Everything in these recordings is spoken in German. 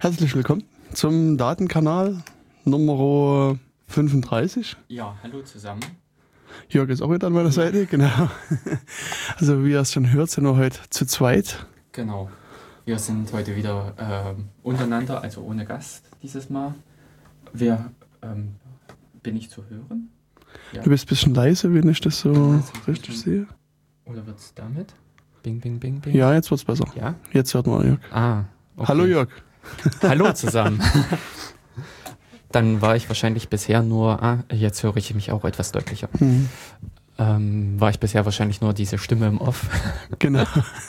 Herzlich willkommen zum Datenkanal Nummer 35. Ja, hallo zusammen. Jörg ist auch wieder an meiner Seite, genau. Also wie ihr es schon hört, sind wir heute zu zweit. Genau. Wir sind heute wieder untereinander, also ohne Gast dieses Mal. Wer bin ich zu hören? Ja. Du bist ein bisschen leise, wenn ich das so richtig sehe. Oder wird es damit? Bing, bing, bing, bing. Ja, jetzt wird es besser. Ja? Jetzt hört man Jörg. Ah, okay. Hallo Jörg. Hallo zusammen. Dann war ich wahrscheinlich bisher nur, jetzt höre ich mich auch etwas deutlicher. War ich bisher wahrscheinlich nur diese Stimme im Off. Genau.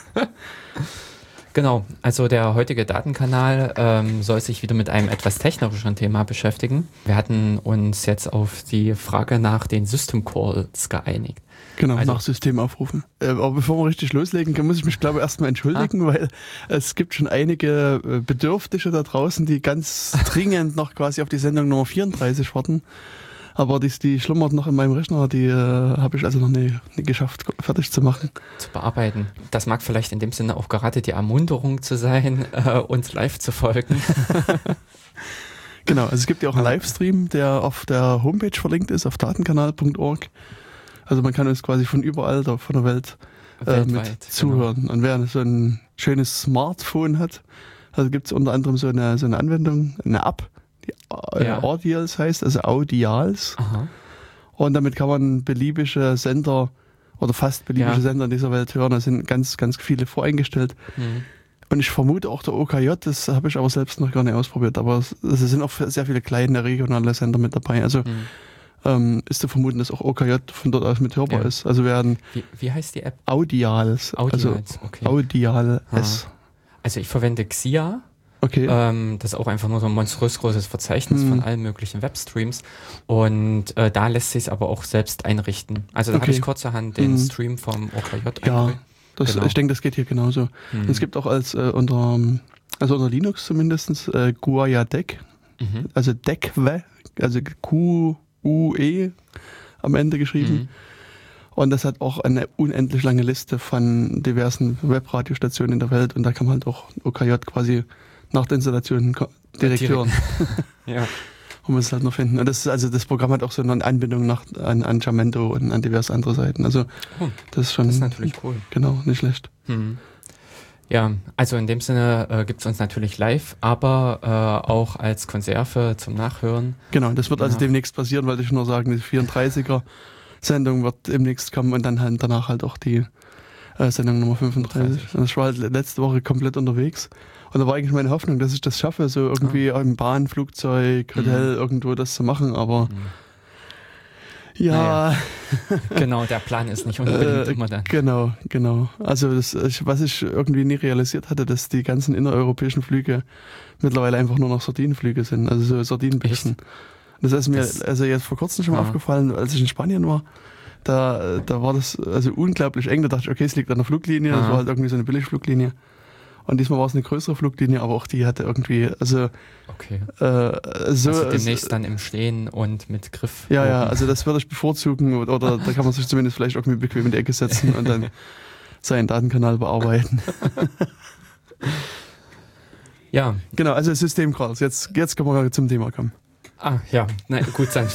Genau, also der heutige Datenkanal soll sich wieder mit einem etwas technischeren Thema beschäftigen. Wir hatten uns jetzt auf die Frage nach den System Calls geeinigt. Genau, also, nach System aufrufen. Aber bevor wir richtig loslegen können, muss ich mich, glaube ich, erstmal entschuldigen, weil es gibt schon einige Bedürftige da draußen, die ganz dringend noch quasi auf die Sendung Nummer 34 warten. Aber die schlummert noch in meinem Rechner, die habe ich also noch nie geschafft, fertig zu machen. Zu bearbeiten. Das mag vielleicht in dem Sinne auch gerade die Ermunterung zu sein, uns live zu folgen. Genau, also es gibt ja auch einen Livestream, der auf der Homepage verlinkt ist, auf datenkanal.org. Also man kann uns quasi von überall von der Welt mit zuhören. Genau. Und wer so ein schönes Smartphone hat, also gibt es unter anderem so eine Anwendung, eine App, die Audials heißt, also Audials. Aha. Und damit kann man beliebige Sender oder fast beliebige Sender in dieser Welt hören. Da sind ganz, ganz viele voreingestellt. Und ich vermute auch der OKJ, das habe ich aber selbst noch gar nicht ausprobiert, aber es sind auch sehr viele kleine regionale Sender mit dabei. Also ist zu vermuten, dass auch OKJ von dort aus mit hörbar ist. Also werden wie heißt die App? Audials. Also okay. Audials. Also ich verwende Xia. Okay. Das ist auch einfach nur so ein monströs großes Verzeichnis von allen möglichen Webstreams. Und da lässt sich es aber auch selbst einrichten. Also da habe ich kurzerhand den Stream vom OKJ eingerichtet. Ich denke, das geht hier genauso. Und es gibt auch unter Linux zumindest GuayaDeck, also Deckwe, also QUE am Ende geschrieben. Und das hat auch eine unendlich lange Liste von diversen Webradiostationen in der Welt. Und da kann man halt auch OKJ quasi nach der Installation direkt hören. Ja. Und man es halt noch finden. Und das Programm hat auch so eine Anbindung an Jamendo und an diverse andere Seiten. Also das ist natürlich cool. Genau, nicht schlecht. Ja, also in dem Sinne gibt es uns natürlich live, aber auch als Konserve zum Nachhören. Genau, das wird also demnächst passieren, wollte ich nur sagen, die 34er-Sendung wird demnächst kommen und dann halt danach halt auch die Sendung Nummer 35. Und ich war halt letzte Woche komplett unterwegs. Und da war eigentlich meine Hoffnung, dass ich das schaffe, so irgendwie im Bahn, Flugzeug, Hotel, irgendwo das zu machen, aber Genau, der Plan ist nicht unbedingt immer dann. Genau. Also was ich irgendwie nie realisiert hatte, dass die ganzen innereuropäischen Flüge mittlerweile einfach nur noch Sardinenflüge sind, also so Sardinenbüchsen. Das ist mir jetzt vor kurzem schon mal aufgefallen, als ich in Spanien war. Da war das also unglaublich eng, da dachte ich, okay, es liegt an der Fluglinie, das war halt irgendwie so eine Billigfluglinie. Und diesmal war es eine größere Fluglinie, aber auch die hatte irgendwie, also demnächst dann im Stehen und mit Griff. Ja, also das würde ich bevorzugen oder da kann man sich zumindest vielleicht irgendwie bequem in die Ecke setzen und dann seinen Datenkanal bearbeiten. Ja. Genau, also Systemcalls, jetzt können wir zum Thema kommen. Gut sein.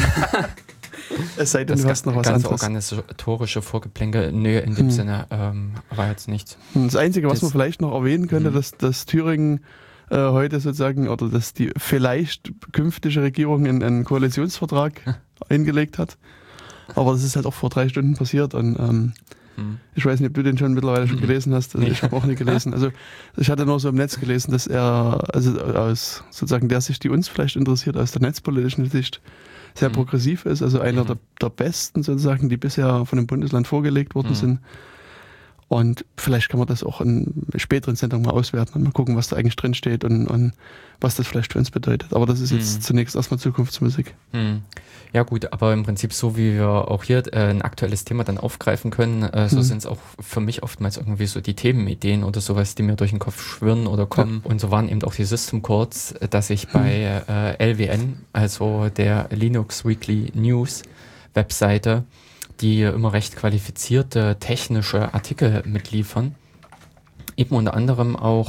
Es sei denn, du hast noch was anderes. Organisatorische Vorgeplänkel, in dem Sinne war jetzt nichts. Das Einzige, was man vielleicht noch erwähnen könnte, dass Thüringen heute sozusagen, oder dass die vielleicht künftige Regierung einen Koalitionsvertrag hingelegt hat. Aber das ist halt auch vor 3 Stunden passiert und ich weiß nicht, ob du den schon mittlerweile schon gelesen hast. Also ich habe auch nicht gelesen. Also ich hatte nur so im Netz gelesen, dass er, also aus sozusagen der Sicht, die uns vielleicht interessiert, aus der netzpolitischen Sicht, sehr progressiv ist, also einer der besten sozusagen, die bisher von dem Bundesland vorgelegt worden sind. Und vielleicht kann man das auch in späteren Sendungen mal auswerten und mal gucken, was da eigentlich drin steht und was das vielleicht für uns bedeutet. Aber das ist jetzt zunächst erstmal Zukunftsmusik. Ja gut, aber im Prinzip so, wie wir auch hier ein aktuelles Thema dann aufgreifen können, so sind es auch für mich oftmals irgendwie so die Themenideen oder sowas, die mir durch den Kopf schwirren oder kommen. Und so waren eben auch die System Calls, dass ich bei LWN, also der Linux Weekly News Webseite, die immer recht qualifizierte technische Artikel mitliefern, eben unter anderem auch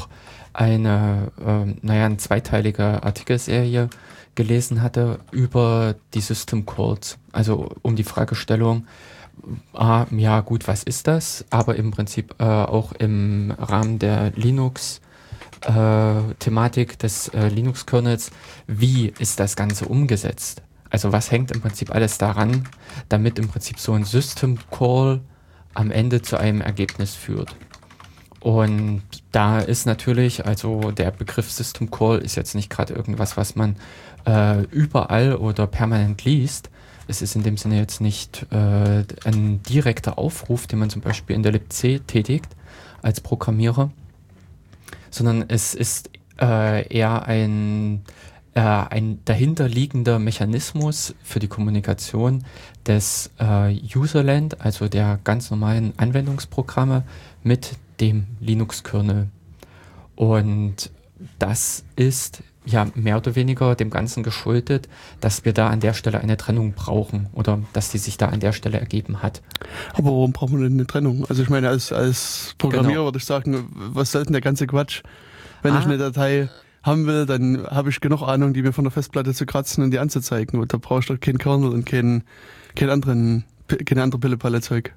eine zweiteilige Artikelserie gelesen hatte über die System Calls, also um die Fragestellung, ja gut, was ist das? Aber im Prinzip auch im Rahmen der Linux-Thematik des Linux-Kernels, wie ist das Ganze umgesetzt? Also was hängt im Prinzip alles daran, damit im Prinzip so ein System Call am Ende zu einem Ergebnis führt? Und da ist natürlich, also der Begriff System Call ist jetzt nicht gerade irgendwas, was man überall oder permanent liest. Es ist in dem Sinne jetzt nicht ein direkter Aufruf, den man zum Beispiel in der libc tätigt als Programmierer, sondern es ist eher ein dahinterliegender Mechanismus für die Kommunikation des Userland, also der ganz normalen Anwendungsprogramme mit dem Linux-Kernel. Und das ist ja mehr oder weniger dem Ganzen geschuldet, dass wir da an der Stelle eine Trennung brauchen oder dass die sich da an der Stelle ergeben hat. Aber warum brauchen wir denn eine Trennung? Also ich meine, als Programmierer würde ich sagen, was soll denn der ganze Quatsch? Wenn ich eine Datei haben will, dann habe ich genug Ahnung, die mir von der Festplatte zu kratzen und die anzuzeigen. Und da brauchst du doch keinen Kernel und keine andere Pille-Palle-Zeug.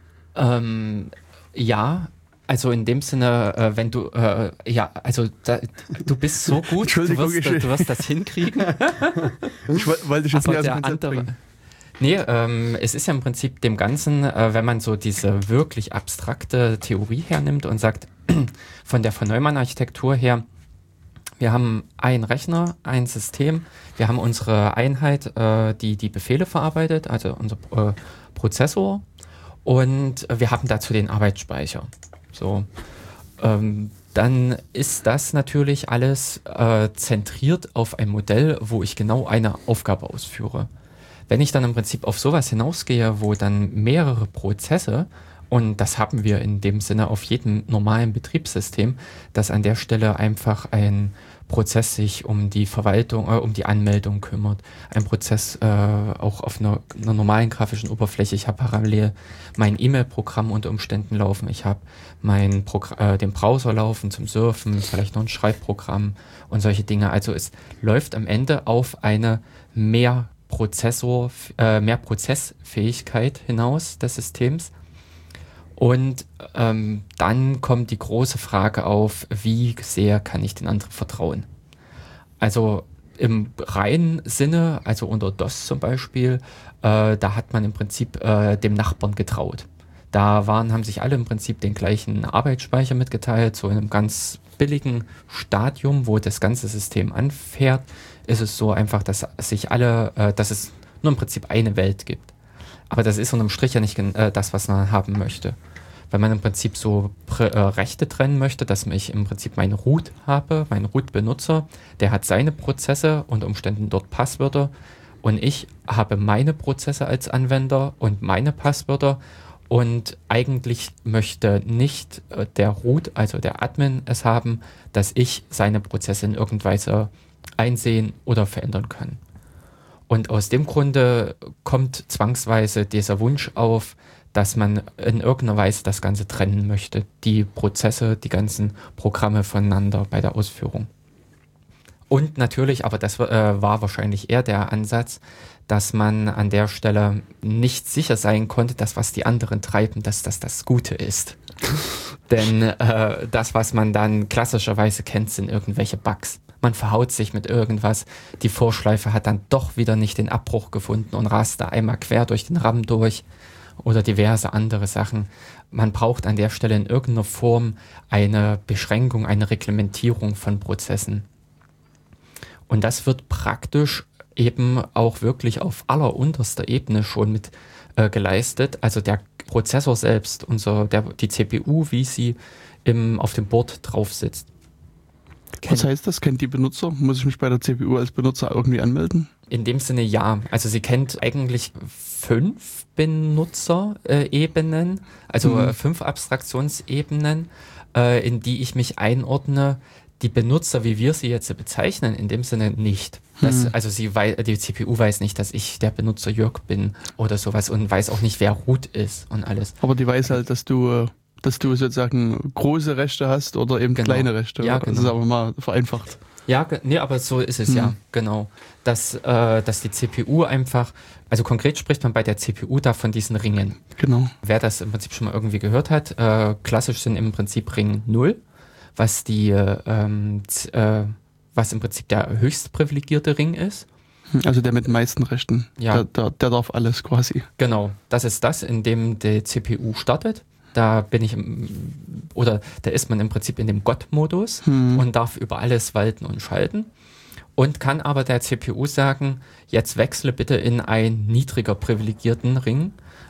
Ja, also in dem Sinne, wenn du, du bist so gut, du wirst das hinkriegen. Ich wollte dich jetzt nicht aus dem Konzept bringen. Nee, es ist ja im Prinzip dem Ganzen, wenn man so diese wirklich abstrakte Theorie hernimmt und sagt, von der von Neumann-Architektur her, wir haben einen Rechner, ein System, wir haben unsere Einheit, die Befehle verarbeitet, also unser Prozessor, und wir haben dazu den Arbeitsspeicher. So, dann ist das natürlich alles zentriert auf ein Modell, wo ich genau eine Aufgabe ausführe. Wenn ich dann im Prinzip auf sowas hinausgehe, wo dann mehrere Prozesse, und das haben wir in dem Sinne auf jedem normalen Betriebssystem, dass an der Stelle einfach ein Prozess sich um die Verwaltung, um die Anmeldung kümmert. Ein Prozess auch auf einer normalen grafischen Oberfläche. Ich habe parallel mein E-Mail-Programm unter Umständen laufen. Ich habe den Browser laufen zum Surfen, vielleicht noch ein Schreibprogramm und solche Dinge. Also es läuft am Ende auf eine mehr Prozessfähigkeit hinaus des Systems. Und dann kommt die große Frage auf, wie sehr kann ich den anderen vertrauen? Also im reinen Sinne, also unter DOS zum Beispiel, da hat man im Prinzip dem Nachbarn getraut. Da haben sich alle im Prinzip den gleichen Arbeitsspeicher mitgeteilt, so in einem ganz billigen Stadium, wo das ganze System anfährt, ist es so einfach, dass es nur im Prinzip eine Welt gibt. Aber das ist unterm Strich ja nicht das, was man haben möchte. Weil man im Prinzip so Rechte trennen möchte, dass ich im Prinzip meinen Root habe, meinen Root-Benutzer, der hat seine Prozesse, unter Umständen dort Passwörter, und ich habe meine Prozesse als Anwender und meine Passwörter, und eigentlich möchte nicht der Root, also der Admin, es haben, dass ich seine Prozesse in irgendeiner Weise einsehen oder verändern kann. Und aus dem Grunde kommt zwangsweise dieser Wunsch auf, dass man in irgendeiner Weise das Ganze trennen möchte, die Prozesse, die ganzen Programme voneinander bei der Ausführung. Und natürlich, aber das war wahrscheinlich eher der Ansatz, dass man an der Stelle nicht sicher sein konnte, dass was die anderen treiben, dass das Gute ist. Denn das, was man dann klassischerweise kennt, sind irgendwelche Bugs. Man verhaut sich mit irgendwas, die Vorschleife hat dann doch wieder nicht den Abbruch gefunden und rast da einmal quer durch den RAM durch oder diverse andere Sachen. Man braucht an der Stelle in irgendeiner Form eine Beschränkung, eine Reglementierung von Prozessen. Und das wird praktisch eben auch wirklich auf allerunterster Ebene schon mit geleistet. Also der Prozessor selbst, die CPU, wie sie auf dem Board drauf sitzt. Was heißt das? Kennt die Benutzer? Muss ich mich bei der CPU als Benutzer irgendwie anmelden? In dem Sinne ja. Also sie kennt eigentlich 5 Benutzerebenen, also 5 Abstraktionsebenen, in die ich mich einordne. Die Benutzer, wie wir sie jetzt bezeichnen, in dem Sinne nicht. Also die CPU weiß nicht, dass ich der Benutzer Jörg bin oder sowas und weiß auch nicht, wer Root ist und alles. Aber die weiß halt, dass du dass du sozusagen große Rechte hast oder eben kleine Rechte. Ja, genau. Das ist aber mal vereinfacht. Ja, nee, aber so ist es ja, genau. Dass die CPU einfach, also konkret spricht man bei der CPU da von diesen Ringen. Genau. Wer das im Prinzip schon mal irgendwie gehört hat, klassisch sind im Prinzip Ring 0, was im Prinzip der höchst privilegierte Ring ist. Also der mit den meisten Rechten, Ja. der darf alles quasi. Genau, das ist das, in dem die CPU startet. Da ist man im Prinzip in dem Gott-Modus und darf über alles walten und schalten und kann aber der CPU sagen, jetzt wechsle bitte in einen niedriger privilegierten Ring.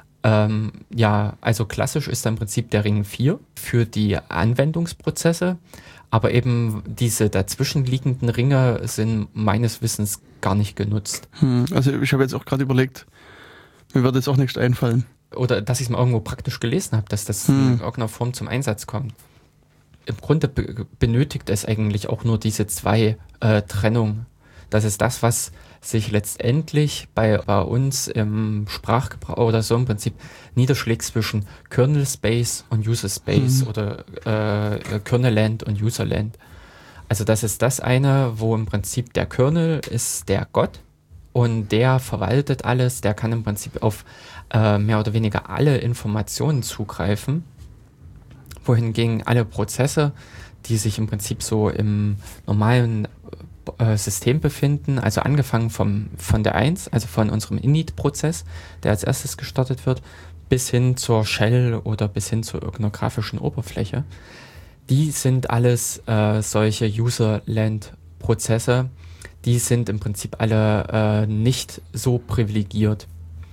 Also klassisch ist da im Prinzip der Ring 4 für die Anwendungsprozesse, aber eben diese dazwischen liegenden Ringe sind meines Wissens gar nicht genutzt. Also ich habe jetzt auch gerade überlegt, mir wird jetzt auch nichts einfallen. Oder dass ich es mal irgendwo praktisch gelesen habe, dass das in irgendeiner Form zum Einsatz kommt. Im Grunde benötigt es eigentlich auch nur diese zwei Trennungen. Das ist das, was sich letztendlich bei uns im Sprachgebrauch oder so im Prinzip niederschlägt zwischen Kernel Space und User Space oder Kernel Land und User Land. Also das ist das eine, wo im Prinzip der Kernel ist der Gott und der verwaltet alles, der kann im Prinzip auf mehr oder weniger alle Informationen zugreifen, wohingegen alle Prozesse, die sich im Prinzip so im normalen System befinden, also angefangen von der 1, also von unserem Init-Prozess, der als erstes gestartet wird, bis hin zur Shell oder bis hin zu irgendeiner grafischen Oberfläche, die sind alles solche User-Land-Prozesse, die sind im Prinzip alle nicht so privilegiert,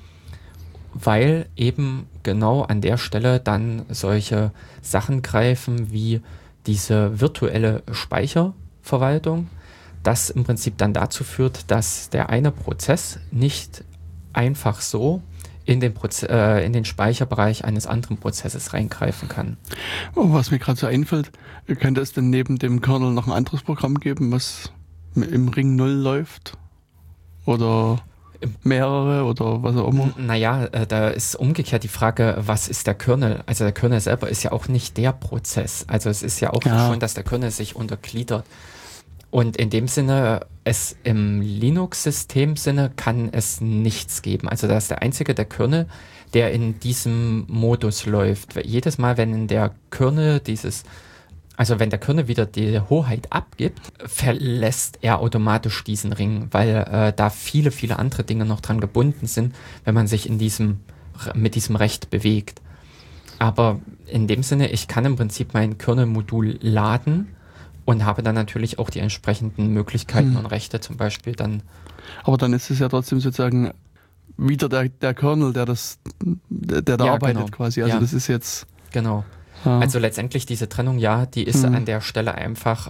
weil eben genau an der Stelle dann solche Sachen greifen wie diese virtuelle Speicherverwaltung, das im Prinzip dann dazu führt, dass der eine Prozess nicht einfach so in den Speicherbereich eines anderen Prozesses reingreifen kann. Was mir gerade so einfällt, könnte es denn neben dem Kernel noch ein anderes Programm geben, was im Ring 0 läuft? Oder mehrere oder was auch immer? Naja, da ist umgekehrt die Frage, was ist der Kernel? Also der Kernel selber ist ja auch nicht der Prozess. Also es ist ja auch schon, dass der Kernel sich untergliedert. Und in dem Sinne, im Linux-System-Sinne kann es nichts geben. Also da ist der einzige, der Kernel, der in diesem Modus läuft. Jedes Mal, wenn der Kernel wenn der Kernel wieder die Hoheit abgibt, verlässt er automatisch diesen Ring, weil da viele, viele andere Dinge noch dran gebunden sind, wenn man sich mit diesem Recht bewegt. Aber in dem Sinne, ich kann im Prinzip mein Kernel-Modul laden und habe dann natürlich auch die entsprechenden Möglichkeiten und Rechte zum Beispiel dann. Aber dann ist es ja trotzdem sozusagen wieder der Kernel, der arbeitet, genau, quasi. Also das ist jetzt... Genau. Ja. Also letztendlich diese Trennung, die ist an der Stelle einfach...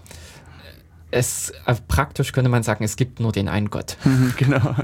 praktisch könnte man sagen, es gibt nur den einen Gott. Genau.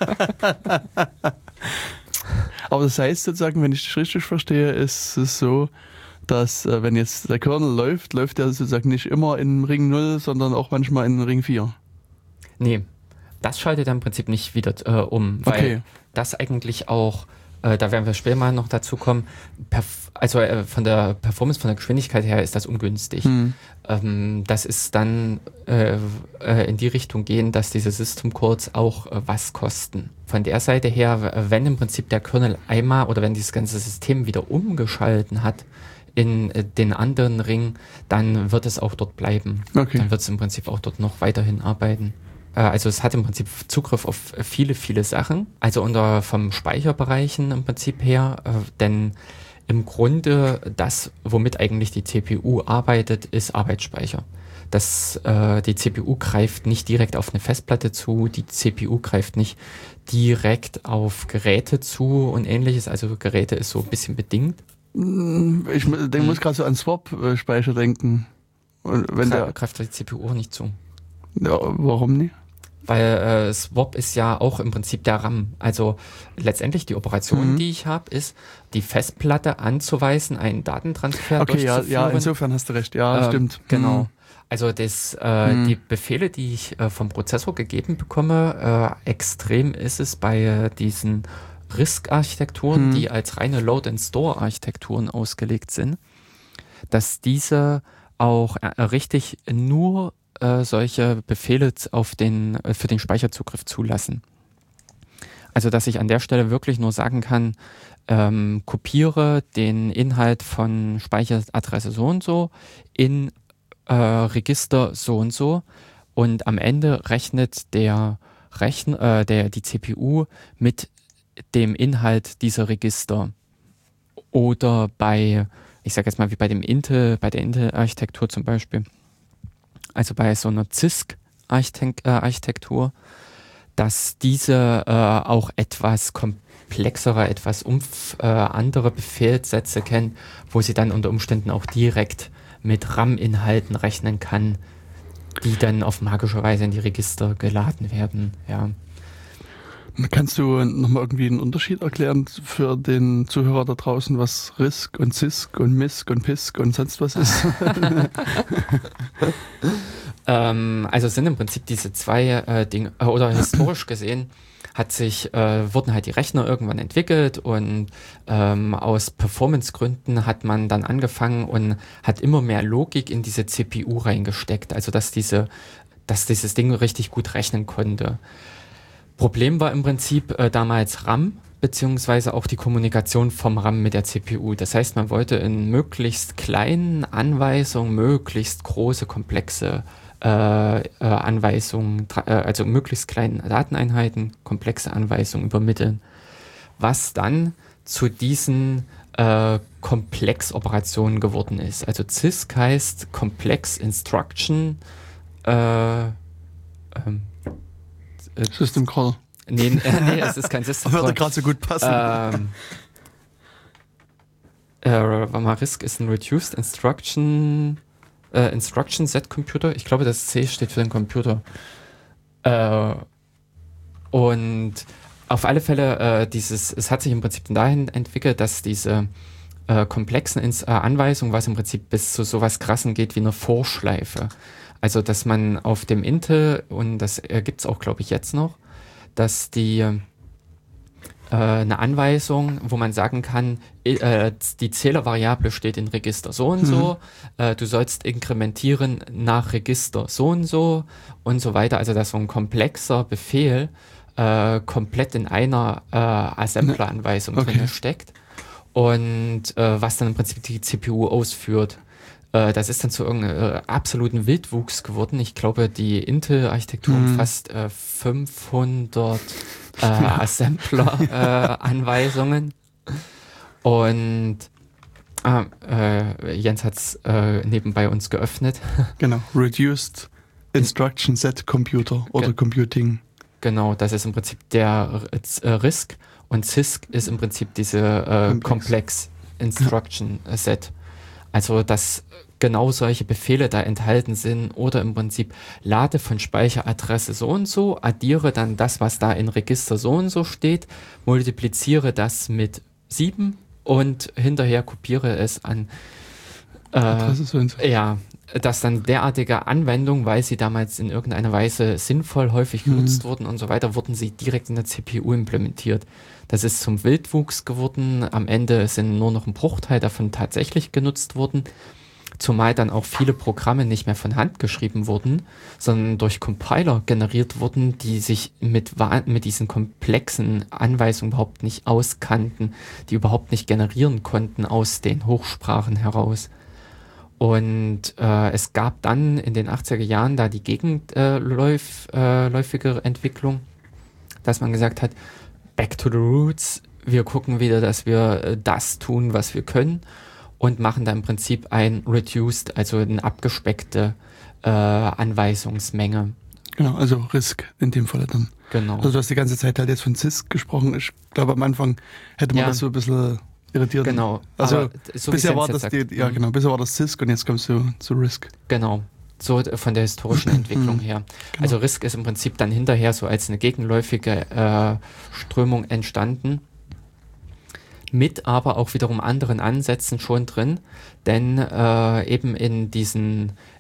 Aber das heißt sozusagen, wenn ich das richtig verstehe, ist es so, dass wenn jetzt der Kernel läuft er sozusagen nicht immer in Ring 0, sondern auch manchmal in Ring 4. Nee, das schaltet er im Prinzip nicht wieder um, weil das eigentlich auch, da werden wir später mal noch dazu kommen, von der Performance, von der Geschwindigkeit her ist das ungünstig. Das ist dann in die Richtung gehen, dass diese System Calls auch was kosten. Von der Seite her, wenn im Prinzip der Kernel einmal oder wenn dieses ganze System wieder umgeschalten hat in den anderen Ring, dann wird es auch dort bleiben. Okay. Dann wird es im Prinzip auch dort noch weiterhin arbeiten. Also es hat im Prinzip Zugriff auf viele, viele Sachen, also vom Speicherbereichen im Prinzip her, denn im Grunde das, womit eigentlich die CPU arbeitet, ist Arbeitsspeicher. Die CPU greift nicht direkt auf eine Festplatte zu, die CPU greift nicht direkt auf Geräte zu und ähnliches, also Geräte ist so ein bisschen bedingt. Ich muss gerade so an Swap-Speicher denken. Und wenn greift die CPU auch nicht zu. Ja, warum nicht? Weil Swap ist ja auch im Prinzip der RAM. Also letztendlich die Operation, die ich habe, ist, die Festplatte anzuweisen, einen Datentransfer durchzuführen. Ja, insofern hast du recht. Ja, stimmt. Genau. Also die Befehle, die ich vom Prozessor gegeben bekomme, extrem ist es bei diesen RISC-Architekturen, die als reine Load-and-Store-Architekturen ausgelegt sind. dass diese auch richtig nur solche Befehle für den Speicherzugriff zulassen. Also dass ich an der Stelle wirklich nur sagen kann, kopiere den Inhalt von Speicheradresse so und so in Register so und am Ende rechnet die CPU mit dem Inhalt dieser Register. Oder ich sage jetzt mal wie bei der Intel-Architektur zum Beispiel, also bei so einer CISC-Architektur, dass diese auch etwas komplexere, etwas andere Befehlssätze kennt, wo sie dann unter Umständen auch direkt mit RAM-Inhalten rechnen kann, die dann auf magische Weise in die Register geladen werden. Ja. Kannst du nochmal irgendwie einen Unterschied erklären für den Zuhörer da draußen, was RISC und CISC und MISC und PISC und sonst was ist? Also es sind im Prinzip diese zwei Dinge, oder historisch gesehen wurden halt die Rechner irgendwann entwickelt und aus Performance-Gründen hat man dann angefangen und hat immer mehr Logik in diese CPU reingesteckt, also dass dieses Ding richtig gut rechnen konnte. Problem war im Prinzip damals RAM, beziehungsweise auch die Kommunikation vom RAM mit der CPU. Das heißt, man wollte in möglichst kleinen Anweisungen möglichst große, komplexe Anweisungen, also möglichst kleinen Dateneinheiten, komplexe Anweisungen übermitteln. Was dann zu diesen Komplexoperationen geworden ist. Also CISC heißt Complex Instruction System Call. Nee, es ist kein System Call. Würde gerade so gut passen. RISC ist ein Reduced Instruction Set Computer. Ich glaube, das C steht für den Computer. Und auf alle Fälle, es hat sich im Prinzip dahin entwickelt, dass diese komplexen Anweisungen, was im Prinzip bis zu sowas Krassen geht wie eine Vorschleife. Also, dass man auf dem Intel, und das gibt es auch, glaube ich, jetzt noch, dass eine Anweisung, wo man sagen kann, die Zählervariable steht in Register so und so, du sollst inkrementieren nach Register so und so weiter. Also, dass so ein komplexer Befehl komplett in einer Assembler-Anweisung drin steckt und was dann im Prinzip die CPU ausführt. Das ist dann zu irgendeinem absoluten Wildwuchs geworden. Ich glaube, die Intel-Architektur umfasst 500 Assembler-Anweisungen. Und Jens hat es nebenbei uns geöffnet. Genau, Reduced Instruction Set Computer oder Computing. Genau, das ist im Prinzip der RISC und CISC ist im Prinzip diese Complex Instruction Set. Also, dass genau solche Befehle da enthalten sind oder im Prinzip lade von Speicheradresse so und so, addiere dann das, was da in Register so und so steht, multipliziere das mit 7 und hinterher kopiere es an Adresse so und so. Ja, dass dann derartige Anwendungen, weil sie damals in irgendeiner Weise sinnvoll häufig genutzt wurden und so weiter, wurden sie direkt in der CPU implementiert. Das ist zum Wildwuchs geworden. Am Ende sind nur noch ein Bruchteil davon tatsächlich genutzt worden. Zumal dann auch viele Programme nicht mehr von Hand geschrieben wurden, sondern durch Compiler generiert wurden, die sich mit diesen komplexen Anweisungen überhaupt nicht auskannten, die überhaupt nicht generieren konnten aus den Hochsprachen heraus. Und es gab dann in den 80er Jahren da die gegenläufige Entwicklung, dass man gesagt hat, back to the roots, wir gucken wieder, dass wir das tun, was wir können und machen da im Prinzip ein reduced, also eine abgespeckte Anweisungsmenge. Genau, also RISC in dem Fall dann. Genau. Also du hast die ganze Zeit halt jetzt von CISC gesprochen. Ich glaube, am Anfang hätte man das so ein bisschen irritiert. Genau. Also so bisher war das bisher war das CISC und jetzt kommst du zu RISC. Genau. So von der historischen Entwicklung her. Genau. Also RISC ist im Prinzip dann hinterher so als eine gegenläufige Strömung entstanden. Mit aber auch wiederum anderen Ansätzen schon drin, denn eben in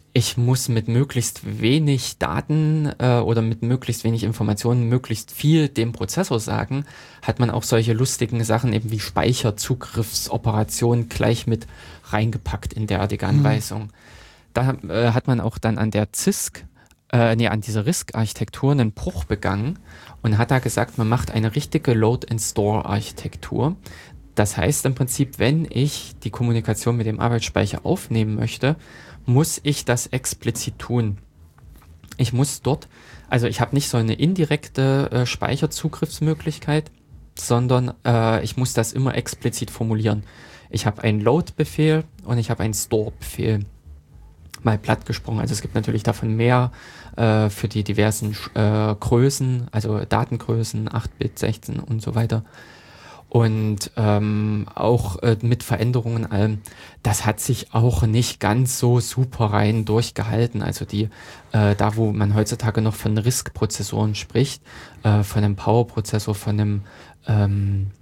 ich muss mit möglichst wenig Daten oder mit möglichst wenig Informationen möglichst viel dem Prozessor sagen, hat man auch solche lustigen Sachen eben wie Speicherzugriffsoperationen gleich mit reingepackt in derartige Anweisung. Da hat man auch dann an der an dieser RISC-Architektur einen Bruch begangen und hat da gesagt, man macht eine richtige Load-and-Store-Architektur. Das heißt im Prinzip, wenn ich die Kommunikation mit dem Arbeitsspeicher aufnehmen möchte, muss ich das explizit tun. Ich muss dort, also ich habe nicht so eine indirekte Speicherzugriffsmöglichkeit, sondern ich muss das immer explizit formulieren. Ich habe einen Load-Befehl und ich habe einen Store-Befehl. Mal platt gesprochen. Also es gibt natürlich davon mehr für die diversen Größen, also Datengrößen, 8-Bit, 16 und so weiter. Und auch mit Veränderungen allem, das hat sich auch nicht ganz so super rein durchgehalten. Also da wo man heutzutage noch von RISC-Prozessoren spricht, von einem Power-Prozessor, von einem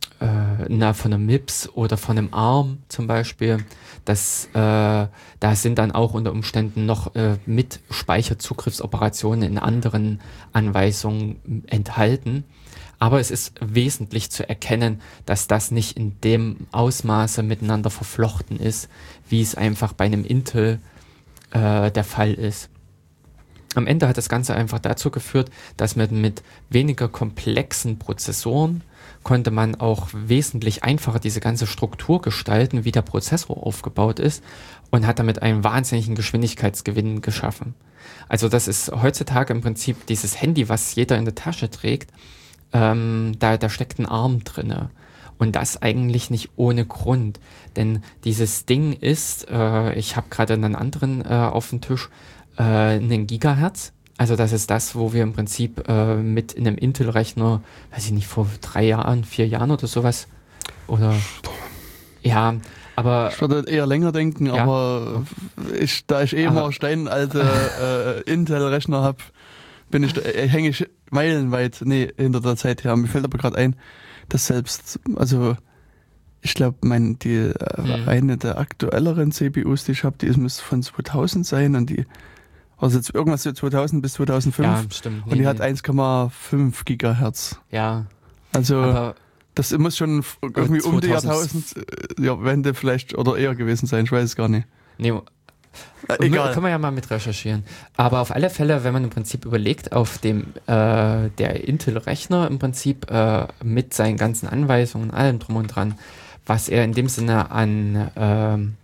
MIPS oder von einem ARM zum Beispiel, da sind dann auch unter Umständen noch mit Speicherzugriffsoperationen in anderen Anweisungen enthalten. Aber es ist wesentlich zu erkennen, dass das nicht in dem Ausmaße miteinander verflochten ist, wie es einfach bei einem Intel der Fall ist. Am Ende hat das Ganze einfach dazu geführt, dass mit weniger komplexen Prozessoren konnte man auch wesentlich einfacher diese ganze Struktur gestalten, wie der Prozessor aufgebaut ist, und hat damit einen wahnsinnigen Geschwindigkeitsgewinn geschaffen. Also das ist heutzutage im Prinzip dieses Handy, was jeder in der Tasche trägt, da steckt ein ARM drinne. Und das eigentlich nicht ohne Grund. Denn dieses Ding ist, ich habe gerade einen anderen auf dem Tisch, einen Gigahertz. Also das ist das, wo wir im Prinzip mit in einem Intel-Rechner, weiß ich nicht, vor 3 Jahren, 4 Jahren oder sowas, oder ja, aber... Ich würde eher länger denken, ja. Aber da ich immer steinalte Intel-Rechner habe, hänge ich meilenweit hinter der Zeit her. Mir fällt aber gerade ein, dass selbst, also ich glaube, eine der aktuelleren CPUs, die ich habe, die müsste von 2000 sein und also jetzt irgendwas so 2000 bis 2005. Ja, stimmt. Und die hat 1,5 Gigahertz. Ja. Also aber das muss schon irgendwie um die Jahrtausendwende vielleicht oder eher gewesen sein, ich weiß es gar nicht. Nee, egal. Können wir ja mal mit recherchieren. Aber auf alle Fälle, wenn man im Prinzip überlegt, auf dem der Intel-Rechner im Prinzip mit seinen ganzen Anweisungen und allem drum und dran, was er in dem Sinne an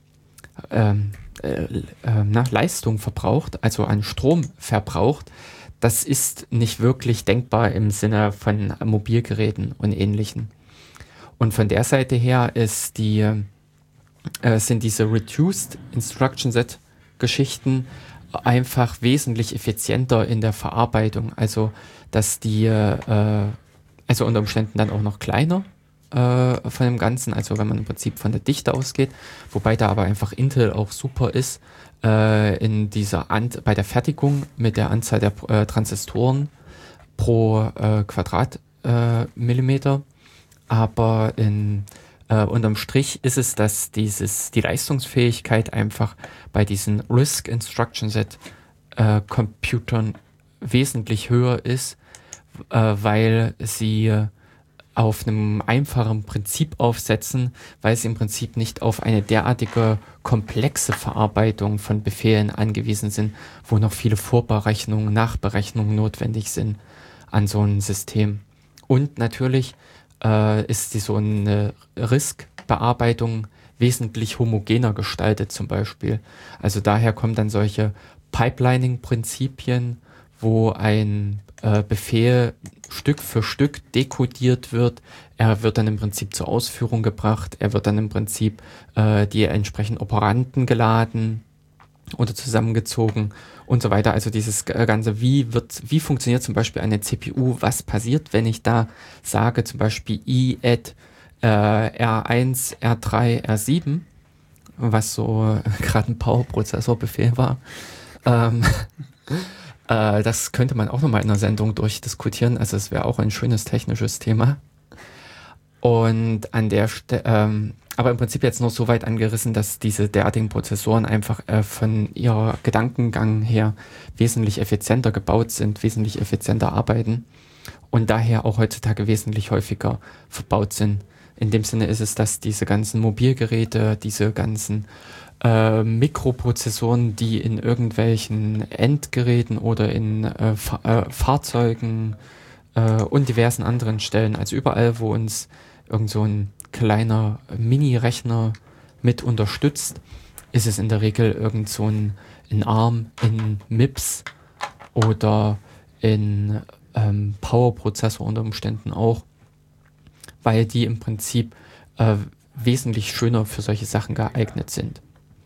Leistung verbraucht, also an Strom verbraucht, das ist nicht wirklich denkbar im Sinne von Mobilgeräten und Ähnlichen. Und von der Seite her sind diese Reduced Instruction Set Geschichten einfach wesentlich effizienter in der Verarbeitung. Also, dass also unter Umständen dann auch noch kleiner von dem Ganzen, also wenn man im Prinzip von der Dichte ausgeht, wobei da aber einfach Intel auch super ist, bei der Fertigung mit der Anzahl der Transistoren pro Quadratmillimeter. Aber unterm Strich ist es, dass die Leistungsfähigkeit einfach bei diesen RISC Instruction Set Computern wesentlich höher ist, weil sie auf einem einfachen Prinzip aufsetzen, weil sie im Prinzip nicht auf eine derartige komplexe Verarbeitung von Befehlen angewiesen sind, wo noch viele Vorberechnungen, Nachberechnungen notwendig sind an so einem System. Und natürlich ist so eine RISC-Bearbeitung wesentlich homogener gestaltet zum Beispiel. Also daher kommen dann solche Pipelining-Prinzipien, wo ein Befehl Stück für Stück dekodiert wird. Er wird dann im Prinzip zur Ausführung gebracht. Er wird dann im Prinzip die entsprechenden Operanten geladen oder zusammengezogen und so weiter. Also dieses Ganze, wie funktioniert zum Beispiel eine CPU? Was passiert, wenn ich da sage, zum Beispiel I-Add R1, R3, R7, was so gerade ein Power-Prozessor-Befehl war. Das könnte man auch nochmal in einer Sendung durchdiskutieren. Also es wäre auch ein schönes technisches Thema. Und an Aber im Prinzip jetzt nur so weit angerissen, dass diese derartigen Prozessoren einfach von ihrer Gedankengang her wesentlich effizienter gebaut sind, wesentlich effizienter arbeiten und daher auch heutzutage wesentlich häufiger verbaut sind. In dem Sinne ist es, dass diese ganzen Mobilgeräte, diese ganzen Mikroprozessoren, die in irgendwelchen Endgeräten oder in Fahrzeugen und diversen anderen Stellen, also überall, wo uns irgend so ein kleiner Mini-Rechner mit unterstützt, ist es in der Regel irgend so ein ARM in MIPS oder in Power-Prozessor unter Umständen auch, weil die im Prinzip wesentlich schöner für solche Sachen geeignet sind.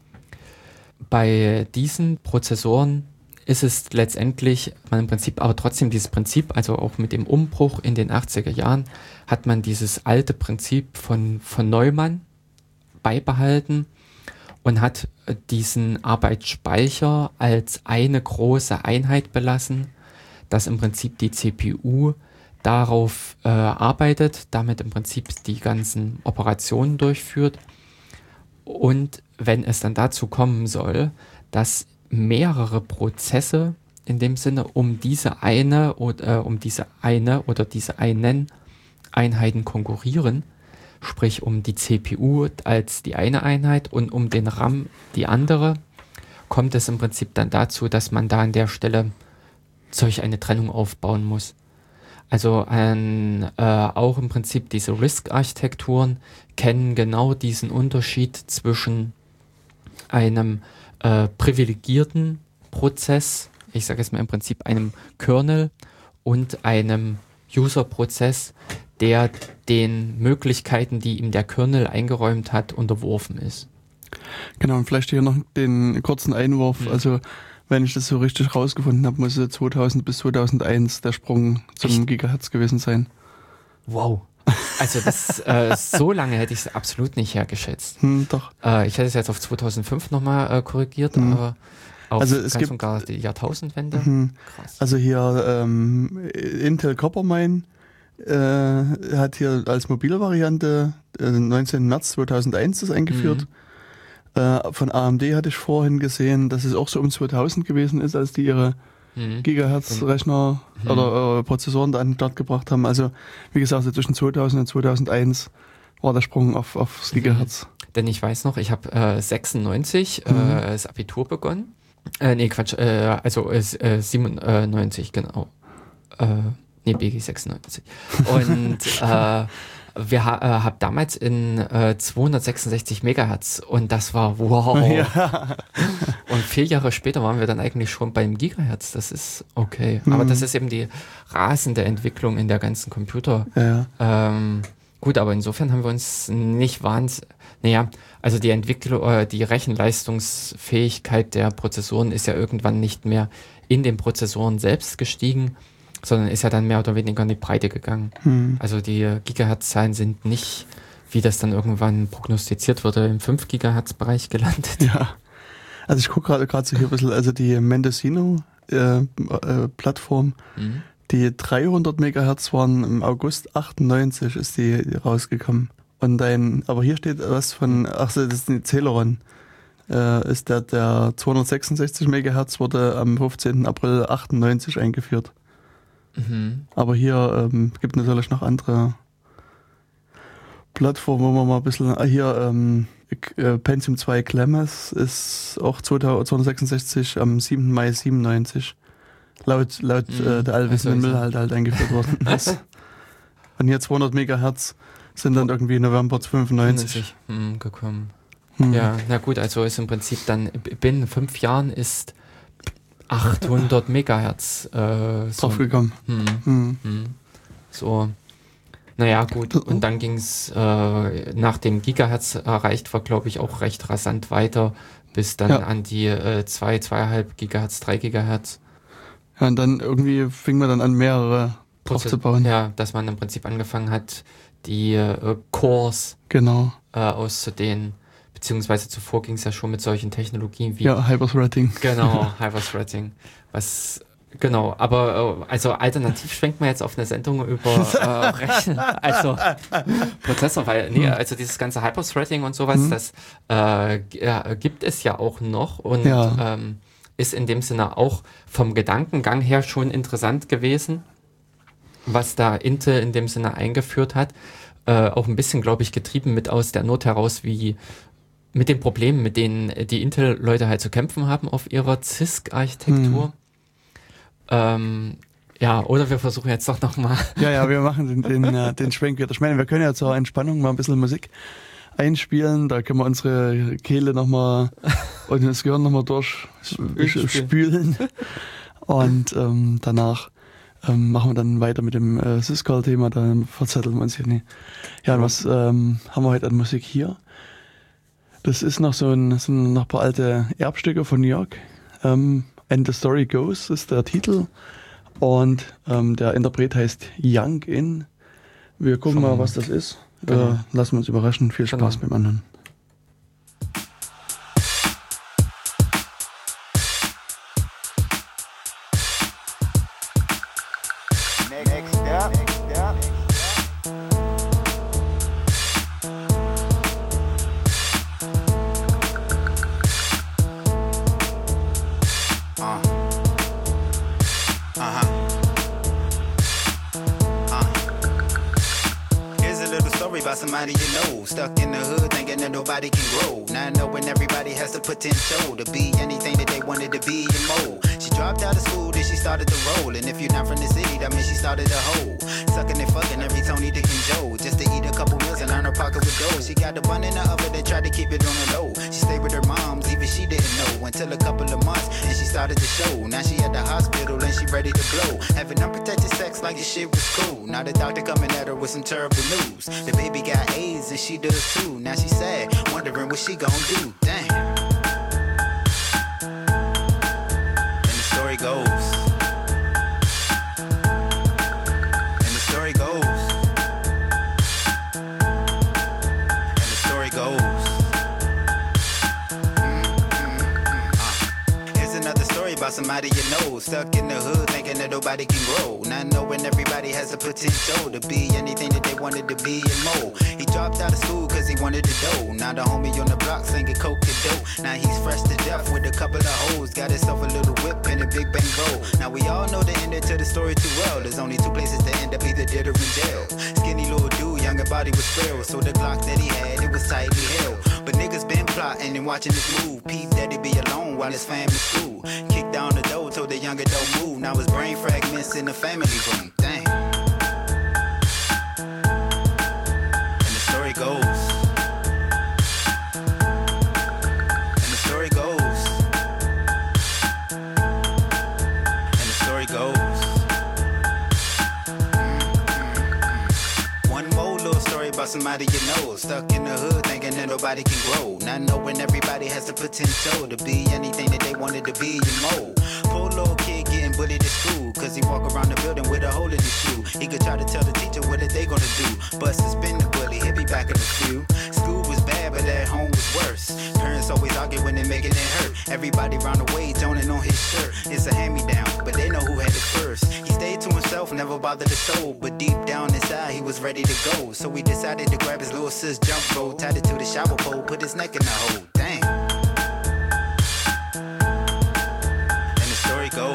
Bei diesen Prozessoren ist es letztendlich, man im Prinzip, aber trotzdem dieses Prinzip, also auch mit dem Umbruch in den 80er Jahren, hat man dieses alte Prinzip von Neumann beibehalten und hat diesen Arbeitsspeicher als eine große Einheit belassen, dass im Prinzip die CPU darauf arbeitet, damit im Prinzip die ganzen Operationen durchführt. Und wenn es dann dazu kommen soll, dass mehrere Prozesse in dem Sinne um diese eine oder diese einen Einheiten konkurrieren, sprich um die CPU als die eine Einheit und um den RAM die andere, kommt es im Prinzip dann dazu, dass man da an der Stelle solch eine Trennung aufbauen muss. Also auch im Prinzip diese RISC-Architekturen kennen genau diesen Unterschied zwischen einem privilegierten Prozess, ich sage jetzt mal im Prinzip einem Kernel und einem User-Prozess, der den Möglichkeiten, die ihm der Kernel eingeräumt hat, unterworfen ist. Genau, und vielleicht hier noch den kurzen Einwurf. Also wenn ich das so richtig rausgefunden habe, muss es 2000 bis 2001 der Sprung zum Gigahertz gewesen sein. Wow. Also das so lange hätte ich es absolut nicht hergeschätzt. Doch. Ich hätte es jetzt auf 2005 nochmal korrigiert, aber auf also es ganz gibt und gar die Jahrtausendwende. Krass. Also hier Intel Coppermine hat hier als mobile Variante 19. März 2001 das eingeführt. Von AMD hatte ich vorhin gesehen, dass es auch so um 2000 gewesen ist, als die ihre Gigahertz-Rechner oder Prozessoren da an den Start gebracht haben. Also wie gesagt, so zwischen 2000 und 2001 war der Sprung aufs Gigahertz. Denn ich weiß noch, ich habe 96 das Abitur begonnen. Also 97, genau. BG 96. Und habe damals in 266 Megahertz und das war wow. Ja. Und 4 Jahre später waren wir dann eigentlich schon beim Gigahertz. Das ist okay. Aber das ist eben die rasende Entwicklung in der ganzen Computer. Ja. Gut, aber insofern haben wir uns nicht also die Entwicklung, die Rechenleistungsfähigkeit der Prozessoren ist ja irgendwann nicht mehr in den Prozessoren selbst gestiegen, sondern ist ja dann mehr oder weniger in die Breite gegangen. Also die Gigahertz-Zahlen sind nicht, wie das dann irgendwann prognostiziert wurde, im 5 Gigahertz-Bereich gelandet. Ja, also ich gucke gerade so hier ein bisschen, also die Mendocino-Plattform, die 300 Megahertz waren im August 98 ist die rausgekommen. Und aber hier steht was von, das ist die Celeron, ist der 266 Megahertz wurde am 15. April 98 eingeführt. Aber hier gibt natürlich noch andere Plattformen, wo man mal ein bisschen, hier Pentium 2 Clemens ist auch 266 am 7. Mai 97 laut der allwissenden Müll halt eingeführt worden. Und hier 200 Megahertz sind dann irgendwie November 95 gekommen. Ja, na gut, also ist im Prinzip dann binnen 5 Jahren ist 800 Megahertz draufgekommen. So, naja, gut. Und dann ging es nach dem Gigahertz erreicht war, glaube ich, auch recht rasant weiter, bis dann an die 2,5 Gigahertz, 3 Gigahertz. Ja, und dann irgendwie fing man dann an, mehrere drauf zu bauen. Ja, dass man im Prinzip angefangen hat, die Cores auszudehnen. Beziehungsweise zuvor ging es ja schon mit solchen Technologien wie... Ja, Hyperthreading. Genau, Hyperthreading. Was Genau, aber also alternativ schwenkt man jetzt auf eine Sendung über Rechnen, also Prozessor, weil also dieses ganze Hyperthreading und sowas, das gibt es ja auch noch und ist in dem Sinne auch vom Gedankengang her schon interessant gewesen, was da Intel in dem Sinne eingeführt hat. Auch ein bisschen, glaube ich, getrieben mit aus der Not heraus, wie mit den Problemen, mit denen die Intel-Leute halt zu kämpfen haben auf ihrer CISC-Architektur. Oder wir versuchen jetzt doch nochmal. Ja, wir machen den Schwenk wieder. Ich meine, wir können ja zur Entspannung mal ein bisschen Musik einspielen. Da können wir unsere Kehle nochmal und das Gehirn nochmal durchspülen. Und danach machen wir dann weiter mit dem Syscall-Thema. Da verzetteln wir uns hier nicht. Ja, und was haben wir heute an Musik hier? Das ist noch sind noch ein paar alte Erbstücke von New York. And the Story Goes ist der Titel und der Interpret heißt Young In. Wir gucken mal, was das ist. Genau. Lassen wir uns überraschen. Viel Spaß beim Anhören. Somebody you know, stuck in the hood thinking that nobody can grow. Not knowing everybody has the potential to be anything that they wanted to be and more. She dropped out of school, then she started to roll. And if you're not from the city, that means she started a hoe. Sucking and fucking every Tony, Dick, and Joe. Just to eat a couple meals and earn her pocket with dough. She got the bun in the oven and tried to keep it on the low. She stayed with her moms, even she didn't know. Until a couple of months, and she started to show. Now she at the hospital and she ready to blow. Having unprotected sex like this shit was cool. Now the doctor coming at her with some terrible news. The baby got AIDS and she does too. Now she sad, wondering what she gon' do. Damn. And the story goes. And the story goes. And the story goes. Here's another story about somebody you know, stuck in the hood thinking that nobody can grow. Not knowing everybody has the potential to be anything that they wanted to be and more. He dropped out of school cause he wanted to dough. Now the homie on the block singing coke and dope. Now he's fresh to death with a couple of hoes. Got himself a little whip and a big bang bowl. Now we all know the ending to the story too well. There's only two places to end up, either dead or in jail. Skinny little dude, younger body was frail. So the Glock that he had, it was tightly held. But niggas been plotting and watching this move. Pete daddy be alone while his family school. Kicked down the door, told the younger don't move. Now his brain fragments in the family room. Damn. And the story goes. And the story goes. And the story goes. One more little story about somebody you know, stuck in the hood thinking that nobody can grow. Not knowing everybody has the potential to be anything that they wanted to be and more. Poor little kid getting bullied at school cause he walk around the building with a hole in his shoe. He could try to tell the teacher what are they gonna do, but suspend the bully, he'll be back in a few. School was bad but at home was worse. Parents always argue when they're making it hurt. Everybody round the way joning on his shirt. It's a hand-me-down, but they know who had it first. He stayed to himself, never bothered the soul, but deep down inside he was ready to go. So he decided to grab his little sis jump rope, tied it to the shower pole, put his neck in the hole. Damn. And the story goes.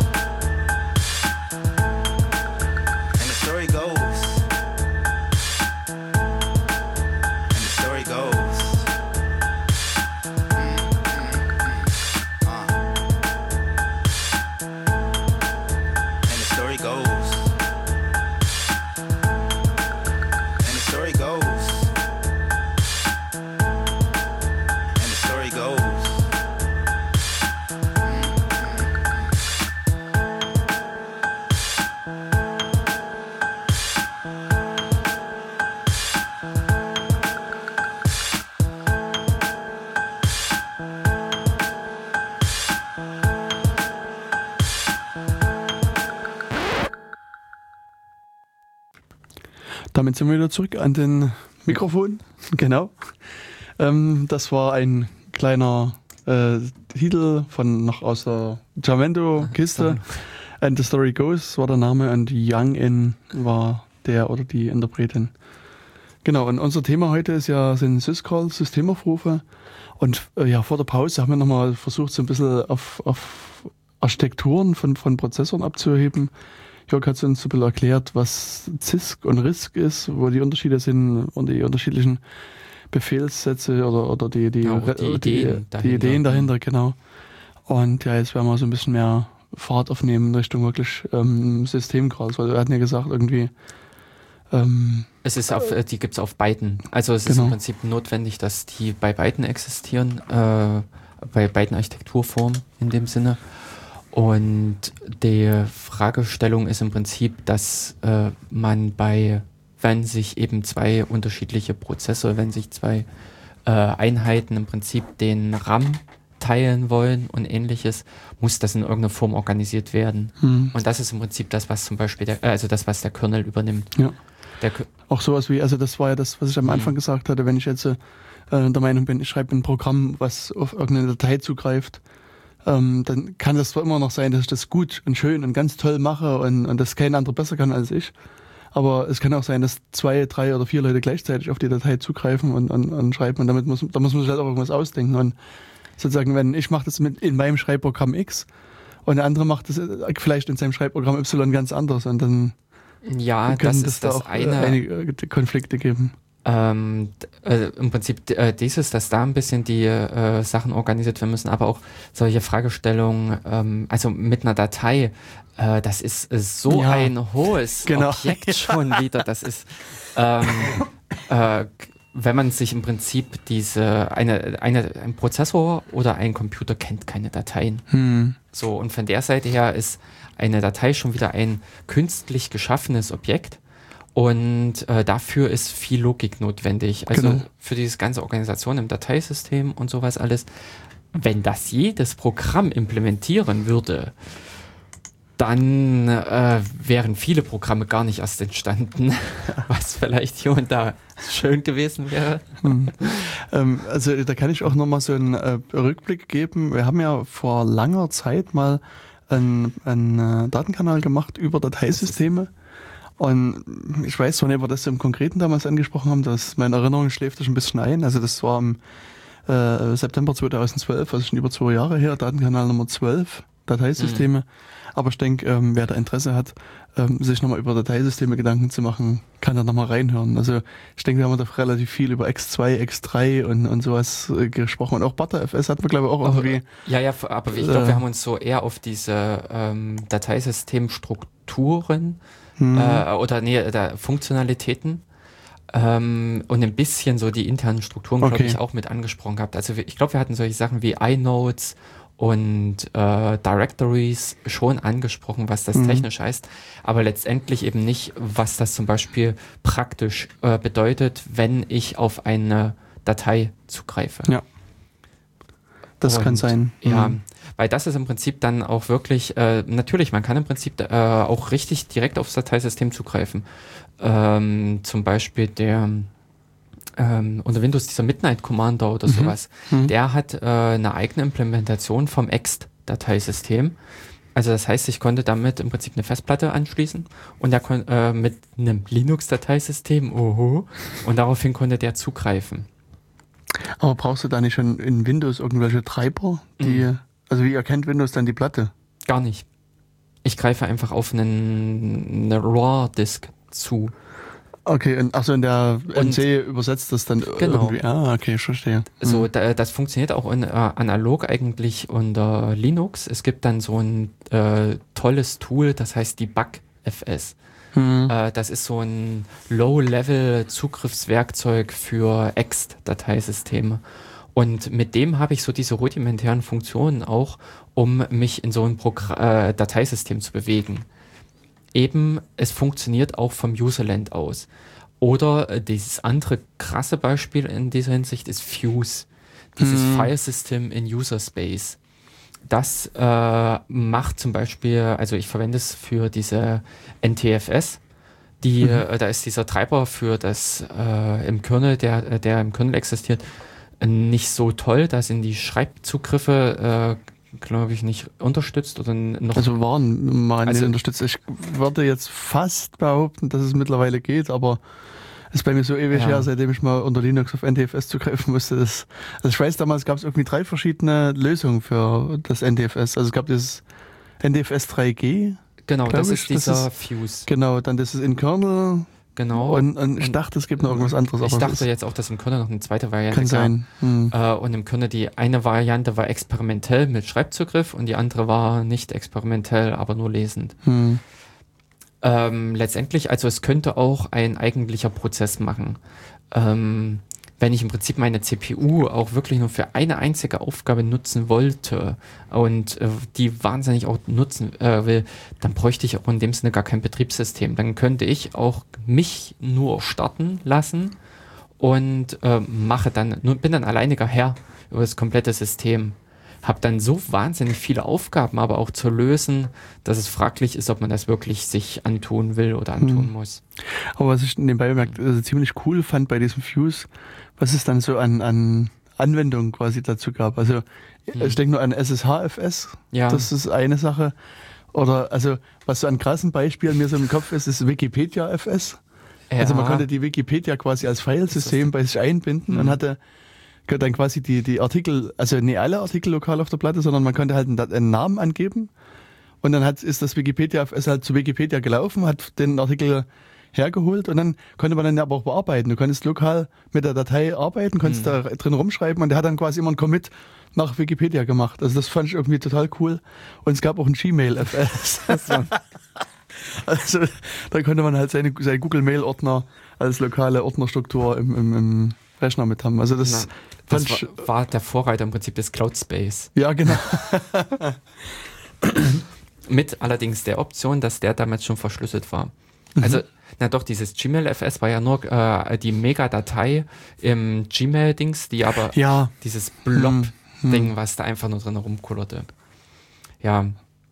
And the story goes. And the story goes. And the story goes. And the story goes. And the story goes. Damit sind wir wieder zurück an den Mikrofon. Genau. Das war ein kleiner Titel von noch aus der Jamendo-Kiste. And the Story Goes war der Name und Young In war der oder die Interpretin. Genau, und unser Thema heute sind Syscalls, Systemaufrufe. Und vor der Pause haben wir nochmal versucht, so ein bisschen auf Architekturen von Prozessoren abzuheben. Jörg hat uns so ein bisschen erklärt, was CISC und RISC ist, wo die Unterschiede sind und die unterschiedlichen Befehlssätze oder die Ideen dahinter, genau. Und jetzt werden wir so ein bisschen mehr Fahrt aufnehmen in Richtung wirklich Systemcalls, weil wir hatten ja gesagt, irgendwie die gibt es auf beiden. Also es ist im Prinzip notwendig, dass die bei beiden existieren, bei beiden Architekturformen in dem Sinne. Und die Fragestellung ist im Prinzip, dass wenn sich eben zwei unterschiedliche Prozesse, wenn sich zwei Einheiten im Prinzip den RAM teilen wollen und ähnliches, muss das in irgendeiner Form organisiert werden. Und das ist im Prinzip das, was zum Beispiel was der Kernel übernimmt. Ja. Auch sowas wie, also das war ja das, was ich am Anfang gesagt hatte, wenn ich jetzt der Meinung bin, ich schreibe ein Programm, was auf irgendeine Datei zugreift, dann kann das zwar immer noch sein, dass ich das gut und schön und ganz toll mache und das kein anderer besser kann als ich, aber es kann auch sein, dass 2, 3 oder 4 Leute gleichzeitig auf die Datei zugreifen und schreiben und da muss man sich halt auch irgendwas ausdenken und sozusagen, wenn ich mache das in meinem Schreibprogramm X und der andere macht das vielleicht in seinem Schreibprogramm Y ganz anders und dann das ist das auch einige Konflikte geben. Im Prinzip dass da ein bisschen die Sachen organisiert werden müssen, aber auch solche Fragestellungen, also mit einer Datei, das ist so ein hohes Objekt schon wieder, das ist wenn man sich im Prinzip ein Prozessor oder ein Computer kennt keine Dateien. So, und von der Seite her ist eine Datei schon wieder ein künstlich geschaffenes Objekt und dafür ist viel Logik notwendig. Also für diese ganze Organisation im Dateisystem und sowas alles, wenn das jedes Programm implementieren würde, dann wären viele Programme gar nicht erst entstanden, was vielleicht hier und da schön gewesen wäre. Also da kann ich auch nochmal so einen Rückblick geben. Wir haben ja vor langer Zeit mal einen Datenkanal gemacht über Dateisysteme. Und ich weiß zwar nicht, ob wir das im Konkreten damals angesprochen haben, dass meine Erinnerung schläft das ein bisschen ein. Also das war im September 2012, also schon über 2 Jahre her, Datenkanal Nummer 12, Dateisysteme. Aber ich denke, wer da Interesse hat, sich nochmal über Dateisysteme Gedanken zu machen, kann da nochmal reinhören. Also ich denke, wir haben da relativ viel über X2, X3 und sowas gesprochen. Und auch ButterFS hat man, glaube ich, auch irgendwie... Aber ich glaube, wir haben uns so eher auf diese Dateisystemstrukturen Funktionalitäten und ein bisschen so die internen Strukturen, glaube ich, auch mit angesprochen gehabt. Also ich glaube, wir hatten solche Sachen wie iNodes und Directories schon angesprochen, was das technisch heißt, aber letztendlich eben nicht, was das zum Beispiel praktisch bedeutet, wenn ich auf eine Datei zugreife. Ja, das kann sein. Ja, weil das ist im Prinzip dann auch wirklich, natürlich, man kann im Prinzip auch richtig direkt aufs Dateisystem zugreifen. Zum Beispiel unter Windows dieser Midnight Commander oder sowas, der hat eine eigene Implementation vom ext-Dateisystem. Also das heißt, ich konnte damit im Prinzip eine Festplatte anschließen und der mit einem Linux-Dateisystem, und daraufhin konnte der zugreifen. Aber brauchst du da nicht schon in Windows irgendwelche Treiber, also wie erkennt Windows dann die Platte? Gar nicht. Ich greife einfach auf eine RAW-Disk zu. Okay, in der MC übersetzt das dann irgendwie. Okay, ich verstehe. So, das funktioniert auch analog eigentlich unter Linux. Es gibt dann so ein tolles Tool, das heißt DebugFS. Das ist so ein Low-Level-Zugriffswerkzeug für ext-Dateisysteme. Und mit dem habe ich so diese rudimentären Funktionen auch, um mich in so ein Dateisystem zu bewegen. Eben, es funktioniert auch vom Userland aus. Oder dieses andere krasse Beispiel in dieser Hinsicht ist Fuse, dieses File System in User Space. Das macht zum Beispiel, also ich verwende es für diese NTFS, da ist dieser Treiber für das im Kernel, der im Kernel existiert, nicht so toll. Da sind die Schreibzugriffe glaube ich, nicht unterstützt oder noch. Also waren mal nicht unterstützt. Ich würde jetzt fast behaupten, dass es mittlerweile geht, aber es ist bei mir so ewig her, seitdem ich mal unter Linux auf NTFS zugreifen musste. Also ich weiß, damals gab es irgendwie 3 verschiedene Lösungen für das NTFS. Also es gab dieses NTFS 3G. Genau, das ist dieser Fuse. Genau, dann das ist in Kernel. Genau. Und ich dachte, es gibt noch irgendwas anderes. Ich dachte jetzt auch, dass im Kernel noch eine zweite Variante kann sein. Und im Kernel die eine Variante war experimentell mit Schreibzugriff und die andere war nicht experimentell, aber nur lesend. Letztendlich, also es könnte auch ein eigentlicher Prozess machen. Wenn ich im Prinzip meine CPU auch wirklich nur für eine einzige Aufgabe nutzen wollte und die wahnsinnig auch nutzen will, dann bräuchte ich auch in dem Sinne gar kein Betriebssystem. Dann könnte ich auch mich nur starten lassen und bin dann alleiniger Herr über das komplette System. Habe dann so wahnsinnig viele Aufgaben aber auch zu lösen, dass es fraglich ist, ob man das wirklich sich antun will oder antun muss. Aber was ich nebenbei bemerkt, ziemlich cool fand bei diesem Fuse, was es dann so an Anwendungen quasi dazu gab. Also ich denke nur an SSHFS, das ist eine Sache. Oder also was so an krassen Beispielen mir so im Kopf ist Wikipedia-FS. Ja. Also man konnte die Wikipedia quasi als Filesystem bei sich einbinden und hatte dann quasi die Artikel, also nicht alle Artikel lokal auf der Platte, sondern man konnte halt einen Namen angeben und dann ist das Wikipedia-FS halt zu Wikipedia gelaufen, hat den Artikel hergeholt und dann konnte man dann aber auch bearbeiten. Du konntest lokal mit der Datei arbeiten, konntest da drin rumschreiben und der hat dann quasi immer einen Commit nach Wikipedia gemacht. Also das fand ich irgendwie total cool. Und es gab auch ein Gmail-FS. Also da konnte man halt seine Google-Mail-Ordner als lokale Ordnerstruktur im Rechner mit haben. Also das war der Vorreiter im Prinzip des Cloud Space. Ja, genau. Mit allerdings der Option, dass der damals schon verschlüsselt war. Also, dieses Gmail-FS war ja nur die Megadatei im Gmail-Dings, die aber dieses Blob-Ding, was da einfach nur drin rumkullerte. Ja.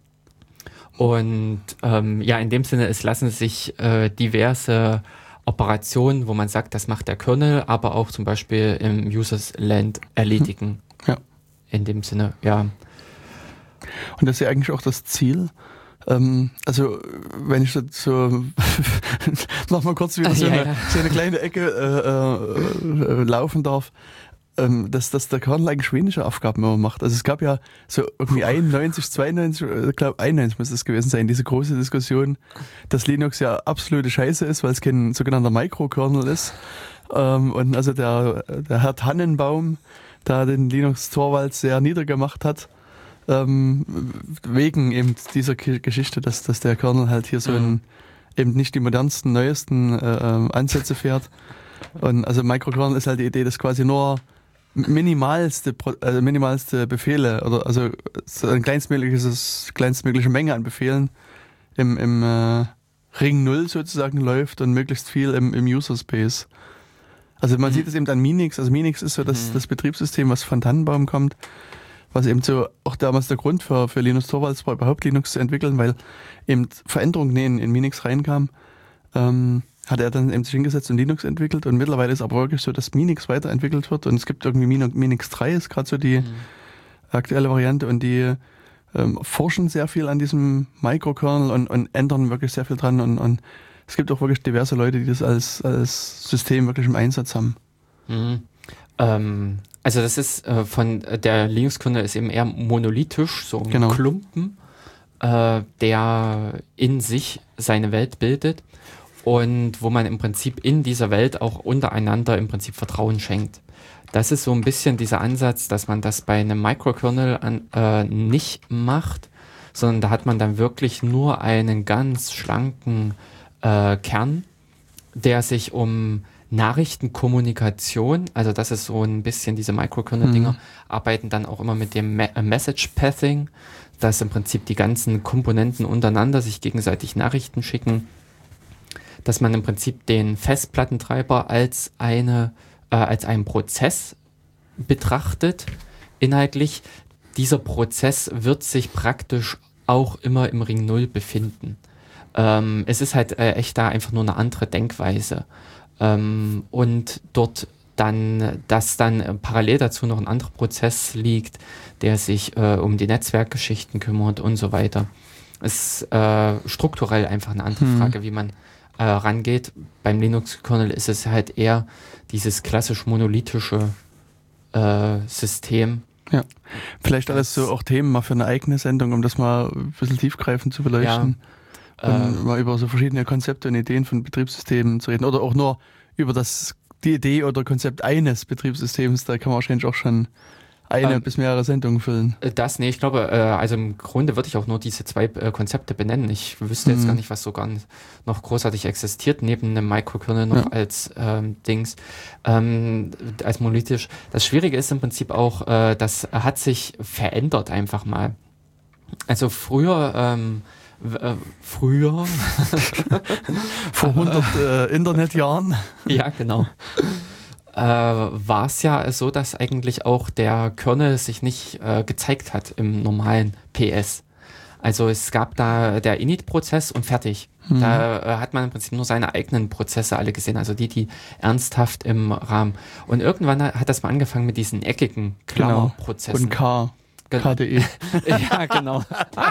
Und in dem Sinne, es lassen sich diverse Operationen, wo man sagt, das macht der Kernel, aber auch zum Beispiel im Users Land erledigen. Ja. In dem Sinne, ja. Und das ist ja eigentlich auch das Ziel. Also, wenn ich so noch mal kurz wieder so eine kleine Ecke laufen darf, dass der Kernel eigentlich weniger Aufgaben immer macht. Also es gab ja so irgendwie 91, 92, ich glaube 91 muss es gewesen sein, diese große Diskussion, dass Linux ja absolute Scheiße ist, weil es kein sogenannter Mikrokernel ist. Und also der Herr Tannenbaum da den Linux-Torvalds sehr niedergemacht hat, wegen eben dieser Geschichte, dass der Kernel halt hier so eben nicht die modernsten, neuesten Ansätze fährt. Und also Mikrokernel ist halt die Idee, dass quasi nur minimalste Befehle oder also eine kleinstmögliche Menge an Befehlen im Ring 0 sozusagen läuft und möglichst viel im User Space. Also man sieht es eben an Minix. Also Minix ist so das Betriebssystem, was von Tannenbaum kommt, was eben so auch damals der Grund für Linus Torvalds war, überhaupt Linux zu entwickeln, weil eben Veränderungen in Minix reinkamen. Hat er dann eben sich hingesetzt und Linux entwickelt und mittlerweile ist aber wirklich so, dass Minix weiterentwickelt wird und es gibt irgendwie Minix 3 ist gerade so die aktuelle Variante und die forschen sehr viel an diesem Mikrokernel und ändern wirklich sehr viel dran und es gibt auch wirklich diverse Leute, die das als System wirklich im Einsatz haben. Also das ist von der Linux-Kernel ist eben eher monolithisch, so ein Klumpen, der in sich seine Welt bildet. Und wo man im Prinzip in dieser Welt auch untereinander im Prinzip Vertrauen schenkt. Das ist so ein bisschen dieser Ansatz, dass man das bei einem Mikrokernel nicht macht, sondern da hat man dann wirklich nur einen ganz schlanken Kern, der sich um Nachrichtenkommunikation, also das ist so ein bisschen diese Mikrokernel-Dinger, arbeiten dann auch immer mit dem Message-Pathing, dass im Prinzip die ganzen Komponenten untereinander sich gegenseitig Nachrichten schicken, dass man im Prinzip den Festplattentreiber als einen Prozess betrachtet, inhaltlich. Dieser Prozess wird sich praktisch auch immer im Ring 0 befinden. Es ist halt echt da einfach nur eine andere Denkweise. Und dort dass dann parallel dazu noch ein anderer Prozess liegt, der sich um die Netzwerkgeschichten kümmert und so weiter. Es ist strukturell einfach eine andere Frage, wie man rangeht. Beim Linux-Kernel ist es halt eher dieses klassisch monolithische System. Ja, vielleicht alles so auch Themen mal für eine eigene Sendung, um das mal ein bisschen tiefgreifend zu beleuchten. Und mal über so verschiedene Konzepte und Ideen von Betriebssystemen zu reden. Oder auch nur über die Idee oder Konzept eines Betriebssystems. Da kann man wahrscheinlich auch schon eine bis mehrere Sendungen füllen. Ich glaube, also im Grunde würde ich auch nur diese 2 Konzepte benennen. Ich wüsste jetzt gar nicht, was so gar nicht noch großartig existiert, neben einem Microkernel noch als Dings, als monolithisch. Das Schwierige ist im Prinzip auch, das hat sich verändert einfach mal. Also früher vor 100 Internetjahren. Ja, genau. War es ja so, dass eigentlich auch der Kernel sich nicht gezeigt hat im normalen PS. Also es gab da der Init-Prozess und fertig. Da hat man im Prinzip nur seine eigenen Prozesse alle gesehen, also die ernsthaft im Rahmen. Und irgendwann hat das mal angefangen mit diesen eckigen Klammerprozessen. Und KDE. Ja, genau.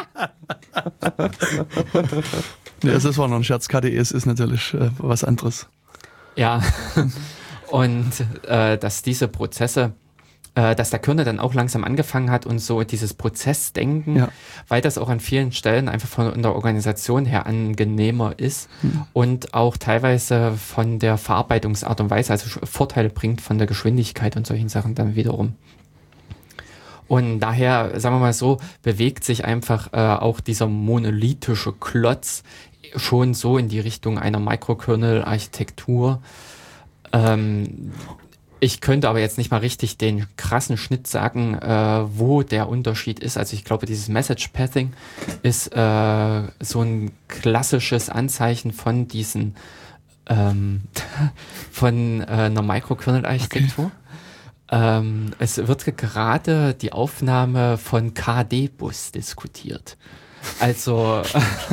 Ja, das war noch ein Scherz. KDE ist natürlich was anderes. Ja. Und dass diese Prozesse, dass der Kernel dann auch langsam angefangen hat und so dieses Prozessdenken, weil das auch an vielen Stellen einfach von der Organisation her angenehmer ist und auch teilweise von der Verarbeitungsart und Weise, also Vorteile bringt von der Geschwindigkeit und solchen Sachen dann wiederum. Und daher, sagen wir mal so, bewegt sich einfach auch dieser monolithische Klotz schon so in die Richtung einer Microkernel-Architektur. Ich könnte aber jetzt nicht mal richtig den krassen Schnitt sagen, wo der Unterschied ist. Also ich glaube, dieses Message Pathing ist so ein klassisches Anzeichen von diesen von einer Microkernel-Architektur. Okay. Es wird gerade die Aufnahme von KD-Bus diskutiert. Also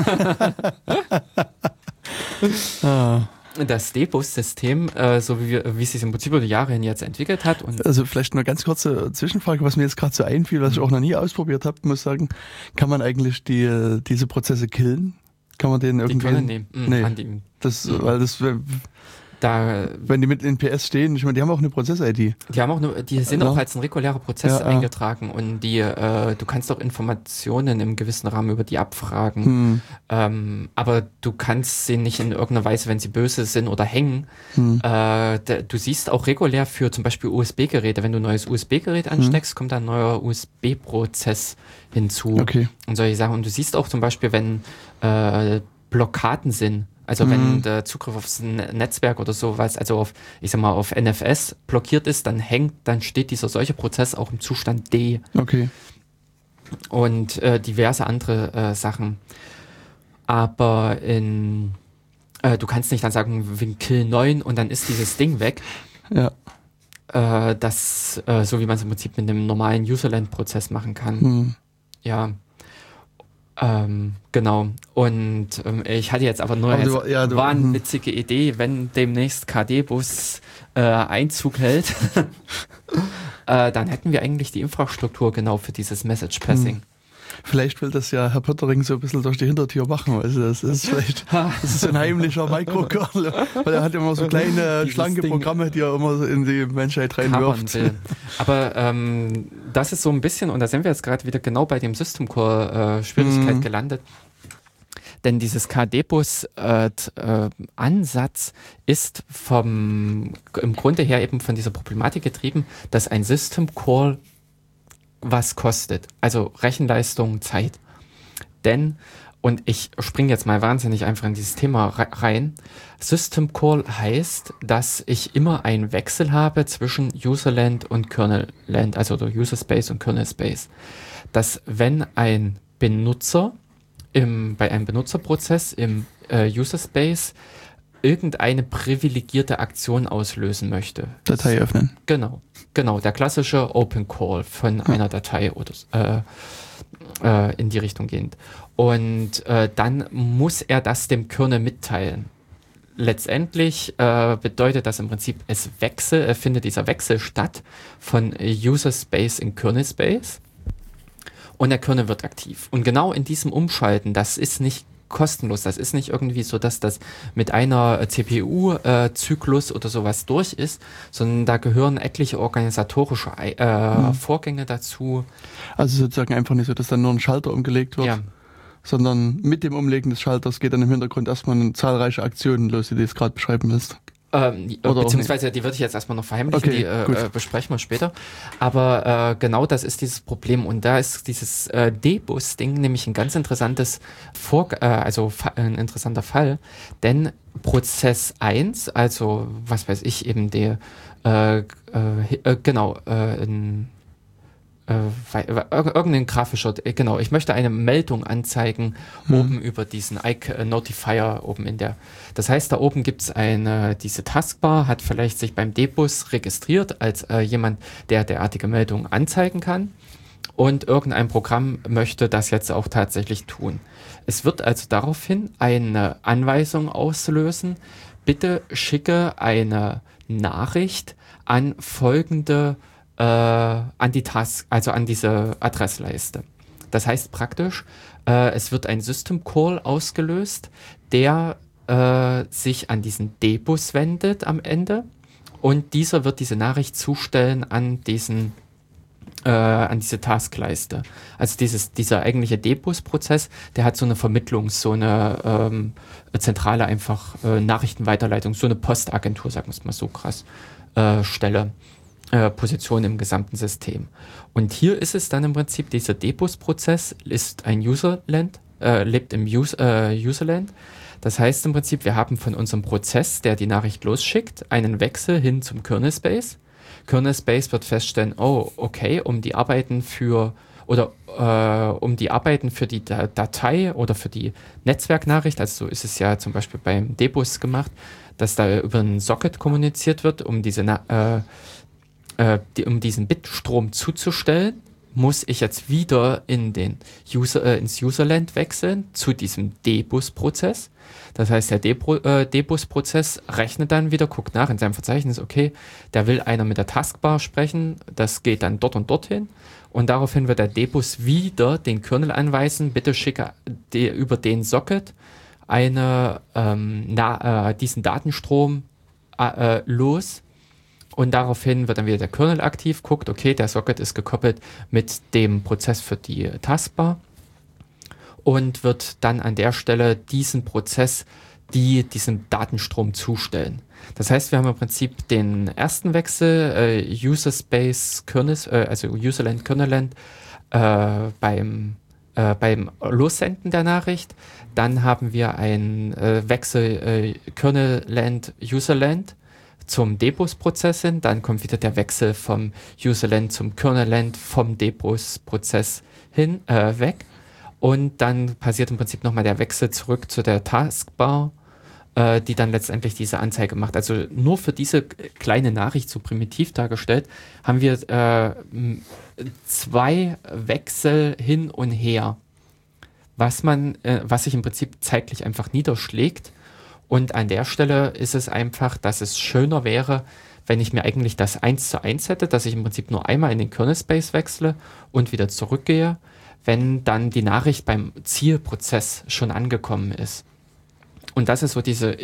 das D-Bus-System, so wie es sich im Prinzip über die Jahre hin jetzt entwickelt hat. Und also vielleicht eine ganz kurze Zwischenfrage, was mir jetzt gerade so einfiel, was ich auch noch nie ausprobiert habe, muss sagen, kann man eigentlich diese Prozesse killen? Kann man den irgendwie... Die können nehmen. Weil das... wenn die mit in PS stehen, ich meine, die haben auch eine Prozess-ID. Die sind auch als ein regulärer Prozess eingetragen und du kannst auch Informationen im gewissen Rahmen über die abfragen. Aber du kannst sie nicht in irgendeiner Weise, wenn sie böse sind oder hängen. Du siehst auch regulär für zum Beispiel USB-Geräte, wenn du ein neues USB-Gerät ansteckst, kommt da ein neuer USB-Prozess hinzu. Okay. Und solche Sachen. Und du siehst auch zum Beispiel, wenn Blockaden sind, also wenn der Zugriff aufs Netzwerk oder sowas, also auf NFS blockiert ist, dann steht dieser solche Prozess auch im Zustand D. Okay. Und diverse andere Sachen. Aber du kannst nicht dann sagen, wir kill 9 und dann ist dieses Ding weg. Ja. Das, so wie man es im Prinzip mit einem normalen Userland-Prozess machen kann. Ja. Genau. Und ich hatte jetzt aber nur eine wahnwitzige Idee, wenn demnächst KD-Bus Einzug hält, dann hätten wir eigentlich die Infrastruktur genau für dieses Message Passing. Vielleicht will das ja Herr Pöttering so ein bisschen durch die Hintertür machen. Also das ist so ein heimlicher Mikrokernel, weil er hat immer so kleine, schlanke Programme, die er immer so in die Menschheit reinwirft. Aber das ist so ein bisschen, und da sind wir jetzt gerade wieder genau bei dem System Core Schwierigkeit gelandet. Denn dieses KD-Bus-Ansatz ist im Grunde her eben von dieser Problematik getrieben, dass ein System Call was kostet. Also Rechenleistung, Zeit. Und ich springe jetzt mal wahnsinnig einfach in dieses Thema rein. System Call heißt, dass ich immer einen Wechsel habe zwischen Userland und Kernelland, also der User Space und Kernel Space. Dass wenn ein Benutzer bei einem Benutzerprozess im User Space irgendeine privilegierte Aktion auslösen möchte. Datei öffnen. Genau, der klassische Open Call von einer Datei oder in die Richtung gehend. Und dann muss er das dem Kernel mitteilen. letztendlich bedeutet das im Prinzip, findet dieser Wechsel statt von User Space in Kernel Space und der Kernel wird aktiv. Und genau in diesem Umschalten, das ist nicht kostenlos, das ist nicht irgendwie so, dass das mit einer CPU-Zyklus oder sowas durch ist, sondern da gehören etliche organisatorische Vorgänge dazu. Also sozusagen einfach nicht so, dass dann nur ein Schalter umgelegt wird, sondern mit dem Umlegen des Schalters geht dann im Hintergrund erstmal zahlreiche Aktionen los, die du jetzt gerade beschreiben willst. Beziehungsweise die würde ich jetzt erstmal noch verheimlichen, okay, die besprechen wir später. Aber genau das ist dieses Problem und da ist dieses D-Bus-Ding nämlich ein ganz interessantes ein interessanter Fall, denn Prozess 1, also was weiß ich, eben irgendein grafischer, genau, ich möchte eine Meldung anzeigen, oben über diesen Notifier oben das heißt, da oben gibt es diese Taskbar, hat vielleicht sich beim D-Bus registriert als jemand, der derartige Meldungen anzeigen kann und irgendein Programm möchte das jetzt auch tatsächlich tun. Es wird also daraufhin eine Anweisung auslösen, bitte schicke eine Nachricht an folgende an diese Adressleiste. Das heißt praktisch, es wird ein System Call ausgelöst, der sich an diesen D-Bus wendet am Ende und dieser wird diese Nachricht zustellen an diese Taskleiste. Also dieser eigentliche D-Bus-Prozess, der hat so eine so eine zentrale einfach Nachrichtenweiterleitung, so eine Postagentur, sagen wir es mal so krass, Stelle. Position im gesamten System. Und hier ist es dann im Prinzip, dieser D-Bus-Prozess ist ein Userland, lebt im Userland. Das heißt im Prinzip, wir haben von unserem Prozess, der die Nachricht losschickt, einen Wechsel hin zum Kernel Space. Kernel Space wird feststellen, oh, okay, um die Arbeiten für die Datei oder für die Netzwerknachricht, also so ist es ja zum Beispiel beim D-Bus gemacht, dass da über einen Socket kommuniziert wird, um diesen Bitstrom zuzustellen, muss ich jetzt wieder ins Userland wechseln zu diesem D-Bus-Prozess. Das heißt, der D-Bus-Prozess rechnet dann wieder, guckt nach in seinem Verzeichnis, okay, da will einer mit der Taskbar sprechen, das geht dann dort und dorthin und daraufhin wird der D-Bus wieder den Kernel anweisen, bitte schicke über den Socket diesen Datenstrom los. Und daraufhin wird dann wieder der Kernel aktiv, guckt, okay, der Socket ist gekoppelt mit dem Prozess für die Taskbar und wird dann an der Stelle diesen Prozess, diesem Datenstrom zustellen. Das heißt, wir haben im Prinzip den ersten Wechsel, User Space Kernel, also Userland, Kernelland, beim Lossenden der Nachricht. Dann haben wir einen Wechsel Kernelland, Userland zum D-Bus-Prozess hin, dann kommt wieder der Wechsel vom Userland zum Kernelland vom D-Bus-Prozess hin, weg und dann passiert im Prinzip nochmal der Wechsel zurück zu der Taskbar, die dann letztendlich diese Anzeige macht. Also nur für diese kleine Nachricht, so primitiv dargestellt, haben wir 2 Wechsel hin und her, was sich im Prinzip zeitlich einfach niederschlägt. Und an der Stelle ist es einfach, dass es schöner wäre, wenn ich mir eigentlich das 1:1 hätte, dass ich im Prinzip nur einmal in den Kernel Space wechsle und wieder zurückgehe, wenn dann die Nachricht beim Zielprozess schon angekommen ist. Und das ist so diese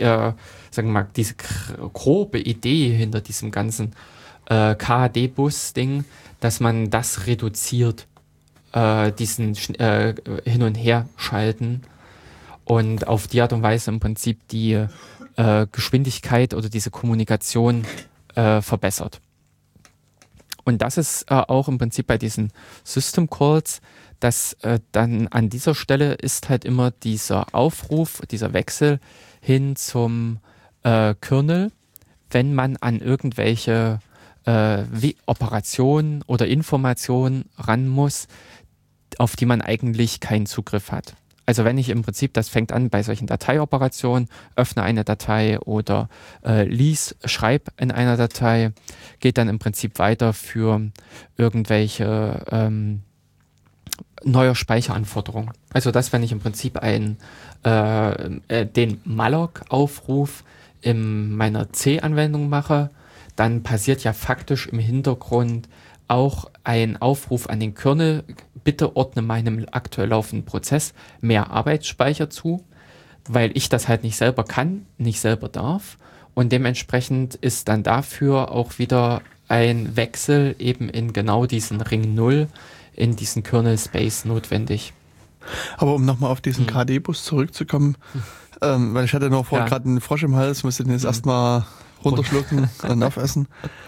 grobe Idee hinter diesem ganzen KD-Bus-Ding, dass man das reduziert, diesen Hin- und Her-Schalten. Und auf die Art und Weise im Prinzip die Geschwindigkeit oder diese Kommunikation verbessert. Und das ist auch im Prinzip bei diesen System Calls, dass dann an dieser Stelle ist halt immer dieser Aufruf, dieser Wechsel hin zum Kernel, wenn man an irgendwelche Operationen oder Informationen ran muss, auf die man eigentlich keinen Zugriff hat. Also wenn ich im Prinzip, das fängt an bei solchen Dateioperationen, öffne eine Datei oder schreib in einer Datei, geht dann im Prinzip weiter für irgendwelche neue Speicheranforderungen. Also dass wenn ich im Prinzip den Malloc-Aufruf in meiner C-Anwendung mache, dann passiert ja faktisch im Hintergrund auch ein Aufruf an den Kernel, bitte ordne meinem aktuell laufenden Prozess mehr Arbeitsspeicher zu, weil ich das halt nicht selber kann, nicht selber darf. Und dementsprechend ist dann dafür auch wieder ein Wechsel eben in genau diesen Ring 0, in diesen Kernel Space notwendig. Aber um nochmal auf diesen KD-Bus zurückzukommen, weil ich hatte noch vorher gerade einen Frosch im Hals, musste den jetzt erstmal runterschlucken und aufessen.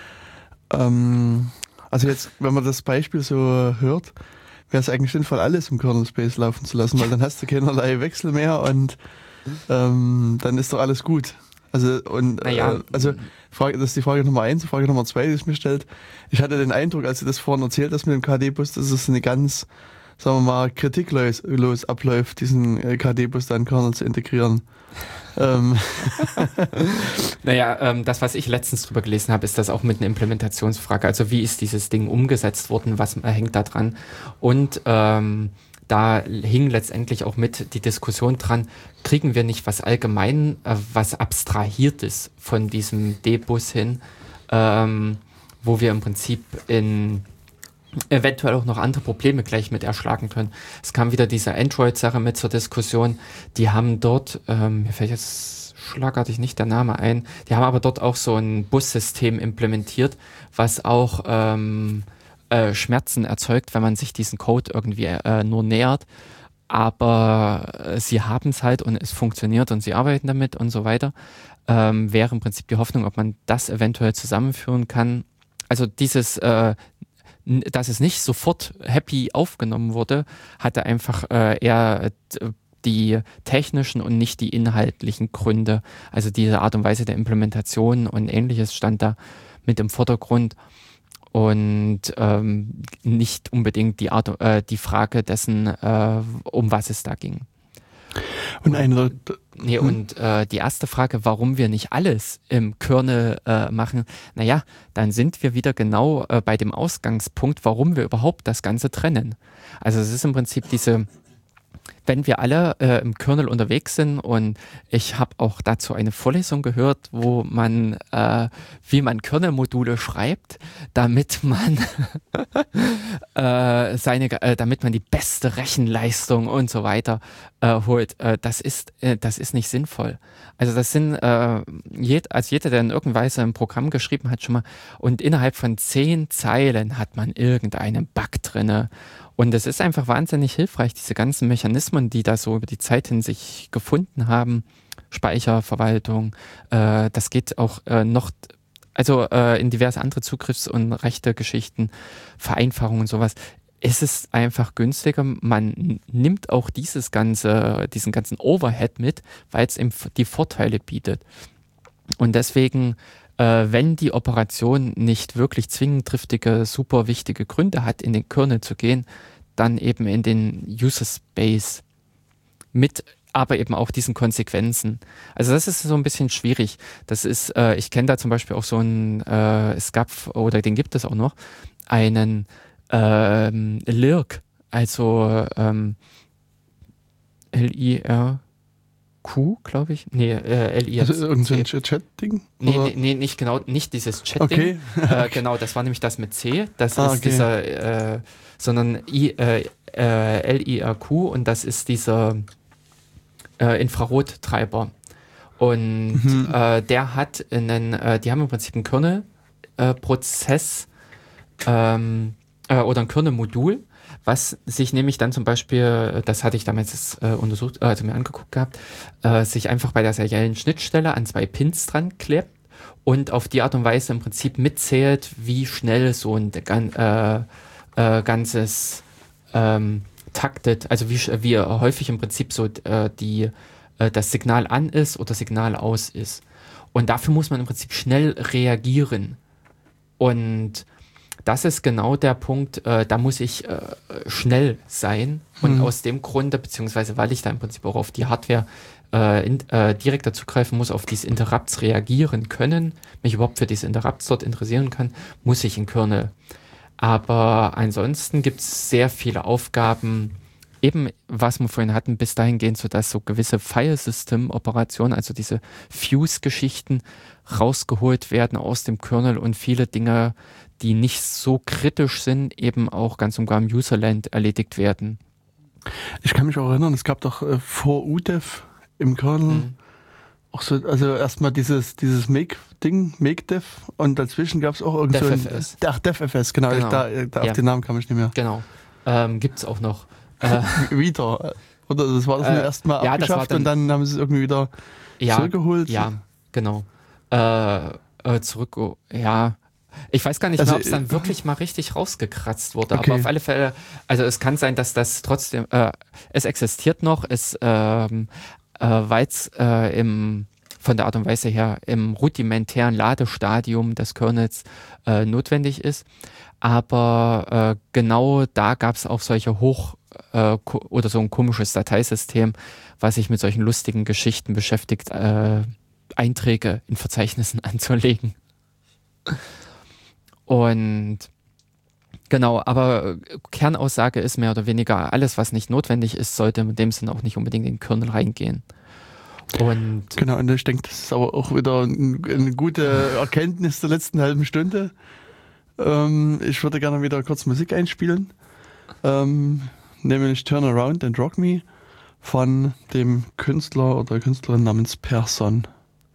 Also jetzt, wenn man das Beispiel so hört, wäre es eigentlich sinnvoll, alles im Kernel Space laufen zu lassen, weil dann hast du keinerlei Wechsel mehr und dann ist doch alles gut. Also das ist die Frage Nummer 1. Die Frage Nummer 2, die sich mir stellt. Ich hatte den Eindruck, als du das vorhin erzählt hast mit dem KD-Bus, dass es eine ganz, sagen wir mal, kritiklos abläuft, diesen KD-Bus da in Kernel zu integrieren. Das, was ich letztens drüber gelesen habe, ist das auch mit einer Implementationsfrage. Also wie ist dieses Ding umgesetzt worden, was hängt da dran? Und da hing letztendlich auch mit die Diskussion dran, kriegen wir nicht was allgemein, was Abstrahiertes von diesem D-Bus hin, wo wir im Prinzip eventuell auch noch andere Probleme gleich mit erschlagen können. Es kam wieder diese Android-Sache mit zur Diskussion. Die haben dort, mir fällt jetzt schlagartig nicht der Name ein, die haben aber dort auch so ein Bussystem implementiert, was auch Schmerzen erzeugt, wenn man sich diesen Code irgendwie nur nähert. Aber sie haben es halt und es funktioniert und sie arbeiten damit und so weiter. Wäre im Prinzip die Hoffnung, ob man das eventuell zusammenführen kann. Also dieses dass es nicht sofort happy aufgenommen wurde, hatte einfach eher die technischen und nicht die inhaltlichen Gründe. Also diese Art und Weise der Implementation und Ähnliches stand da mit im Vordergrund und nicht unbedingt die Frage dessen, um was es da ging. Und die erste Frage, warum wir nicht alles im Kernel machen, dann sind wir wieder genau bei dem Ausgangspunkt, warum wir überhaupt das Ganze trennen. Also es ist im Prinzip wenn wir alle im Kernel unterwegs sind, und ich habe auch dazu eine Vorlesung gehört, wo man, wie man Kernel-Module schreibt, damit man damit man die beste Rechenleistung und so weiter holt. Das ist nicht sinnvoll. Also das sind jeder, der in irgendeiner Weise ein Programm geschrieben hat, schon mal, und innerhalb von 10 Zeilen hat man irgendeinen Bug drinne. Und es ist einfach wahnsinnig hilfreich, diese ganzen Mechanismen, die da so über die Zeit hin sich gefunden haben, Speicherverwaltung, das geht auch noch, also in diverse andere Zugriffs- und Rechte-Geschichten, Vereinfachungen und sowas. Es ist einfach günstiger, man nimmt auch diesen ganzen Overhead mit, weil es eben die Vorteile bietet. Und deswegen, wenn die Operation nicht wirklich zwingend triftige, super wichtige Gründe hat, in den Kernel zu gehen, dann eben in den User Space mit, aber eben auch diesen Konsequenzen. Also das ist so ein bisschen schwierig. Das ist, ich kenne da zum Beispiel auch so einen, den gibt es auch noch, einen LIRC, also LIRQ, glaube ich. Nee, LIRC. Also irgendein Chat-Ding? Nee, nicht genau, nicht dieses Chat-Ding. Okay. Genau, das war nämlich das mit C. Das ist dieser, sondern LIRQ, und das ist dieser Infrarottreiber. Und der hat die haben im Prinzip einen Kernel-Prozess oder ein Kernel-Modul, was sich nämlich dann zum Beispiel, das hatte ich damals untersucht, also mir angeguckt gehabt, sich einfach bei der seriellen Schnittstelle an 2 Pins dran klebt und auf die Art und Weise im Prinzip mitzählt, wie schnell so ein ganzes taktet, also wie häufig im Prinzip so das Signal an ist oder Signal aus ist. Und dafür muss man im Prinzip schnell reagieren. Und das ist genau der Punkt, da muss ich schnell sein. Und aus dem Grunde, beziehungsweise weil ich da im Prinzip auch auf die Hardware direkt dazugreifen muss, auf diese Interrupts reagieren können, mich überhaupt für diese Interrupts dort interessieren kann, muss ich in Kernel. Aber ansonsten gibt es sehr viele Aufgaben eben, was wir vorhin hatten, bis dahin gehen, sodass so gewisse File-System-Operationen, also diese Fuse-Geschichten rausgeholt werden aus dem Kernel und viele Dinge, die nicht so kritisch sind, eben auch ganz und gar im Userland erledigt werden. Ich kann mich auch erinnern, es gab doch vor UDEV im Kernel auch so, also erstmal dieses Make-Ding, Make-Dev, und dazwischen gab es auch irgend so DevFS. DevFS, genau. Da auf den Namen kam ich nicht mehr. Genau. Gibt es auch noch. Wieder. Oder das war das erstmal abgeschafft und dann haben sie es irgendwie wieder zurückgeholt. Ja, genau. Ich weiß gar nicht mehr, ob es dann wirklich mal richtig rausgekratzt wurde, aber auf alle Fälle, also es kann sein, dass das trotzdem, es existiert noch, weil es von der Art und Weise her im rudimentären Ladestadium des Kernels notwendig ist, aber genau da gab es auch solche oder so ein komisches Dateisystem, was sich mit solchen lustigen Geschichten beschäftigt, Einträge in Verzeichnissen anzulegen. Und genau, aber Kernaussage ist mehr oder weniger, alles, was nicht notwendig ist, sollte in dem Sinne auch nicht unbedingt in den Kernel reingehen. Und genau, und ich denke, das ist aber auch wieder eine gute Erkenntnis der letzten halben Stunde. Ich würde gerne wieder kurz Musik einspielen, nämlich Turn Around and Rock Me von dem Künstler oder Künstlerin namens Persson.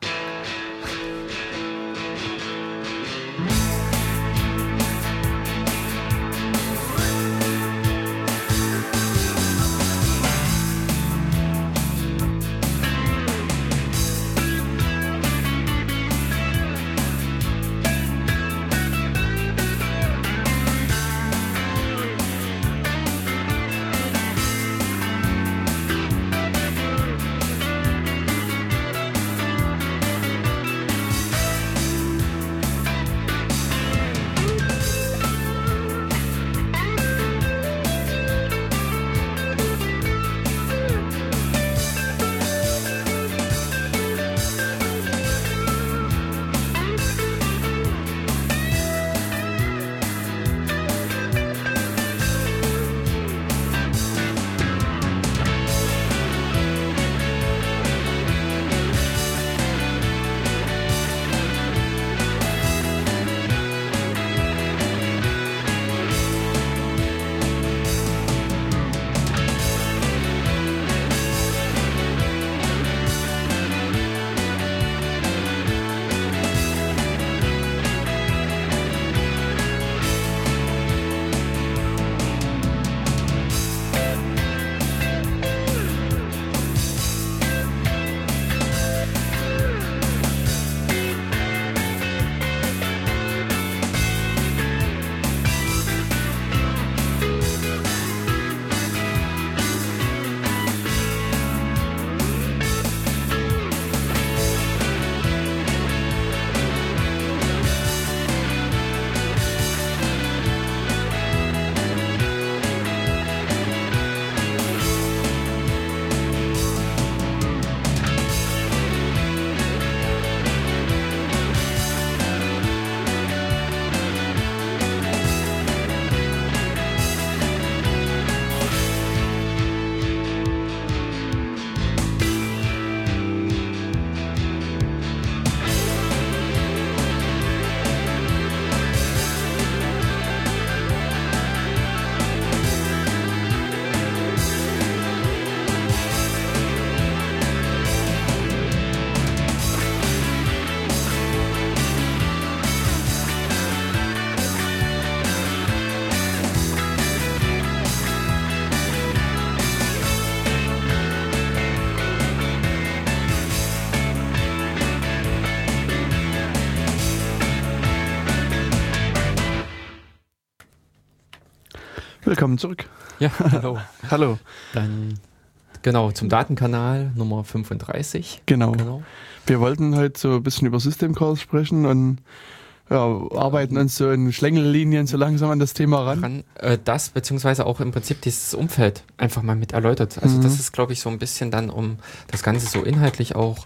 Willkommen zurück. Ja, hallo. Hallo. Dann genau zum Datenkanal Nummer 35. Genau. Wir wollten heute so ein bisschen über System Calls sprechen und arbeiten uns so in Schlängellinien so langsam an das Thema ran. Das beziehungsweise auch im Prinzip dieses Umfeld einfach mal mit erläutert. Also das ist, glaube ich, so ein bisschen dann, um das Ganze so inhaltlich auch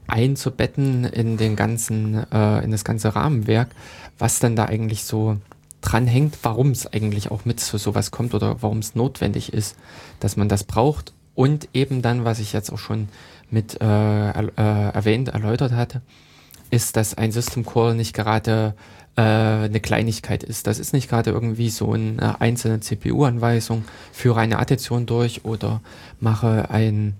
einzubetten in den ganzen, in das ganze Rahmenwerk, was denn da eigentlich so dranhängt, warum es eigentlich auch mit zu sowas kommt oder warum es notwendig ist, dass man das braucht. Und eben dann, was ich jetzt auch schon mit erläutert hatte, ist, dass ein System Call nicht gerade eine Kleinigkeit ist. Das ist nicht gerade irgendwie so eine einzelne CPU-Anweisung, führe eine Addition durch oder mache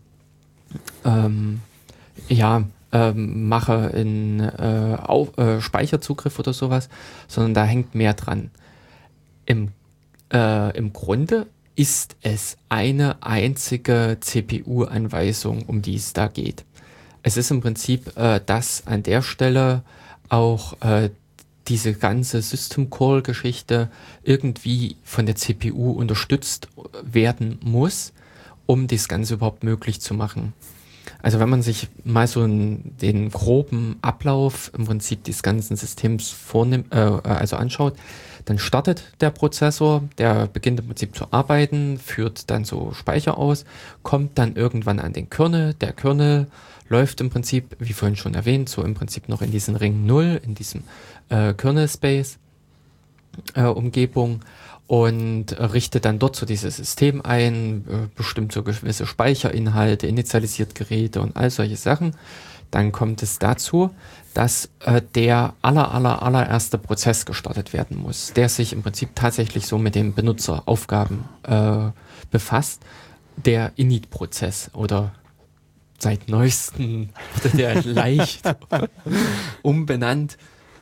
mache einen Speicherzugriff oder sowas, sondern da hängt mehr dran. Im Grunde ist es eine einzige CPU-Anweisung, um die es da geht. Es ist im Prinzip, dass an der Stelle auch diese ganze System Call-Geschichte irgendwie von der CPU unterstützt werden muss, um das Ganze überhaupt möglich zu machen. Also wenn man sich mal so den groben Ablauf im Prinzip des ganzen Systems anschaut, dann startet der Prozessor, der beginnt im Prinzip zu arbeiten, führt dann so Speicher aus, kommt dann irgendwann an den Kernel. Der Kernel läuft im Prinzip, wie vorhin schon erwähnt, so im Prinzip noch in diesen Ring 0, in diesem Kernel-Space Umgebung und richtet dann dort so dieses System ein, bestimmt so gewisse Speicherinhalte, initialisiert Geräte und all solche Sachen. Dann kommt es dazu, dass der allererste Prozess gestartet werden muss, der sich im Prinzip tatsächlich so mit den Benutzeraufgaben befasst. Der Init-Prozess oder seit neuestem wurde der leicht umbenannt.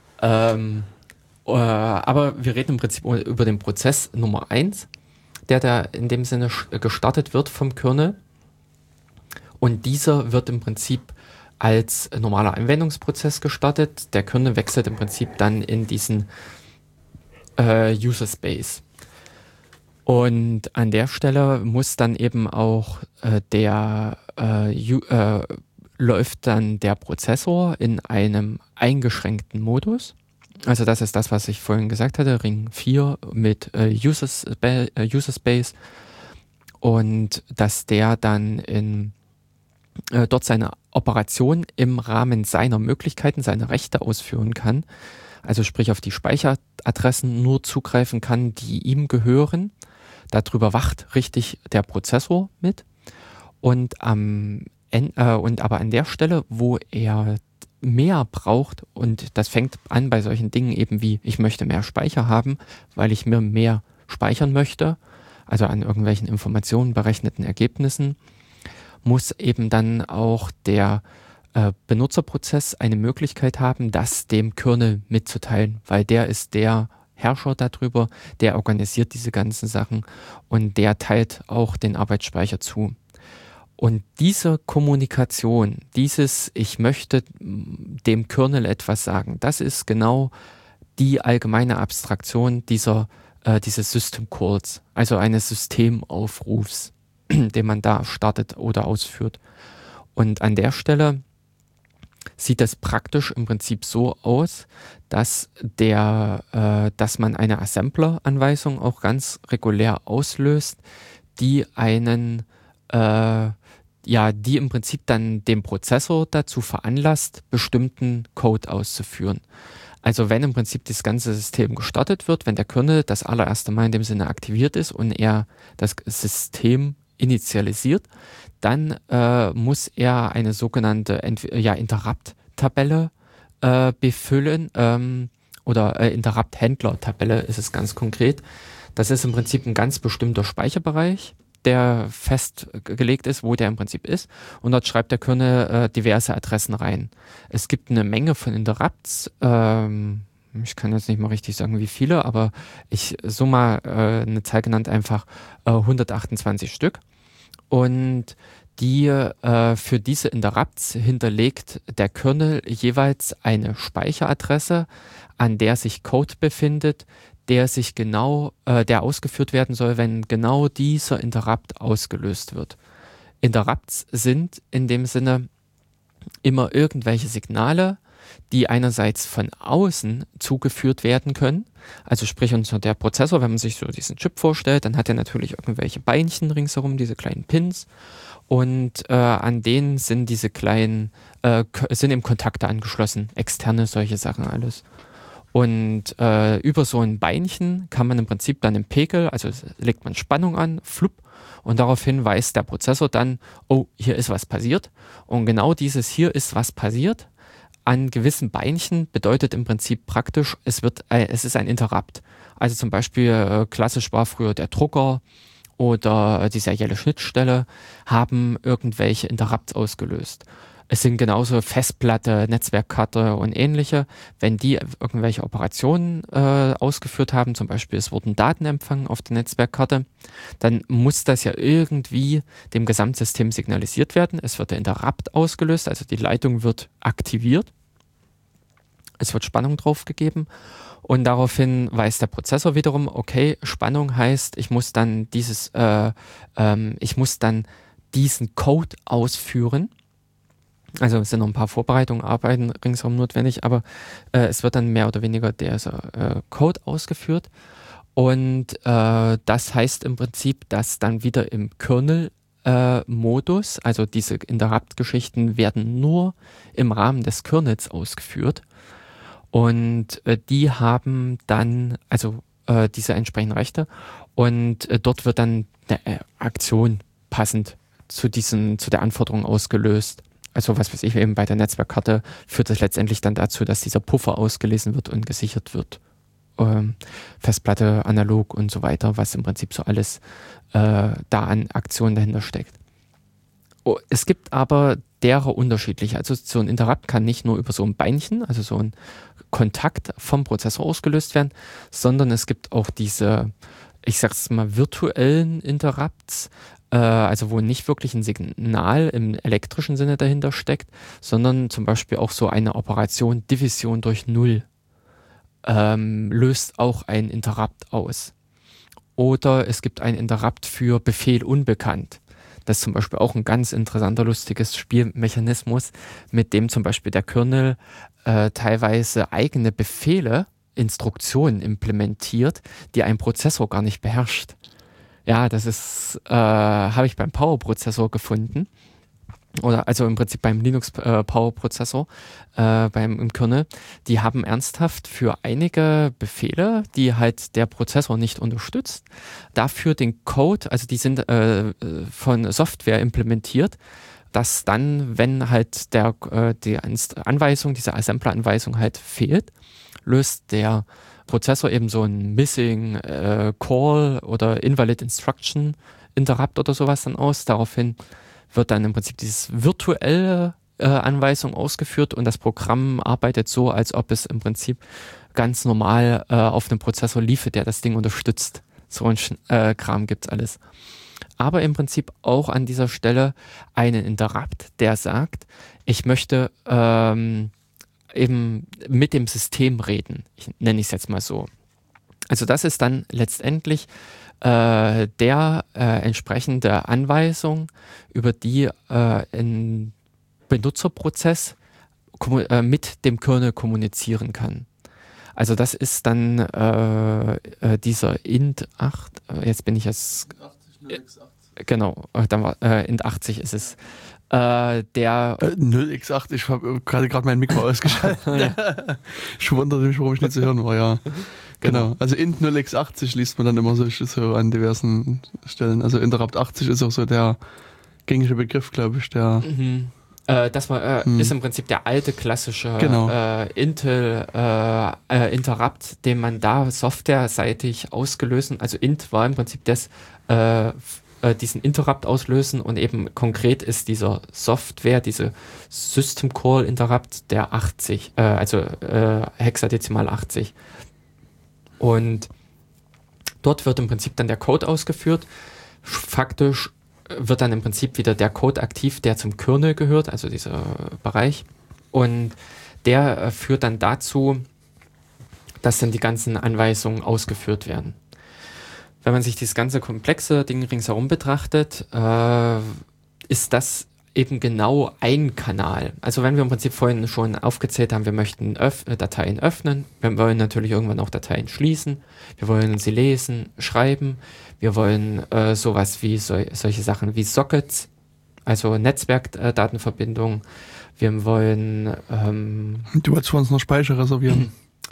Aber wir reden im Prinzip über den Prozess Nummer 1, der da in dem Sinne gestartet wird vom Kernel. Und dieser wird im Prinzip als normaler Anwendungsprozess gestartet. Der Kernel wechselt im Prinzip dann in diesen User Space. Und an der Stelle muss dann eben auch läuft dann der Prozessor in einem eingeschränkten Modus. Also das ist das, was ich vorhin gesagt hatte, Ring 4 mit User Space und dass der dann dort seine Operation im Rahmen seiner Möglichkeiten, seine Rechte ausführen kann. Also sprich auf die Speicheradressen nur zugreifen kann, die ihm gehören. Darüber wacht richtig der Prozessor mit. Und aber an der Stelle, wo er mehr braucht, und das fängt an bei solchen Dingen eben wie, ich möchte mehr Speicher haben, weil ich mir mehr speichern möchte, also an irgendwelchen Informationen, berechneten Ergebnissen, muss eben dann auch der Benutzerprozess eine Möglichkeit haben, das dem Kernel mitzuteilen, weil der ist der Herrscher darüber, der organisiert diese ganzen Sachen und der teilt auch den Arbeitsspeicher zu. Und diese Kommunikation, ich möchte dem Kernel etwas sagen, das ist genau die allgemeine Abstraktion dieses System Calls, also eines Systemaufrufs, den man da startet oder ausführt. Und an der Stelle sieht das praktisch im Prinzip so aus, dass man eine Assembler-Anweisung auch ganz regulär auslöst, die die im Prinzip dann den Prozessor dazu veranlasst, bestimmten Code auszuführen. Also wenn im Prinzip das ganze System gestartet wird, wenn der Kernel das allererste Mal in dem Sinne aktiviert ist und er das System initialisiert, dann muss er eine sogenannte Interrupt-Tabelle befüllen oder Interrupt-Händler-Tabelle ist es ganz konkret. Das ist im Prinzip ein ganz bestimmter Speicherbereich, der festgelegt ist, wo der im Prinzip ist. Und dort schreibt der Kernel diverse Adressen rein. Es gibt eine Menge von Interrupts. Ich kann jetzt nicht mal richtig sagen, wie viele, aber ich so mal eine Zahl genannt, einfach 128 Stück. Und für diese Interrupts hinterlegt der Kernel jeweils eine Speicheradresse, an der sich Code befindet, der ausgeführt werden soll, wenn genau dieser Interrupt ausgelöst wird. Interrupts sind in dem Sinne immer irgendwelche Signale, die einerseits von außen zugeführt werden können. Also sprich, der Prozessor, wenn man sich so diesen Chip vorstellt, dann hat er natürlich irgendwelche Beinchen ringsherum, diese kleinen Pins. Und an denen sind diese kleinen, sind eben Kontakte angeschlossen, externe, solche Sachen alles. Und über so ein Beinchen kann man im Prinzip dann einen Pegel, also legt man Spannung an, flupp, und daraufhin weiß der Prozessor dann, oh, hier ist was passiert. Und genau dieses hier ist was passiert an gewissen Beinchen bedeutet im Prinzip praktisch, es ist ein Interrupt. Also zum Beispiel klassisch war früher der Drucker oder die serielle Schnittstelle haben irgendwelche Interrupts ausgelöst. Es sind genauso Festplatte, Netzwerkkarte und ähnliche. Wenn die irgendwelche Operationen ausgeführt haben, zum Beispiel es wurden Daten empfangen auf der Netzwerkkarte, dann muss das ja irgendwie dem Gesamtsystem signalisiert werden. Es wird der Interrupt ausgelöst, also die Leitung wird aktiviert. Es wird Spannung draufgegeben und daraufhin weiß der Prozessor wiederum, okay, Spannung heißt, ich muss dann diesen Code ausführen. Also es sind noch ein paar Vorbereitungen, Arbeiten ringsherum notwendig, aber es wird dann mehr oder weniger der Code ausgeführt. Und das heißt im Prinzip, dass dann wieder im Kernel-Modus, also diese Interrupt-Geschichten werden nur im Rahmen des Kernels ausgeführt. Und die haben dann, also diese entsprechenden Rechte. Und dort wird dann eine Aktion passend zu der Anforderung ausgelöst. Also was weiß ich, eben bei der Netzwerkkarte führt das letztendlich dann dazu, dass dieser Puffer ausgelesen wird und gesichert wird. Festplatte, analog und so weiter, was im Prinzip so alles da an Aktionen dahinter steckt. Es gibt aber derer unterschiedlich. Also so ein Interrupt kann nicht nur über so ein Beinchen, also so ein Kontakt vom Prozessor ausgelöst werden, sondern es gibt auch diese, ich sag's mal, virtuellen Interrupts, also wo nicht wirklich ein Signal im elektrischen Sinne dahinter steckt, sondern zum Beispiel auch so eine Operation Division durch Null löst auch ein Interrupt aus. Oder es gibt ein Interrupt für Befehl unbekannt. Das ist zum Beispiel auch ein ganz interessanter, lustiges Spielmechanismus, mit dem zum Beispiel der Kernel teilweise eigene Befehle, Instruktionen implementiert, die ein Prozessor gar nicht beherrscht. Ja, das ist, habe ich beim Power-Prozessor gefunden. Oder also im Prinzip beim Linux-Power-Prozessor, im Kernel. Die haben ernsthaft für einige Befehle, die halt der Prozessor nicht unterstützt, dafür den Code, also die sind von Software implementiert, dass dann, wenn halt die Anweisung, diese Assembler-Anweisung halt fehlt, löst der Prozessor eben so ein Missing Call oder Invalid Instruction Interrupt oder sowas dann aus. Daraufhin wird dann im Prinzip dieses virtuelle Anweisung ausgeführt und das Programm arbeitet so, als ob es im Prinzip ganz normal auf einem Prozessor liefe, der das Ding unterstützt. So ein Kram gibt's alles. Aber im Prinzip auch an dieser Stelle einen Interrupt, der sagt, ich möchte eben mit dem System reden. Nenne ich es jetzt mal so. Also das ist dann letztendlich der entsprechende Anweisung, über die ein Benutzerprozess mit dem Kernel kommunizieren kann. Also das ist dann dieser int 8, jetzt bin ich jetzt... Genau, dann war int 80 ist es. Der 0x8, ich habe gerade mein Mikro ausgeschaltet. Ich wunderte mich, warum ich nicht zu hören war, ja. Genau, also int 0x80 liest man dann immer so an diversen Stellen. Also Interrupt 80 ist auch so der gängige Begriff, glaube ich, der... Das ist im Prinzip der alte klassische Intel Interrupt, den man da softwareseitig ausgelöst, also int war im Prinzip diesen Interrupt auslösen und eben konkret ist dieser Software, diese System Call Interrupt der 80, hexadezimal 80. Und dort wird im Prinzip dann der Code ausgeführt. Faktisch wird dann im Prinzip wieder der Code aktiv, der zum Kernel gehört, also dieser Bereich. Und der führt dann dazu, dass dann die ganzen Anweisungen ausgeführt werden. Wenn man sich dieses ganze komplexe Ding ringsherum betrachtet, ist das eben genau ein Kanal. Also wenn wir im Prinzip vorhin schon aufgezählt haben, wir möchten Dateien öffnen, wir wollen natürlich irgendwann auch Dateien schließen, wir wollen sie lesen, schreiben, wir wollen sowas wie solche Sachen wie Sockets, also Netzwerkdatenverbindungen, wir wollen... du wolltest für uns noch Speicher reservieren.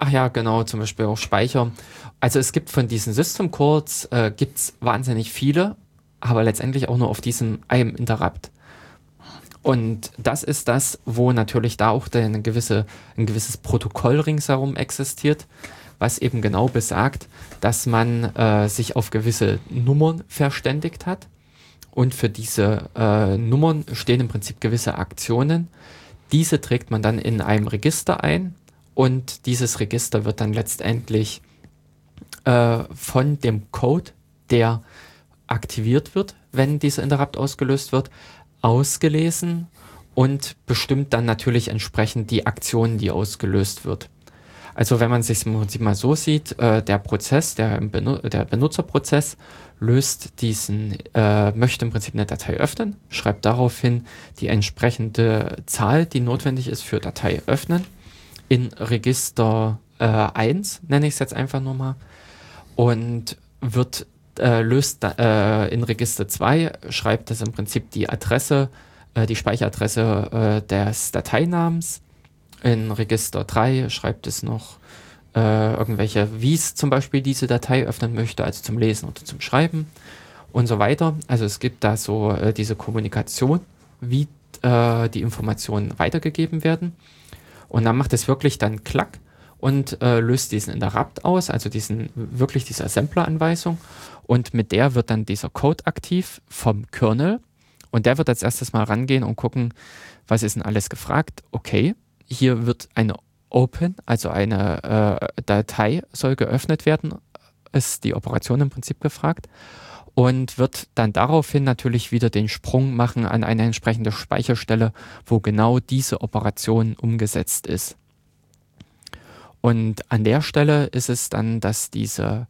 Ach ja, genau, zum Beispiel auch Speicher. Also es gibt von diesen System Calls gibt's wahnsinnig viele, aber letztendlich auch nur auf diesem einem Interrupt. Und das ist das, wo natürlich da auch ein gewisses Protokoll ringsherum existiert, was eben genau besagt, dass man sich auf gewisse Nummern verständigt hat. Und für diese Nummern stehen im Prinzip gewisse Aktionen. Diese trägt man dann in einem Register ein und dieses Register wird dann letztendlich von dem Code, der aktiviert wird, wenn dieser Interrupt ausgelöst wird, ausgelesen und bestimmt dann natürlich entsprechend die Aktion, die ausgelöst wird. Also wenn man sich im Prinzip mal so sieht, der Prozess, der Benutzerprozess möchte im Prinzip eine Datei öffnen, schreibt daraufhin die entsprechende Zahl, die notwendig ist für Datei öffnen, in Register 1, nenne ich es jetzt einfach nur mal, und löst in Register 2, schreibt es im Prinzip die Adresse, die Speicheradresse des Dateinamens. In Register 3 schreibt es noch wie es zum Beispiel diese Datei öffnen möchte, also zum Lesen oder zum Schreiben und so weiter. Also es gibt da so diese Kommunikation, wie die Informationen weitergegeben werden. Und dann macht es wirklich dann Klack und löst diesen Interrupt aus, also diese Assembler-Anweisung. Und mit der wird dann dieser Code aktiv vom Kernel. Und der wird als erstes mal rangehen und gucken, was ist denn alles gefragt. Okay, hier wird eine Open, also eine Datei soll geöffnet werden, ist die Operation im Prinzip gefragt. Und wird dann daraufhin natürlich wieder den Sprung machen an eine entsprechende Speicherstelle, wo genau diese Operation umgesetzt ist. Und an der Stelle ist es dann, dass diese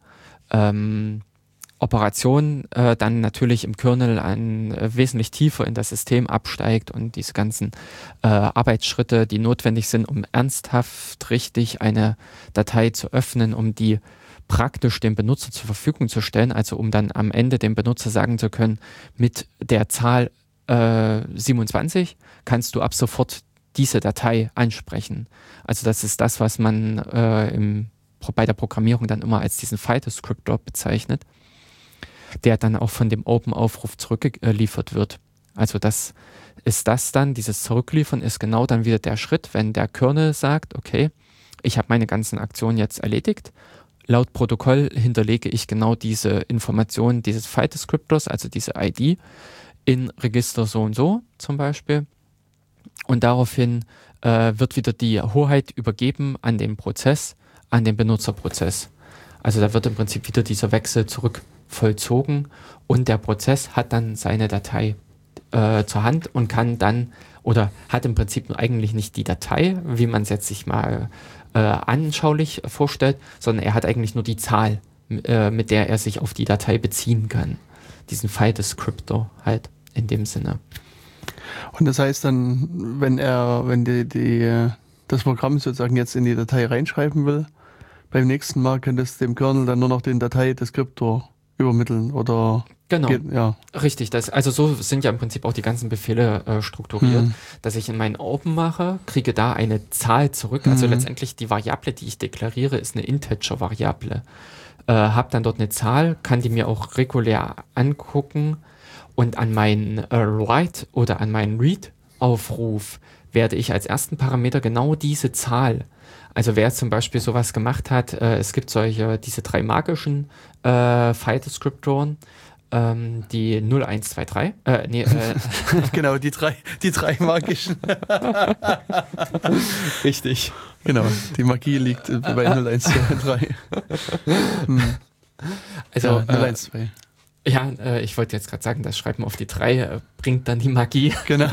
Operation dann natürlich im Kernel wesentlich tiefer in das System absteigt und diese ganzen Arbeitsschritte, die notwendig sind, um ernsthaft richtig eine Datei zu öffnen, um die praktisch dem Benutzer zur Verfügung zu stellen, also um dann am Ende dem Benutzer sagen zu können, mit der Zahl 27 kannst du ab sofort diese Datei ansprechen. Also das ist das, was man bei der Programmierung dann immer als diesen File Descriptor bezeichnet, der dann auch von dem Open-Aufruf zurückgeliefert wird. Also dieses Zurückliefern ist genau dann wieder der Schritt, wenn der Kernel sagt, okay, ich habe meine ganzen Aktionen jetzt erledigt. Laut Protokoll hinterlege ich genau diese Information dieses File Descriptors, also diese ID, in Register so und so zum Beispiel. Und daraufhin wird wieder die Hoheit übergeben an den Prozess, an den Benutzerprozess. Also da wird im Prinzip wieder dieser Wechsel zurück vollzogen und der Prozess hat dann seine Datei zur Hand und kann dann oder hat im Prinzip eigentlich nicht die Datei, wie man es jetzt sich mal anschaulich vorstellt, sondern er hat eigentlich nur die Zahl, mit der er sich auf die Datei beziehen kann. Diesen File Descriptor halt in dem Sinne. Und das heißt dann, wenn das Programm sozusagen jetzt in die Datei reinschreiben will, beim nächsten Mal kann das dem Kernel dann nur noch den Datei-Deskriptor übermitteln oder... Genau, richtig. Also so sind ja im Prinzip auch die ganzen Befehle strukturiert, dass ich in meinen Open mache, kriege da eine Zahl zurück. Also letztendlich die Variable, die ich deklariere, ist eine Integer-Variable. Habe dann dort eine Zahl, kann die mir auch regulär angucken und an meinen Write oder an meinen Read-Aufruf werde ich als ersten Parameter genau diese Zahl. Also wer zum Beispiel sowas gemacht hat, es gibt diese 3 magischen File-Descriptoren, die 0123, genau, die drei magischen. Richtig. Genau, die Magie liegt bei 0123. Also, ja, 012. Ich wollte jetzt gerade sagen, das Schreiben auf die 3 bringt dann die Magie. Genau.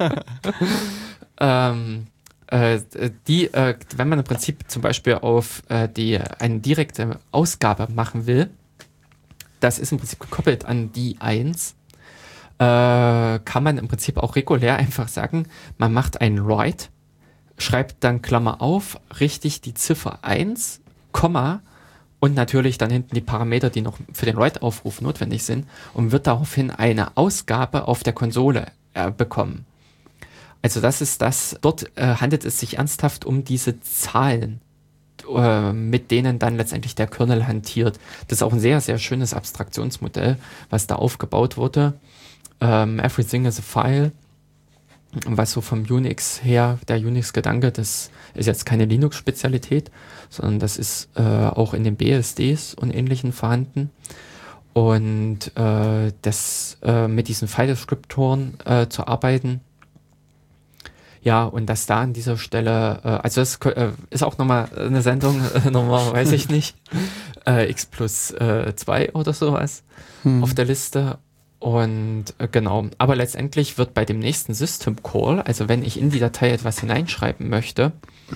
Wenn man im Prinzip zum Beispiel auf eine direkte Ausgabe machen will, das ist im Prinzip gekoppelt an die 1, kann man im Prinzip auch regulär einfach sagen, man macht einen Write, schreibt dann Klammer auf, richtig die Ziffer 1, Komma und natürlich dann hinten die Parameter, die noch für den Write-Aufruf notwendig sind und wird daraufhin eine Ausgabe auf der Konsole bekommen. Also das ist das, dort handelt es sich ernsthaft um diese Zahlen, mit denen dann letztendlich der Kernel hantiert. Das ist auch ein sehr, sehr schönes Abstraktionsmodell, was da aufgebaut wurde. Everything is a file, was so vom Unix her, der Unix-Gedanke, das ist jetzt keine Linux-Spezialität, sondern das ist auch in den BSDs und Ähnlichen vorhanden. Und mit diesen File-Descriptoren zu arbeiten. Ja, und dass da an dieser Stelle, also das ist auch nochmal eine Sendung, nochmal weiß ich nicht, X+2 oder sowas auf der Liste. Und genau, aber letztendlich wird bei dem nächsten System Call, also wenn ich in die Datei etwas hineinschreiben möchte,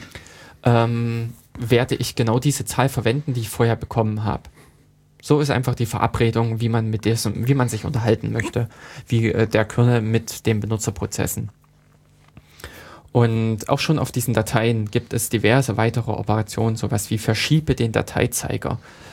werde ich genau diese Zahl verwenden, die ich vorher bekommen habe. So ist einfach die Verabredung, wie man sich unterhalten möchte, wie der Kernel mit den Benutzerprozessen. Und auch schon auf diesen Dateien gibt es diverse weitere Operationen, sowas wie verschiebe den Dateizeiger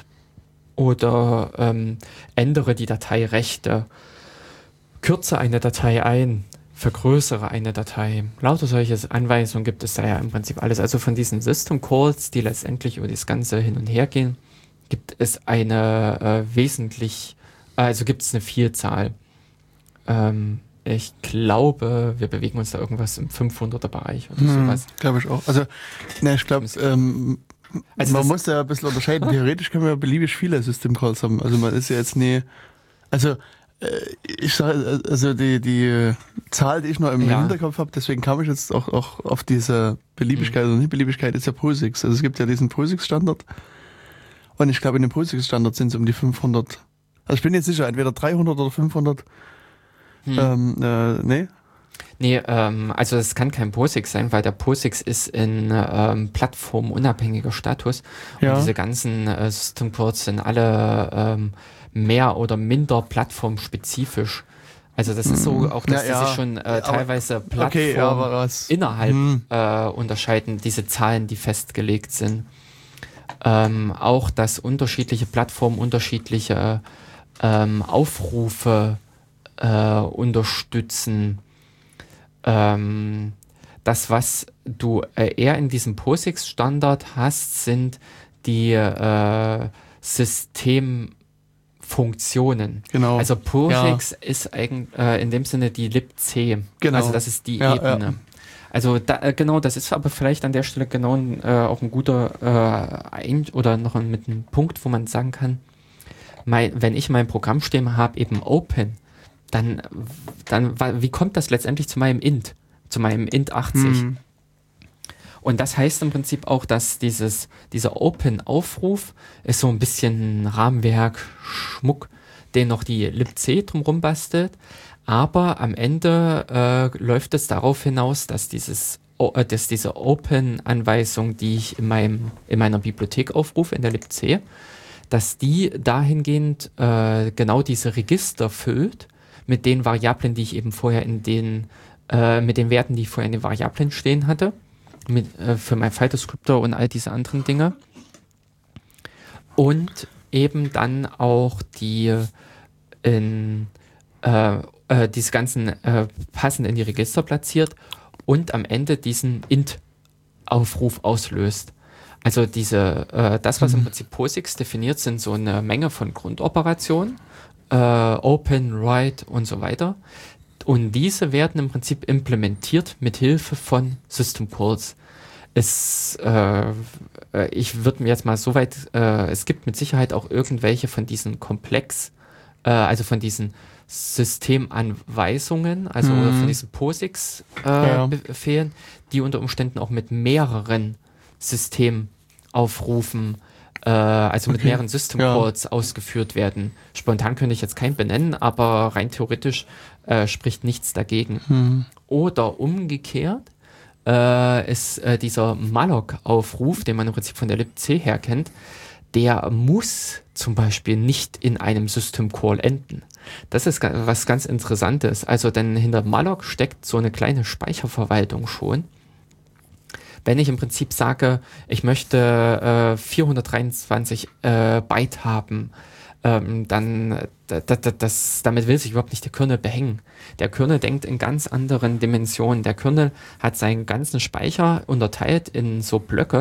oder ändere die Dateirechte, kürze eine Datei ein, vergrößere eine Datei. Lauter solche Anweisungen gibt es da ja im Prinzip alles. Also von diesen System Calls, die letztendlich über das Ganze hin und her gehen, gibt es eine gibt es eine Vielzahl. Ich glaube, wir bewegen uns da irgendwas im 500er Bereich oder sowas. Glaube ich auch. Also, ich glaube, man muss da ein bisschen unterscheiden. Theoretisch können wir beliebig viele System Calls haben. Also man ist ja jetzt nie, ich sage, also die Zahl, die ich noch im Hinterkopf habe, deswegen kam ich jetzt auch auf diese Beliebigkeit oder Nicht-Beliebigkeit, ist ja POSIX. Also es gibt ja diesen POSIX-Standard. Und ich glaube, in dem POSIX-Standard sind es um die 500. Also ich bin jetzt sicher, entweder 300 oder 500. Nee? Nee, also es kann kein POSIX sein, weil der POSIX ist in plattformunabhängiger Status. Und diese ganzen System Calls sind alle mehr oder minder plattformspezifisch. Also das ist so, auch dass die sich schon teilweise Plattformen innerhalb unterscheiden, diese Zahlen, die festgelegt sind. Auch, dass unterschiedliche Plattformen unterschiedliche Aufrufe unterstützen. Das, was du eher in diesem POSIX-Standard hast, sind die Systemfunktionen. Genau. Also POSIX ist eigentlich in dem Sinne die libc. Genau. Also das ist die Ebene. Ja. Also das ist aber vielleicht an der Stelle genau auch ein guter oder noch mit einem Punkt, wo man sagen kann, wenn ich mein Programm stehen habe, eben Open, dann wie kommt das letztendlich zu meinem Int 80? Und das heißt im Prinzip auch, dass dieser Open-Aufruf ist so ein bisschen Rahmenwerk, Schmuck, den noch die libc drumherum bastelt. Aber am Ende läuft es darauf hinaus, dass diese Open-Anweisung, die ich in meiner Bibliothek aufrufe, in der libc, dass die dahingehend genau diese Register füllt mit den Variablen, die ich eben vorher mit den Werten, die ich vorher in den Variablen stehen hatte, für mein File-Descriptor und all diese anderen Dinge. Und eben dann auch diese ganzen passend in die Register platziert und am Ende diesen int-Aufruf auslöst. Also das, was im Prinzip POSIX definiert, sind so eine Menge von Grundoperationen, Open, Write und so weiter. Und diese werden im Prinzip implementiert mit Hilfe von System Calls. Ich würde mir jetzt mal so weit, es gibt mit Sicherheit auch irgendwelche von diesen also von diesen Systemanweisungen, also oder von diesen POSIX-Befehlen, die unter Umständen auch mit mehreren Systemaufrufen, also mit mehreren System Calls ausgeführt werden. Spontan könnte ich jetzt keinen benennen, aber rein theoretisch spricht nichts dagegen. Oder umgekehrt ist dieser malloc-Aufruf, den man im Prinzip von der libc her kennt, der muss zum Beispiel nicht in einem System Call enden. Das ist was ganz Interessantes. Also denn hinter malloc steckt so eine kleine Speicherverwaltung schon. Wenn ich im Prinzip sage, ich möchte 423 Byte haben, dann damit will sich überhaupt nicht der Kernel behängen. Der Kernel denkt in ganz anderen Dimensionen. Der Kernel hat seinen ganzen Speicher unterteilt in so Blöcke,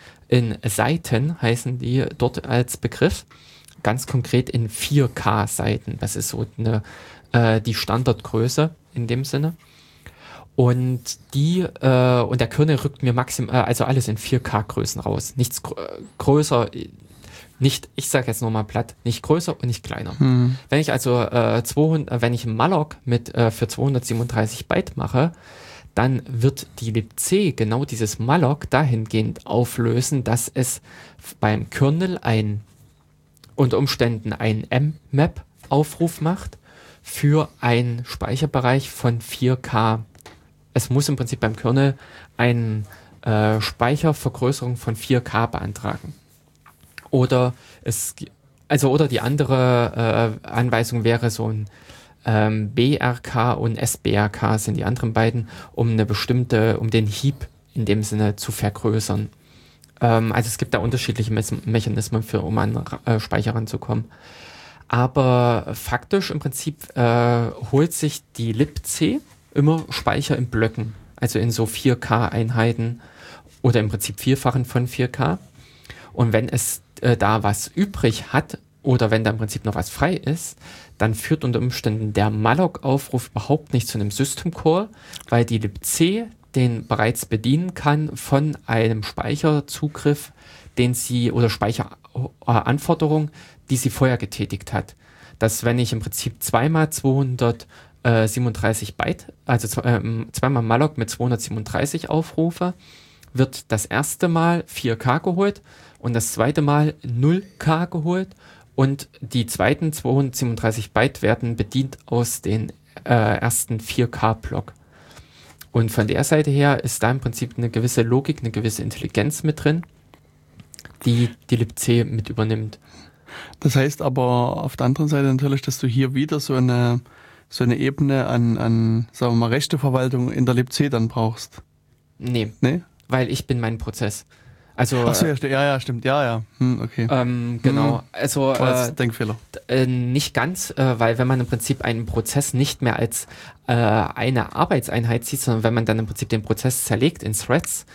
in Seiten heißen die dort als Begriff, ganz konkret in 4K-Seiten. Das ist so die Standardgröße in dem Sinne. Und und der Kernel rückt mir maximal, also alles in 4K-Größen raus. Nichts größer, ich sage jetzt nochmal platt, nicht größer und nicht kleiner. Wenn ich also wenn ich einen Malloc für 237 Byte mache, dann wird die libc genau dieses Malloc dahingehend auflösen, dass es beim Kernel unter Umständen einen mmap-Aufruf macht für einen Speicherbereich von 4K. Es muss im Prinzip beim Kernel eine Speichervergrößerung von 4K beantragen. Oder die andere Anweisung wäre so ein BRK und SBRK sind die anderen beiden, um den Heap in dem Sinne zu vergrößern. Also es gibt da unterschiedliche Mechanismen um an Speicher ranzukommen. Aber faktisch im Prinzip holt sich die libc immer Speicher in Blöcken, also in so 4K-Einheiten oder im Prinzip Vierfachen von 4K. Und wenn es da was übrig hat oder wenn da im Prinzip noch was frei ist, dann führt unter Umständen der Malloc-Aufruf überhaupt nicht zu einem System Call, weil die libc den bereits bedienen kann von einem Speicherzugriff, oder Speicheranforderung, die sie vorher getätigt hat. Dass wenn ich im Prinzip zweimal 237 Byte, also zweimal Malloc mit 237 aufrufe, wird das erste Mal 4K geholt und das zweite Mal 0K geholt und die zweiten 237 Byte werden bedient aus den ersten 4K-Block. Und von der Seite her ist da im Prinzip eine gewisse Logik, eine gewisse Intelligenz mit drin, die libc mit übernimmt. Das heißt aber auf der anderen Seite natürlich, dass du hier wieder so eine Ebene an sagen wir mal, Rechteverwaltung in der libc dann brauchst. Nee? Weil ich bin mein Prozess. Also, ach so, ja, stimmt, ja. Okay. Genau, also Denkfehler. Nicht ganz, weil wenn man im Prinzip einen Prozess nicht mehr als eine Arbeitseinheit sieht, sondern wenn man dann im Prinzip den Prozess zerlegt in Threads,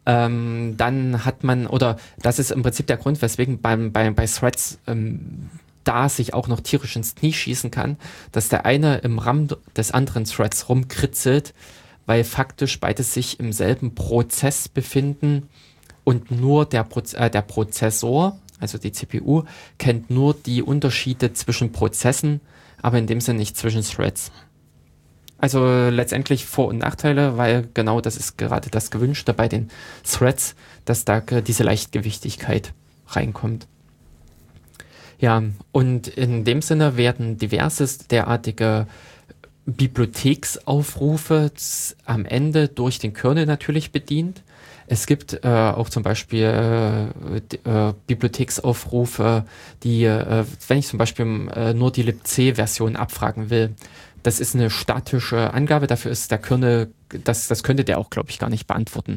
dann hat man, oder das ist im Prinzip der Grund, weswegen bei Threads da sich auch noch tierisch ins Knie schießen kann, dass der eine im RAM des anderen Threads rumkritzelt, weil faktisch beide sich im selben Prozess befinden und nur der Prozessor, also die CPU, kennt nur die Unterschiede zwischen Prozessen, aber in dem Sinne nicht zwischen Threads. Also letztendlich Vor- und Nachteile, weil genau das ist gerade das Gewünschte bei den Threads, dass da diese Leichtgewichtigkeit reinkommt. Ja, und in dem Sinne werden diverse derartige Bibliotheksaufrufe am Ende durch den Kernel natürlich bedient. Es gibt auch zum Beispiel Bibliotheksaufrufe, die, wenn ich zum Beispiel nur die libc-Version abfragen will, das ist eine statische Angabe, dafür ist der Kernel, das könnte der auch, glaube ich, gar nicht beantworten.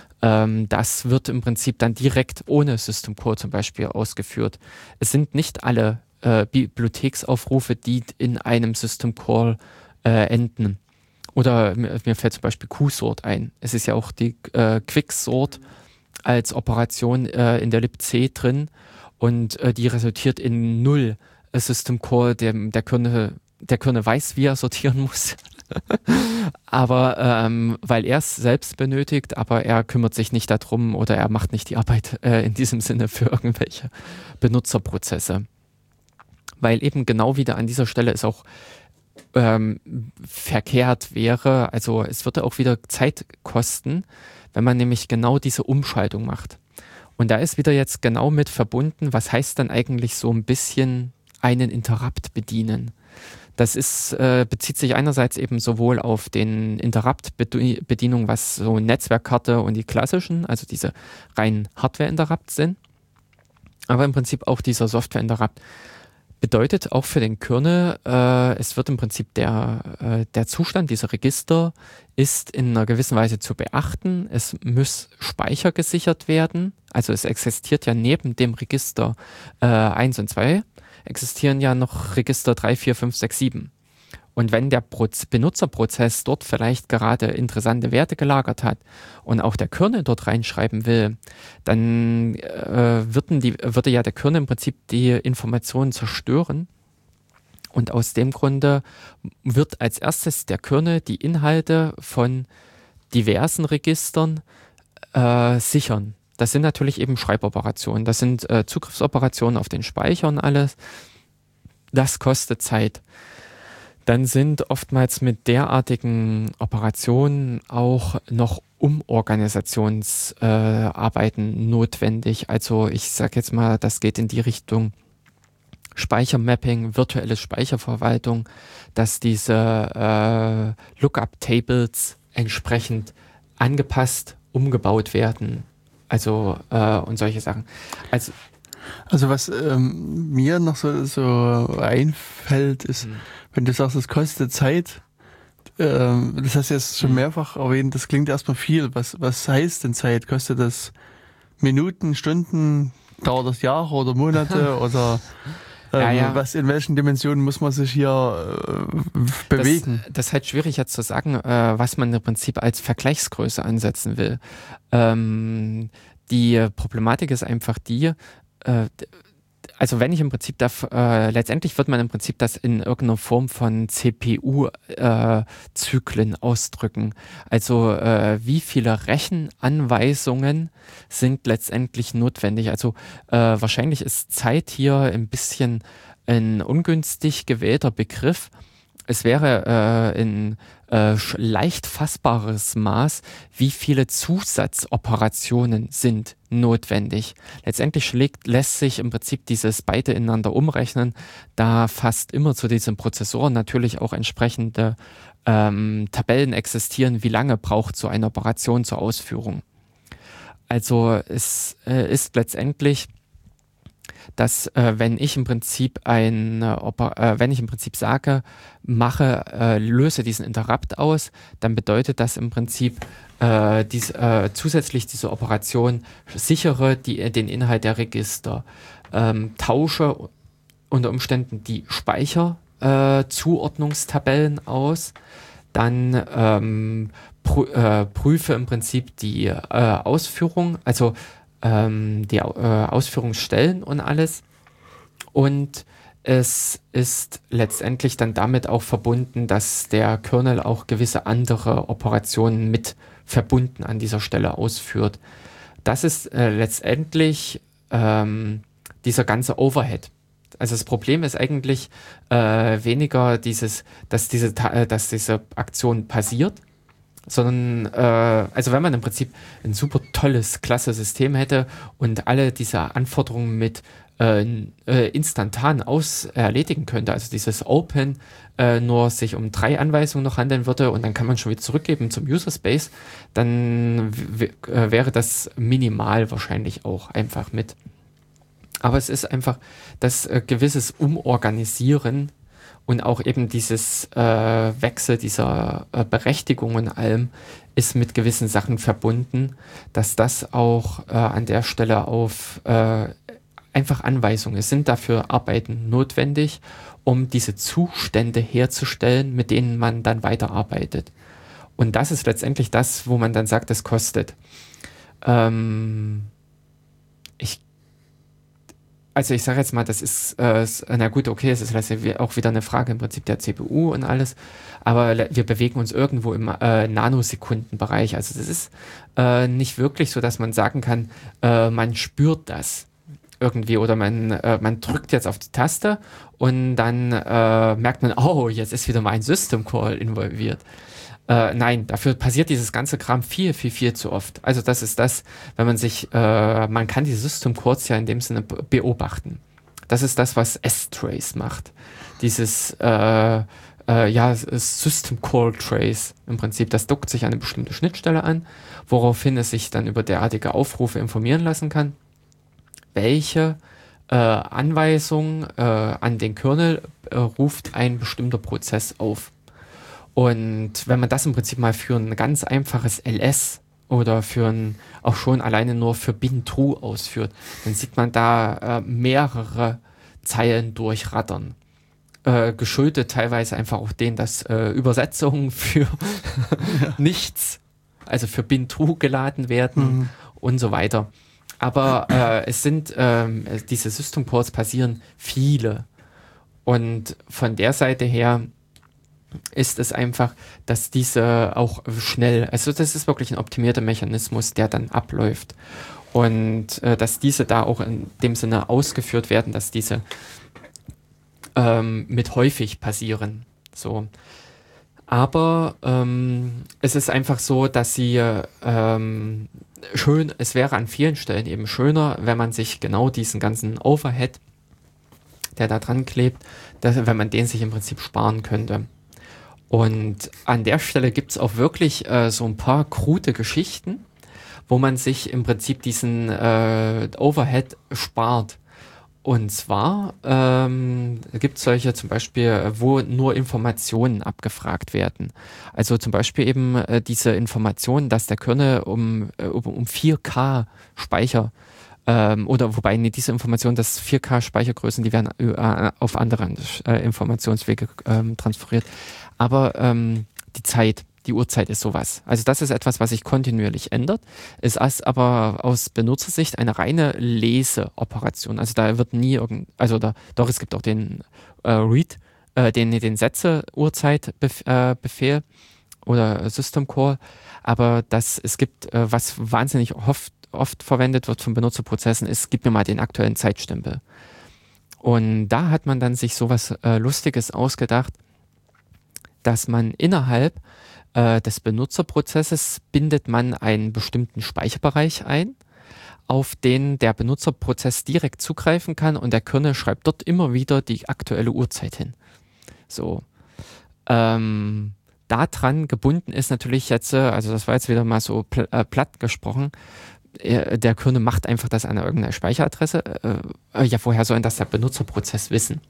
Das wird im Prinzip dann direkt ohne System Call zum Beispiel ausgeführt. Es sind nicht alle Bibliotheksaufrufe, die in einem System Call enden. Oder mir fällt zum Beispiel QSort ein. Es ist ja auch die Quicksort als Operation in der libc drin und die resultiert in 0 System Call. Der Kernel weiß, wie er sortieren muss. Aber weil er es selbst benötigt, aber er kümmert sich nicht darum oder er macht nicht die Arbeit in diesem Sinne für irgendwelche Benutzerprozesse. Weil eben genau wieder an dieser Stelle es auch verkehrt wäre, also es würde auch wieder Zeit kosten, wenn man nämlich genau diese Umschaltung macht. Und da ist wieder jetzt genau mit verbunden, was heißt dann eigentlich so ein bisschen einen Interrupt bedienen. Das bezieht sich einerseits eben sowohl auf den Interrupt-Bedienung, was so Netzwerkkarte und die klassischen, also diese reinen Hardware-Interrupts sind, aber im Prinzip auch dieser Software-Interrupt. Bedeutet auch für den Kernel, es wird im Prinzip der Zustand dieser Register ist in einer gewissen Weise zu beachten. Es muss Speicher gesichert werden. Also es existiert ja neben dem Register 1 und 2 existieren ja noch Register 3, 4, 5, 6, 7. Und wenn der Benutzerprozess dort vielleicht gerade interessante Werte gelagert hat und auch der Kernel dort reinschreiben will, dann würde ja der Kernel im Prinzip die Informationen zerstören. Und aus dem Grunde wird als erstes der Kernel die Inhalte von diversen Registern sichern. Das sind natürlich eben Schreiboperationen, das sind Zugriffsoperationen auf den Speicher und alles. Das kostet Zeit. Dann sind oftmals mit derartigen Operationen auch noch Umorganisationsarbeiten notwendig. Also ich sage jetzt mal, das geht in die Richtung Speichermapping, virtuelle Speicherverwaltung, dass diese Lookup-Tables entsprechend angepasst, umgebaut werden. Also und solche Sachen. Also was mir noch so einfällt, ist, wenn du sagst, es kostet Zeit, das hast du jetzt schon mehrfach erwähnt, das klingt erstmal viel. Was heißt denn Zeit? Kostet das Minuten, Stunden, dauert das Jahre oder Monate oder in welchen Dimensionen muss man sich hier bewegen? Das ist halt schwierig jetzt zu sagen, was man im Prinzip als Vergleichsgröße ansetzen will. Die Problematik ist einfach die, also wenn ich im Prinzip letztendlich wird man im Prinzip das in irgendeiner Form von CPU-Zyklen ausdrücken. Also wie viele Rechenanweisungen sind letztendlich notwendig? Also wahrscheinlich ist Zeit hier ein bisschen ein ungünstig gewählter Begriff. Es wäre ein leicht fassbares Maß, wie viele Zusatzoperationen sind notwendig. Letztendlich lässt sich im Prinzip dieses beide ineinander umrechnen, da fast immer zu diesem Prozessor natürlich auch entsprechende Tabellen existieren, wie lange braucht so eine Operation zur Ausführung. Also es ist letztendlich, dass wenn ich im Prinzip sage, löse diesen Interrupt aus, dann bedeutet das im Prinzip zusätzlich diese Operation, sichere den Inhalt der Register, tausche unter Umständen die Speicherzuordnungstabellen aus, dann prüfe im Prinzip die Ausführung, also die Ausführungsstellen und alles. Und es ist letztendlich dann damit auch verbunden, dass der Kernel auch gewisse andere Operationen mit verbunden an dieser Stelle ausführt. Das ist letztendlich dieser ganze Overhead. Also das Problem ist eigentlich weniger dass diese Aktion passiert, sondern also wenn man im Prinzip ein super tolles, klasse System hätte und alle diese Anforderungen mit instantan erledigen könnte, also dieses Open nur sich um 3 Anweisungen noch handeln würde und dann kann man schon wieder zurückgeben zum User Space, dann wäre das minimal wahrscheinlich auch einfach mit. Aber es ist einfach das gewisses Umorganisieren und auch eben dieses Wechsel dieser Berechtigung und allem ist mit gewissen Sachen verbunden, dass das auch an der Stelle auf einfach Anweisungen. Es sind dafür Arbeiten notwendig, um diese Zustände herzustellen, mit denen man dann weiterarbeitet. Und das ist letztendlich das, wo man dann sagt, es kostet. Ich sage jetzt mal, das ist, na gut, okay, es ist auch wieder eine Frage im Prinzip der CPU und alles, aber wir bewegen uns irgendwo im Nanosekundenbereich. Also das ist nicht wirklich so, dass man sagen kann, man spürt das irgendwie oder man drückt jetzt auf die Taste und dann merkt man, oh, jetzt ist wieder mal ein System Call involviert. Nein, dafür passiert dieses ganze Kram viel, viel, viel zu oft. Also das ist das, wenn man kann die System Calls ja in dem Sinne beobachten. Das ist das, was S-Trace macht. Dieses System Call Trace im Prinzip, das dockt sich an eine bestimmte Schnittstelle an, woraufhin es sich dann über derartige Aufrufe informieren lassen kann, welche Anweisung an den Kernel ruft ein bestimmter Prozess auf. Und wenn man das im Prinzip mal für ein ganz einfaches LS oder auch schon alleine nur für bin-true ausführt, dann sieht man da mehrere Zeilen durchrattern. geschuldet teilweise einfach auch denen, dass Übersetzungen für nichts, also für Bin-True geladen werden und so weiter. Aber es sind diese System Calls passieren viele. Und von der Seite her ist es einfach, dass diese auch schnell, also das ist wirklich ein optimierter Mechanismus, der dann abläuft. Und dass diese da auch in dem Sinne ausgeführt werden, dass diese mit häufig passieren. So. Aber es ist einfach so, dass sie es wäre an vielen Stellen eben schöner, wenn man sich genau diesen ganzen Overhead, der da dran klebt, wenn man den sich im Prinzip sparen könnte. Und an der Stelle gibt es auch wirklich so ein paar krude Geschichten, wo man sich im Prinzip diesen Overhead spart. Und zwar gibt es solche zum Beispiel, wo nur Informationen abgefragt werden. Also zum Beispiel eben diese Information, dass der Kernel um 4K Speicher oder wobei diese Information, dass 4K Speichergrößen, die werden auf anderen Informationswege transferiert. Aber die Uhrzeit ist sowas. Also das ist etwas, was sich kontinuierlich ändert. Es ist aber aus Benutzersicht eine reine Leseoperation. Also da wird nie doch, es gibt auch den Read, den Setze-Uhrzeit-Befehl oder System Call, aber es gibt, was wahnsinnig oft verwendet wird von Benutzerprozessen, ist, gib mir mal den aktuellen Zeitstempel. Und da hat man dann sich sowas Lustiges ausgedacht, dass man innerhalb des Benutzerprozesses bindet man einen bestimmten Speicherbereich ein, auf den der Benutzerprozess direkt zugreifen kann und der Kernel schreibt dort immer wieder die aktuelle Uhrzeit hin. So. Daran gebunden ist natürlich jetzt, also das war jetzt wieder mal so platt gesprochen, der Kernel macht einfach das an irgendeiner Speicheradresse. Woher soll denn das der Benutzerprozess wissen?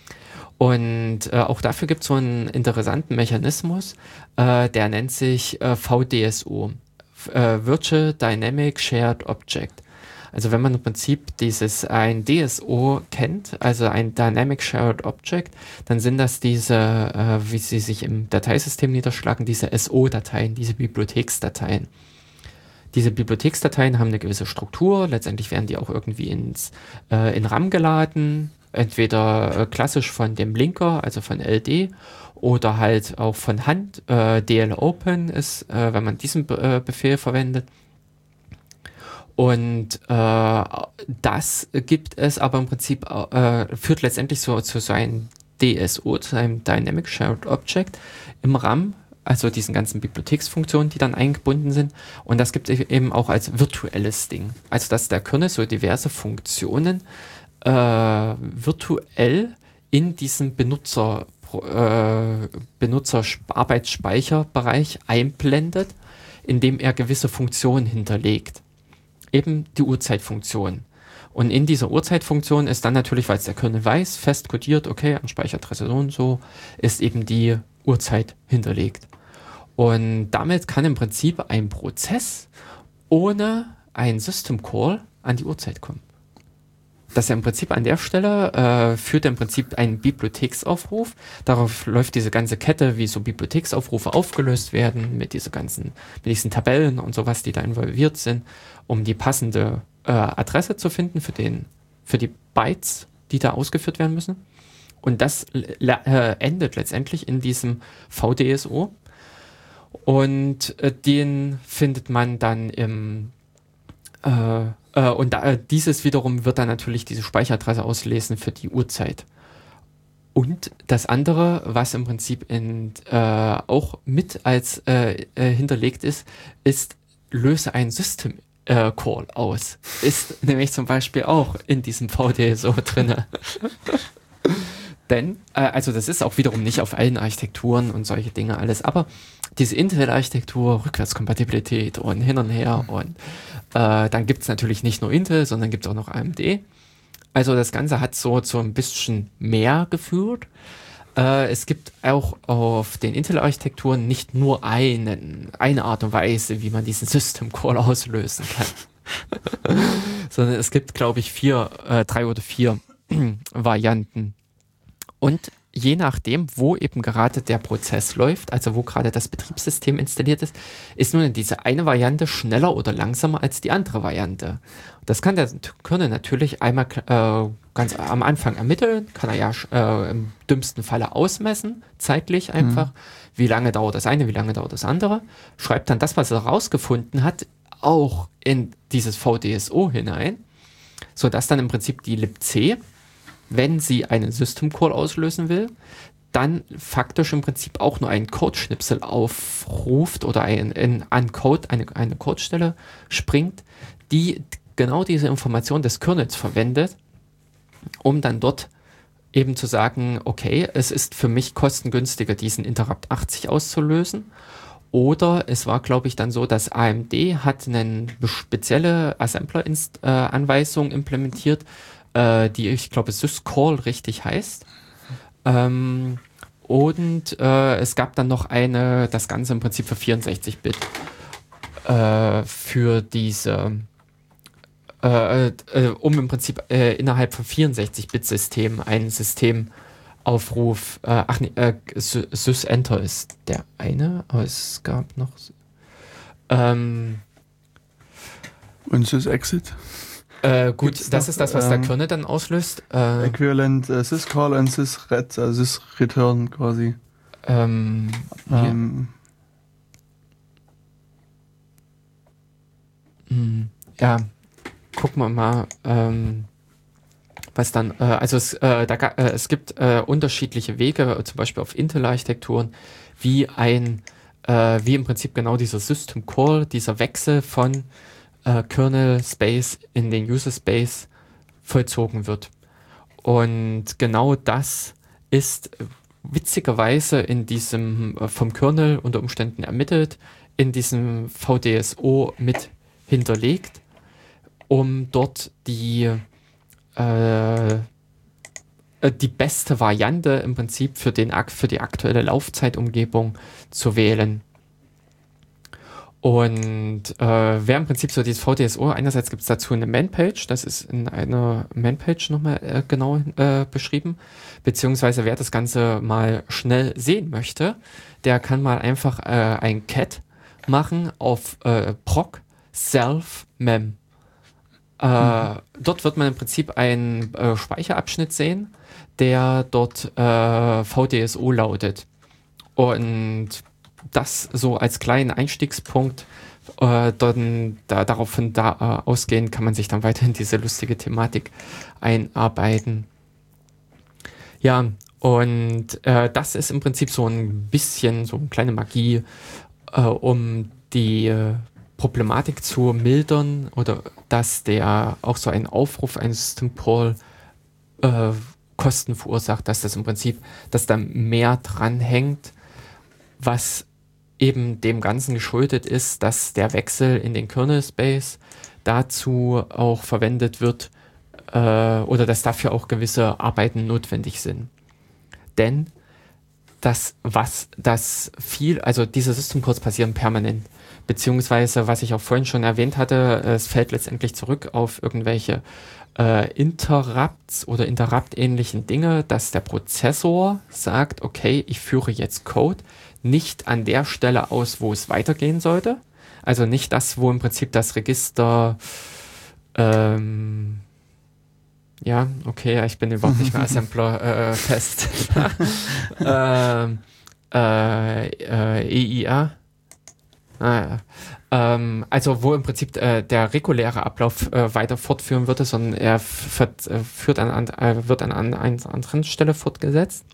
Und auch dafür gibt es so einen interessanten Mechanismus, der nennt sich VDSO, Virtual Dynamic Shared Object. Also wenn man im Prinzip ein DSO kennt, also ein Dynamic Shared Object, dann sind das diese, wie sie sich im Dateisystem niederschlagen, diese SO-Dateien, diese Bibliotheksdateien. Diese Bibliotheksdateien haben eine gewisse Struktur, letztendlich werden die auch irgendwie in RAM geladen, entweder klassisch von dem Linker, also von LD, oder halt auch von Hand. DLOpen ist, wenn man diesen Befehl verwendet. Und das gibt es aber im Prinzip, führt letztendlich so zu seinem DSO, zu einem Dynamic Shared Object im RAM, also diesen ganzen Bibliotheksfunktionen, die dann eingebunden sind. Und das gibt es eben auch als virtuelles Ding. Also dass der Kernel so diverse Funktionen virtuell in diesem Arbeitsspeicherbereich einblendet, indem er gewisse Funktionen hinterlegt. Eben die Uhrzeitfunktion. Und in dieser Uhrzeitfunktion ist dann natürlich, weil es der Kernel weiß, fest kodiert, okay, an Speicheradresse so und so, ist eben die Uhrzeit hinterlegt. Und damit kann im Prinzip ein Prozess ohne einen System Call an die Uhrzeit kommen. Dass er im Prinzip an der Stelle führt er im Prinzip einen Bibliotheksaufruf. Darauf läuft diese ganze Kette, wie so Bibliotheksaufrufe aufgelöst werden, mit diesen Tabellen und sowas, die da involviert sind, um die passende Adresse zu finden für die Bytes, die da ausgeführt werden müssen. Und das endet letztendlich in diesem VDSO. Und den findet man dann im dieses wiederum wird dann natürlich diese Speicheradresse auslesen für die Uhrzeit. Und das andere, was im Prinzip auch mit als hinterlegt ist, löse ein System Call aus. Ist nämlich zum Beispiel auch in diesem VDSO drinne. Denn, also das ist auch wiederum nicht auf allen Architekturen und solche Dinge alles, aber diese Intel-Architektur, Rückwärtskompatibilität und hin und her und dann gibt es natürlich nicht nur Intel, sondern gibt es auch noch AMD. Also das Ganze hat so ein bisschen mehr geführt. Es gibt auch auf den Intel-Architekturen nicht nur eine Art und Weise, wie man diesen System Call auslösen kann, sondern es gibt, glaube ich, 3 oder 4 Varianten. Und je nachdem, wo eben gerade der Prozess läuft, also wo gerade das Betriebssystem installiert ist nun diese eine Variante schneller oder langsamer als die andere Variante. Das kann der Kernel natürlich einmal ganz am Anfang ermitteln, kann er ja im dümmsten Falle ausmessen, zeitlich einfach, wie lange dauert das eine, wie lange dauert das andere, schreibt dann das, was er rausgefunden hat, auch in dieses VDSO hinein, sodass dann im Prinzip die libc, wenn sie einen System Call auslösen will, dann faktisch im Prinzip auch nur einen Codeschnipsel aufruft oder an Code, eine Codestelle springt, die genau diese Information des Kernels verwendet, um dann dort eben zu sagen, okay, es ist für mich kostengünstiger, diesen Interrupt 80 auszulösen. Oder es war, glaube ich, dann so, dass AMD hat eine spezielle Assembler-Anweisung implementiert, die, ich glaube, syscall richtig heißt. Und es gab dann noch das Ganze im Prinzip für 64-Bit für diese, um im Prinzip innerhalb von 64-Bit-Systemen einen Systemaufruf, sysenter ist der eine, aber es gab noch und sysexit? Gut, das ist das, was der Kernel dann auslöst. Äquivalent syscall und sysret, also sysreturn quasi. Ja, gucken wir mal, was dann, es gibt unterschiedliche Wege, zum Beispiel auf Intel-Architekturen, wie im Prinzip genau dieser System Call, dieser Wechsel von Kernel Space in den User Space vollzogen wird. Und genau das ist witzigerweise in diesem vom Kernel unter Umständen ermittelt, in diesem VDSO mit hinterlegt, um dort die beste Variante im Prinzip für die aktuelle Laufzeitumgebung zu wählen. Und wer im Prinzip so dieses VDSO, einerseits gibt es dazu eine Man-Page, das ist in einer Man-Page nochmal genau beschrieben, beziehungsweise wer das Ganze mal schnell sehen möchte, der kann mal einfach ein cat machen auf proc self mem. Dort wird man im Prinzip einen Speicherabschnitt sehen, der dort VDSO lautet. Und das so als kleinen Einstiegspunkt, daraufhin ausgehend kann man sich dann weiter in diese lustige Thematik einarbeiten. Ja, und das ist im Prinzip so ein bisschen so eine kleine Magie, um die Problematik zu mildern oder dass auch so ein Aufruf eines System Call Kosten verursacht, dass das im Prinzip, dass da mehr dran hängt, was eben dem Ganzen geschuldet ist, dass der Wechsel in den Kernel Space dazu auch verwendet wird oder dass dafür auch gewisse Arbeiten notwendig sind. Denn diese System Calls passieren permanent. Beziehungsweise, was ich auch vorhin schon erwähnt hatte, es fällt letztendlich zurück auf irgendwelche Interrupts oder Interrupt-ähnlichen Dinge, dass der Prozessor sagt, okay, ich führe jetzt Code nicht an der Stelle aus, wo es weitergehen sollte. Also nicht das, wo im Prinzip das Register ja, okay, ich bin überhaupt nicht mehr Assembler fest. EIA. Also wo im Prinzip der reguläre Ablauf weiter fortführen würde, sondern er wird an einer anderen Stelle fortgesetzt.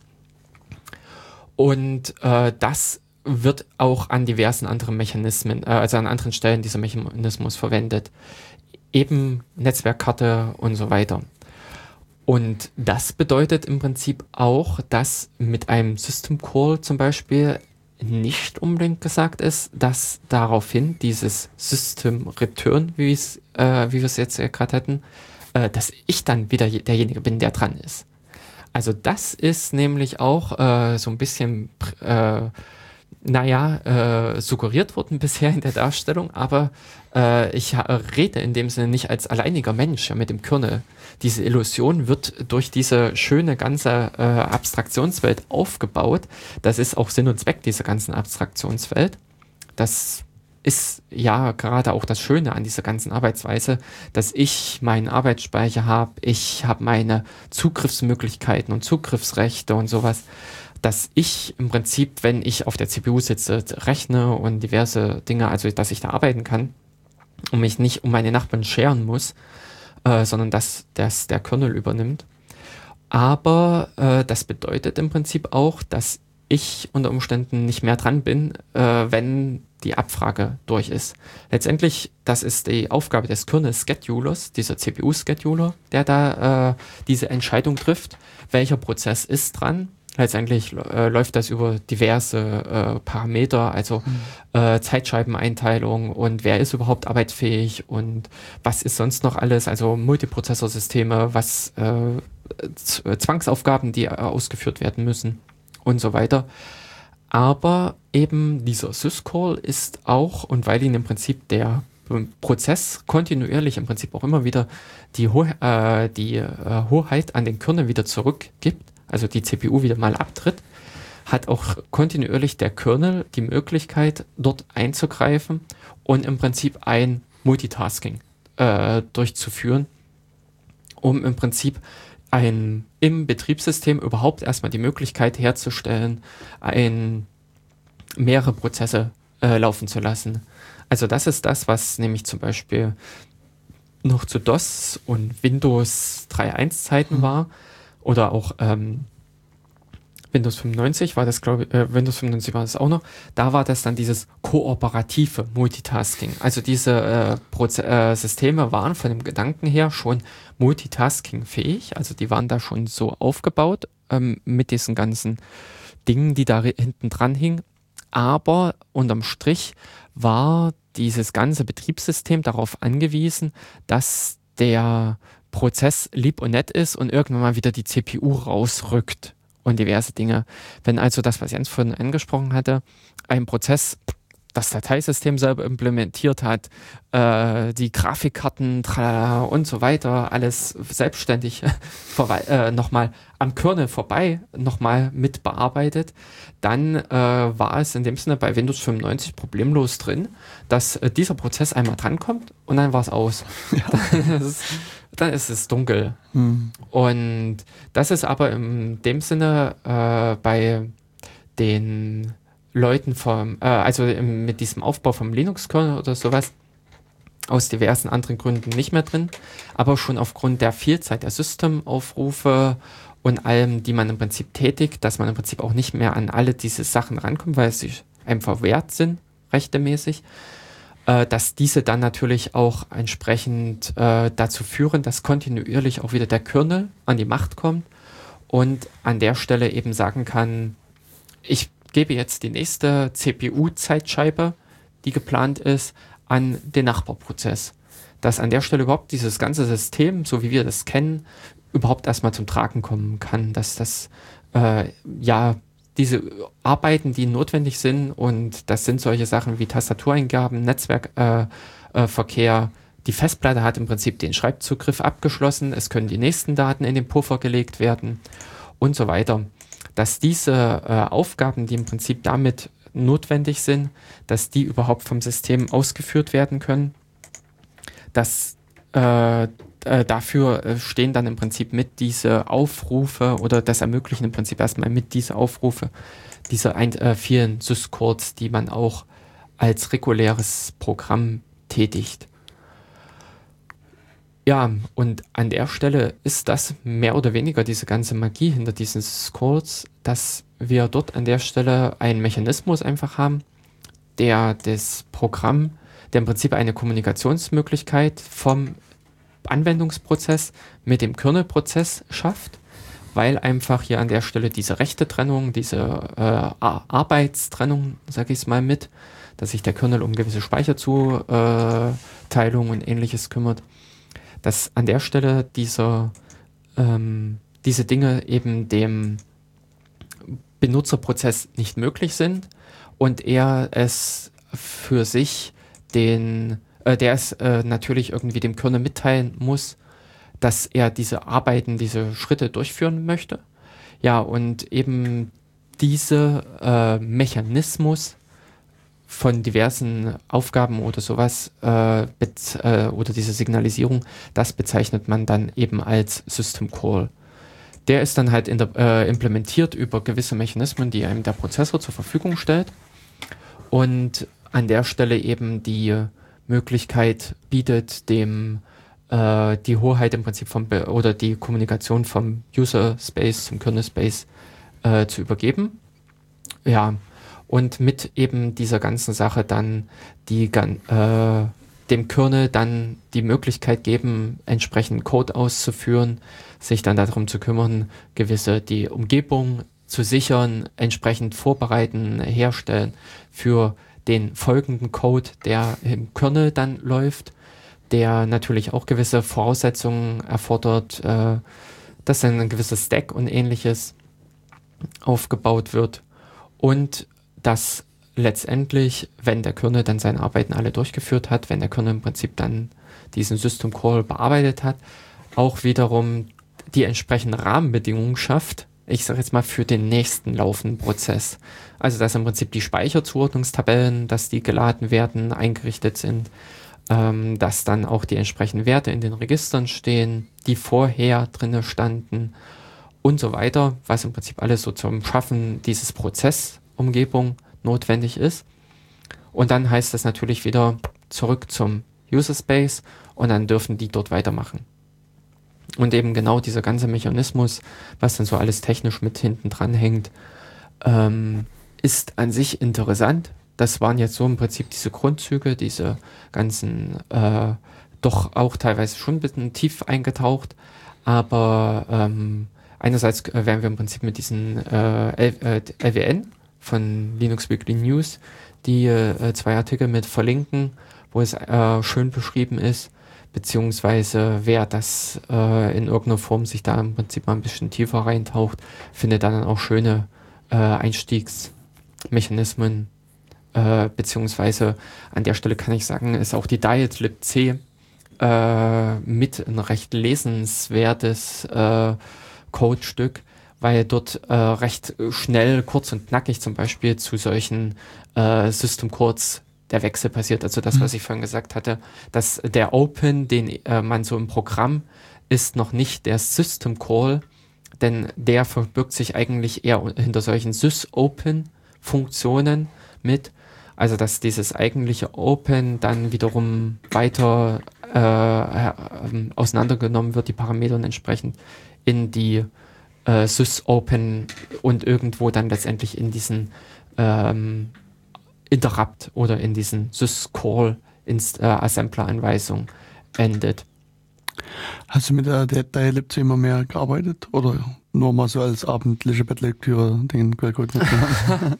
Und das wird auch an diversen anderen Mechanismen, also an anderen Stellen dieser Mechanismus verwendet. Eben Netzwerkkarte und so weiter. Und das bedeutet im Prinzip auch, dass mit einem System Call zum Beispiel nicht unbedingt gesagt ist, dass daraufhin dieses System Return, wie wir es jetzt gerade hatten, dass ich dann wieder derjenige bin, der dran ist. Also das ist nämlich auch so ein bisschen suggeriert worden bisher in der Darstellung, aber ich rede in dem Sinne nicht als alleiniger Mensch mit dem Kernel. Diese Illusion wird durch diese schöne ganze Abstraktionswelt aufgebaut. Das ist auch Sinn und Zweck dieser ganzen Abstraktionswelt. Das ist ja gerade auch das Schöne an dieser ganzen Arbeitsweise, dass ich meinen Arbeitsspeicher habe, ich habe meine Zugriffsmöglichkeiten und Zugriffsrechte und sowas, dass ich im Prinzip, wenn ich auf der CPU sitze, rechne und diverse Dinge, also dass ich da arbeiten kann und mich nicht um meine Nachbarn scheren muss, sondern dass das der Kernel übernimmt. Aber das bedeutet im Prinzip auch, dass ich unter Umständen nicht mehr dran bin, wenn die Abfrage durch ist. Letztendlich, das ist die Aufgabe des Kernel-Schedulers, dieser CPU-Scheduler, der da diese Entscheidung trifft, welcher Prozess ist dran. Letztendlich läuft das über diverse Parameter, also Zeitscheibeneinteilung und wer ist überhaupt arbeitsfähig und was ist sonst noch alles, also Multiprozessorsysteme, was Zwangsaufgaben, die ausgeführt werden müssen und so weiter. Aber eben dieser Syscall ist auch, und weil ihn im Prinzip der Prozess kontinuierlich im Prinzip auch immer wieder die Hoheit an den Kernel wieder zurückgibt, also die CPU wieder mal abtritt, hat auch kontinuierlich der Kernel die Möglichkeit, dort einzugreifen und im Prinzip ein Multitasking durchzuführen, um im Prinzip im Betriebssystem überhaupt erstmal die Möglichkeit herzustellen, mehrere Prozesse laufen zu lassen. Also das ist das, was nämlich zum Beispiel noch zu DOS und Windows 3.1 Zeiten war, oder auch Windows 95 war das, glaube ich, Windows 95 war das auch noch. Da war das dann dieses kooperative Multitasking. Also diese Systeme waren von dem Gedanken her schon multitasking-fähig. Also die waren da schon so aufgebaut mit diesen ganzen Dingen, die da hinten dran hingen. Aber unterm Strich war dieses ganze Betriebssystem darauf angewiesen, dass der Prozess lieb und nett ist und irgendwann mal wieder die CPU rausrückt und diverse Dinge. Wenn also das, was Jens vorhin angesprochen hatte, ein Prozess das Dateisystem selber implementiert hat, die Grafikkarten und so weiter, alles selbstständig nochmal am Kernel vorbei nochmal mit bearbeitet, dann war es in dem Sinne bei Windows 95 problemlos drin, dass dieser Prozess einmal drankommt und dann war es aus. Ja. Dann ist es dunkel. Und das ist aber in dem Sinne bei den Leuten mit diesem Aufbau vom Linux-Kernel oder sowas aus diversen anderen Gründen nicht mehr drin, aber schon aufgrund der Vielzahl der Systemaufrufe und allem, die man im Prinzip tätigt, dass man im Prinzip auch nicht mehr an alle diese Sachen rankommt, weil sie einfach wert sind, rechtemäßig, dass diese dann natürlich auch entsprechend dazu führen, dass kontinuierlich auch wieder der Kernel an die Macht kommt und an der Stelle eben sagen kann, ich gebe jetzt die nächste CPU-Zeitscheibe, die geplant ist, an den Nachbarprozess. Dass an der Stelle überhaupt dieses ganze System, so wie wir das kennen, überhaupt erstmal zum Tragen kommen kann. Dass das, diese Arbeiten, die notwendig sind, und das sind solche Sachen wie Tastatureingaben, Netzwerkverkehr, die Festplatte hat im Prinzip den Schreibzugriff abgeschlossen, es können die nächsten Daten in den Puffer gelegt werden und so weiter. Dass diese Aufgaben, die im Prinzip damit notwendig sind, dass die überhaupt vom System ausgeführt werden können, dass dafür stehen dann im Prinzip mit diese Aufrufe oder das ermöglichen im Prinzip erstmal mit diese Aufrufe, diese vielen Syscalls, die man auch als reguläres Programm tätigt. Ja, und an der Stelle ist das mehr oder weniger diese ganze Magie hinter diesen Syscalls, dass wir dort an der Stelle einen Mechanismus einfach haben, der das Programm, der im Prinzip eine Kommunikationsmöglichkeit vom Anwendungsprozess mit dem Kernelprozess schafft, weil einfach hier an der Stelle diese Rechte-Trennung, diese Arbeitstrennung, sage ich es mal mit, dass sich der Kernel um gewisse Speicherzuteilung und ähnliches kümmert, dass an der Stelle diese Dinge eben dem Benutzerprozess nicht möglich sind und er es für sich der es natürlich irgendwie dem Kernel mitteilen muss, dass er diese Schritte durchführen möchte. Ja, und eben diese Mechanismus von diversen Aufgaben oder sowas oder diese Signalisierung, das bezeichnet man dann eben als System Call. Der ist dann halt implementiert über gewisse Mechanismen, die einem der Prozessor zur Verfügung stellt und an der Stelle eben die Möglichkeit bietet, dem die Hoheit im Prinzip oder die Kommunikation vom User Space zum Kernel Space zu übergeben. Ja, und mit eben dieser ganzen Sache dann dem Kernel dann die Möglichkeit geben, entsprechend Code auszuführen, sich dann darum zu kümmern, die Umgebung zu sichern, entsprechend vorbereiten, herstellen für den folgenden Code, der im Kernel dann läuft, der natürlich auch gewisse Voraussetzungen erfordert, dass dann ein gewisses Stack und ähnliches aufgebaut wird und dass letztendlich, wenn der Kernel dann seine Arbeiten alle durchgeführt hat, wenn der Kernel im Prinzip dann diesen System Call bearbeitet hat, auch wiederum die entsprechenden Rahmenbedingungen schafft, ich sage jetzt mal für den nächsten laufenden Prozess. Also dass im Prinzip die Speicherzuordnungstabellen, dass die geladen werden, eingerichtet sind, dass dann auch die entsprechenden Werte in den Registern stehen, die vorher drinne standen und so weiter, was im Prinzip alles so zum Schaffen dieses Prozessumgebung notwendig ist. Und dann heißt das natürlich wieder zurück zum User Space und dann dürfen die dort weitermachen. Und eben genau dieser ganze Mechanismus, was dann so alles technisch mit hinten dran hängt, ist an sich interessant. Das waren jetzt so im Prinzip diese Grundzüge, diese ganzen, doch auch teilweise schon ein bisschen tief eingetaucht, aber einerseits werden wir im Prinzip mit diesen LWN von Linux Weekly News die 2 Artikel mit verlinken, wo es schön beschrieben ist, beziehungsweise wer das in irgendeiner Form sich da im Prinzip mal ein bisschen tiefer reintaucht, findet dann auch schöne Einstiegsmechanismen, beziehungsweise an der Stelle kann ich sagen, ist auch die Diet libc mit ein recht lesenswertes Codestück, weil dort recht schnell, kurz und knackig zum Beispiel zu solchen System Codes der Wechsel passiert. Also das, was ich vorhin gesagt hatte, dass der Open, den man so im Programm, ist noch nicht der System Call, denn der verbirgt sich eigentlich eher hinter solchen Sys-Open-Funktionen mit. Also dass dieses eigentliche Open dann wiederum weiter auseinandergenommen wird, die Parameter entsprechend in die Sys-Open und irgendwo dann letztendlich in diesen Interrupt oder in diesen Sys-Call Assembler-Anweisung endet. Hast du mit der DLibc immer mehr gearbeitet oder nur mal so als abendliche Bettlektüre den Quellcode mitgenommen?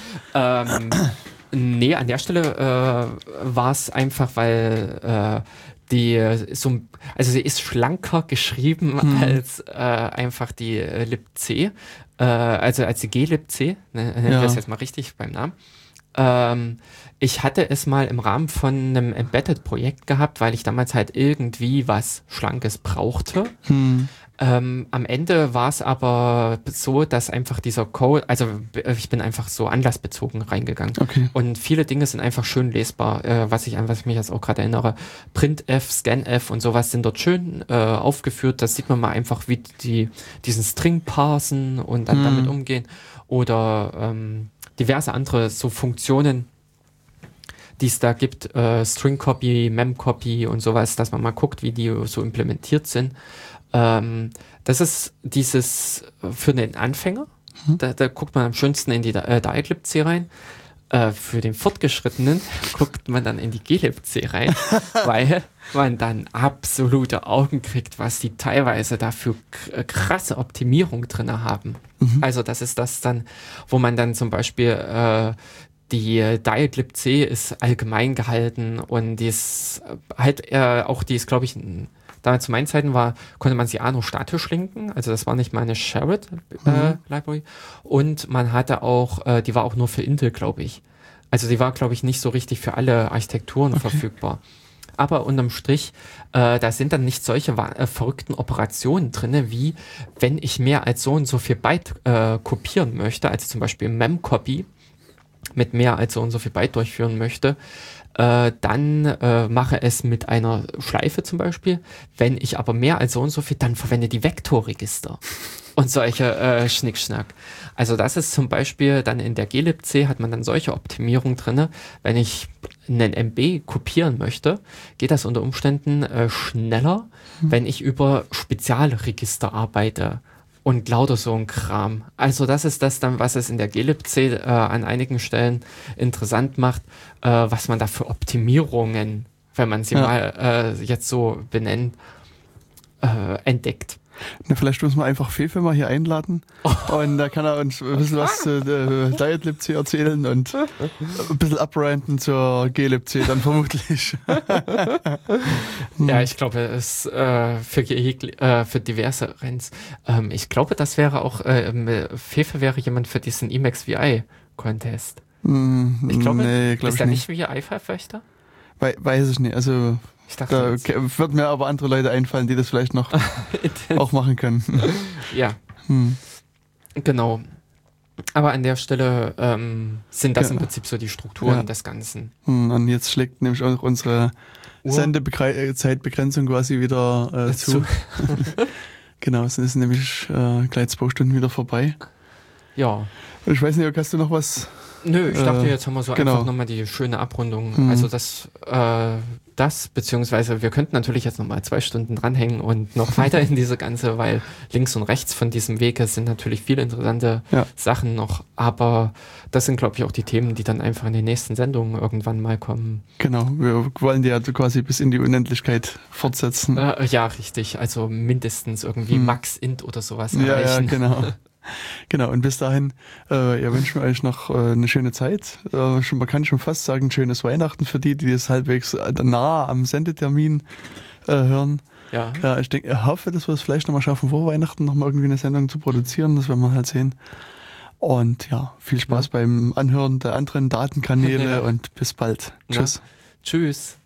Nee, an der Stelle war es einfach, weil sie ist schlanker geschrieben als einfach die libc, also als die glibc, nennen wir das jetzt mal richtig beim Namen. Ich hatte es mal im Rahmen von einem Embedded-Projekt gehabt, weil ich damals halt irgendwie was Schlankes brauchte. Am Ende war es aber so, dass einfach dieser Code, also ich bin einfach so anlassbezogen reingegangen. Okay. Und viele Dinge sind einfach schön lesbar, was ich mich jetzt auch gerade erinnere. Printf, Scanf und sowas sind dort schön aufgeführt. Das sieht man mal einfach, wie diesen String parsen und dann damit umgehen. Oder diverse andere so Funktionen, die es da gibt, String Copy, Mem Copy und sowas, dass man mal guckt, wie die so implementiert sind. Das ist dieses für den Anfänger, da guckt man am schönsten in die glibc rein. Für den Fortgeschrittenen guckt man dann in die glibc rein, weil man dann absolute Augen kriegt, was die teilweise da für krasse Optimierung drin haben. Also das ist das dann, wo man dann zum Beispiel die glibc ist allgemein gehalten und die ist halt die ist, glaube ich, Damals zu meinen Zeiten konnte man sie nur statisch linken, also das war nicht mal eine Shared Library. Und man hatte auch, die war auch nur für Intel, glaube ich. Also die war, glaube ich, nicht so richtig für alle Architekturen verfügbar. Aber unterm Strich, da sind dann nicht solche verrückten Operationen drin, wie wenn ich mehr als so und so viel Byte kopieren möchte, also zum Beispiel Memcopy mit mehr als so und so viel Byte durchführen möchte, dann mache es mit einer Schleife zum Beispiel. Wenn ich aber mehr als so und so viel, dann verwende die Vektorregister und solche Schnickschnack. Also das ist zum Beispiel dann in der glibc hat man dann solche Optimierungen drin. Wenn ich einen MB kopieren möchte, geht das unter Umständen schneller, wenn ich über Spezialregister arbeite. Und lauter so ein Kram. Also das ist das dann, was es in der glibc an einigen Stellen interessant macht, was man da für Optimierungen, wenn man sie mal jetzt so benennt, entdeckt. Na, vielleicht müssen wir einfach Fefe mal hier einladen und da kann er uns ein bisschen was zu Diet-libc erzählen und ein bisschen abranten zur glibc dann vermutlich. Ja, ich glaube, es für diverse Rents. Ich glaube, das wäre auch, Fefe wäre jemand für diesen Emacs VI-Contest. Ich glaube, ist er nicht VI-Verfechter? Weiß ich nicht, also da wird mir aber andere Leute einfallen, die das vielleicht noch auch machen können. Ja, genau. Aber an der Stelle sind das im Prinzip so die Strukturen des Ganzen. Und jetzt schlägt nämlich auch unsere Sendezeitbegrenzung quasi wieder zu. Genau, es ist nämlich gleich 2 Stunden wieder vorbei. Ja. Und ich weiß nicht, hast du noch was? Nö, ich dachte, jetzt haben wir so einfach nochmal die schöne Abrundung. Also das, beziehungsweise wir könnten natürlich jetzt nochmal 2 Stunden dranhängen und noch weiter in diese ganze, weil links und rechts von diesem Weg sind natürlich viele interessante Sachen noch, aber das sind, glaube ich, auch die Themen, die dann einfach in den nächsten Sendungen irgendwann mal kommen. Genau, wir wollen die ja quasi bis in die Unendlichkeit fortsetzen. Ja, richtig, also mindestens irgendwie Max Int oder sowas erreichen. Ja, genau. Genau, und bis dahin wünschen wir euch noch eine schöne Zeit. Man kann schon fast sagen, ein schönes Weihnachten für die es halbwegs nah am Sendetermin hören. Ja. Ich hoffe, dass wir es vielleicht nochmal schaffen, vor Weihnachten nochmal irgendwie eine Sendung zu produzieren. Das werden wir halt sehen. Und ja, viel Spaß beim Anhören der anderen Datenkanäle und bis bald. Tschüss. Tschüss.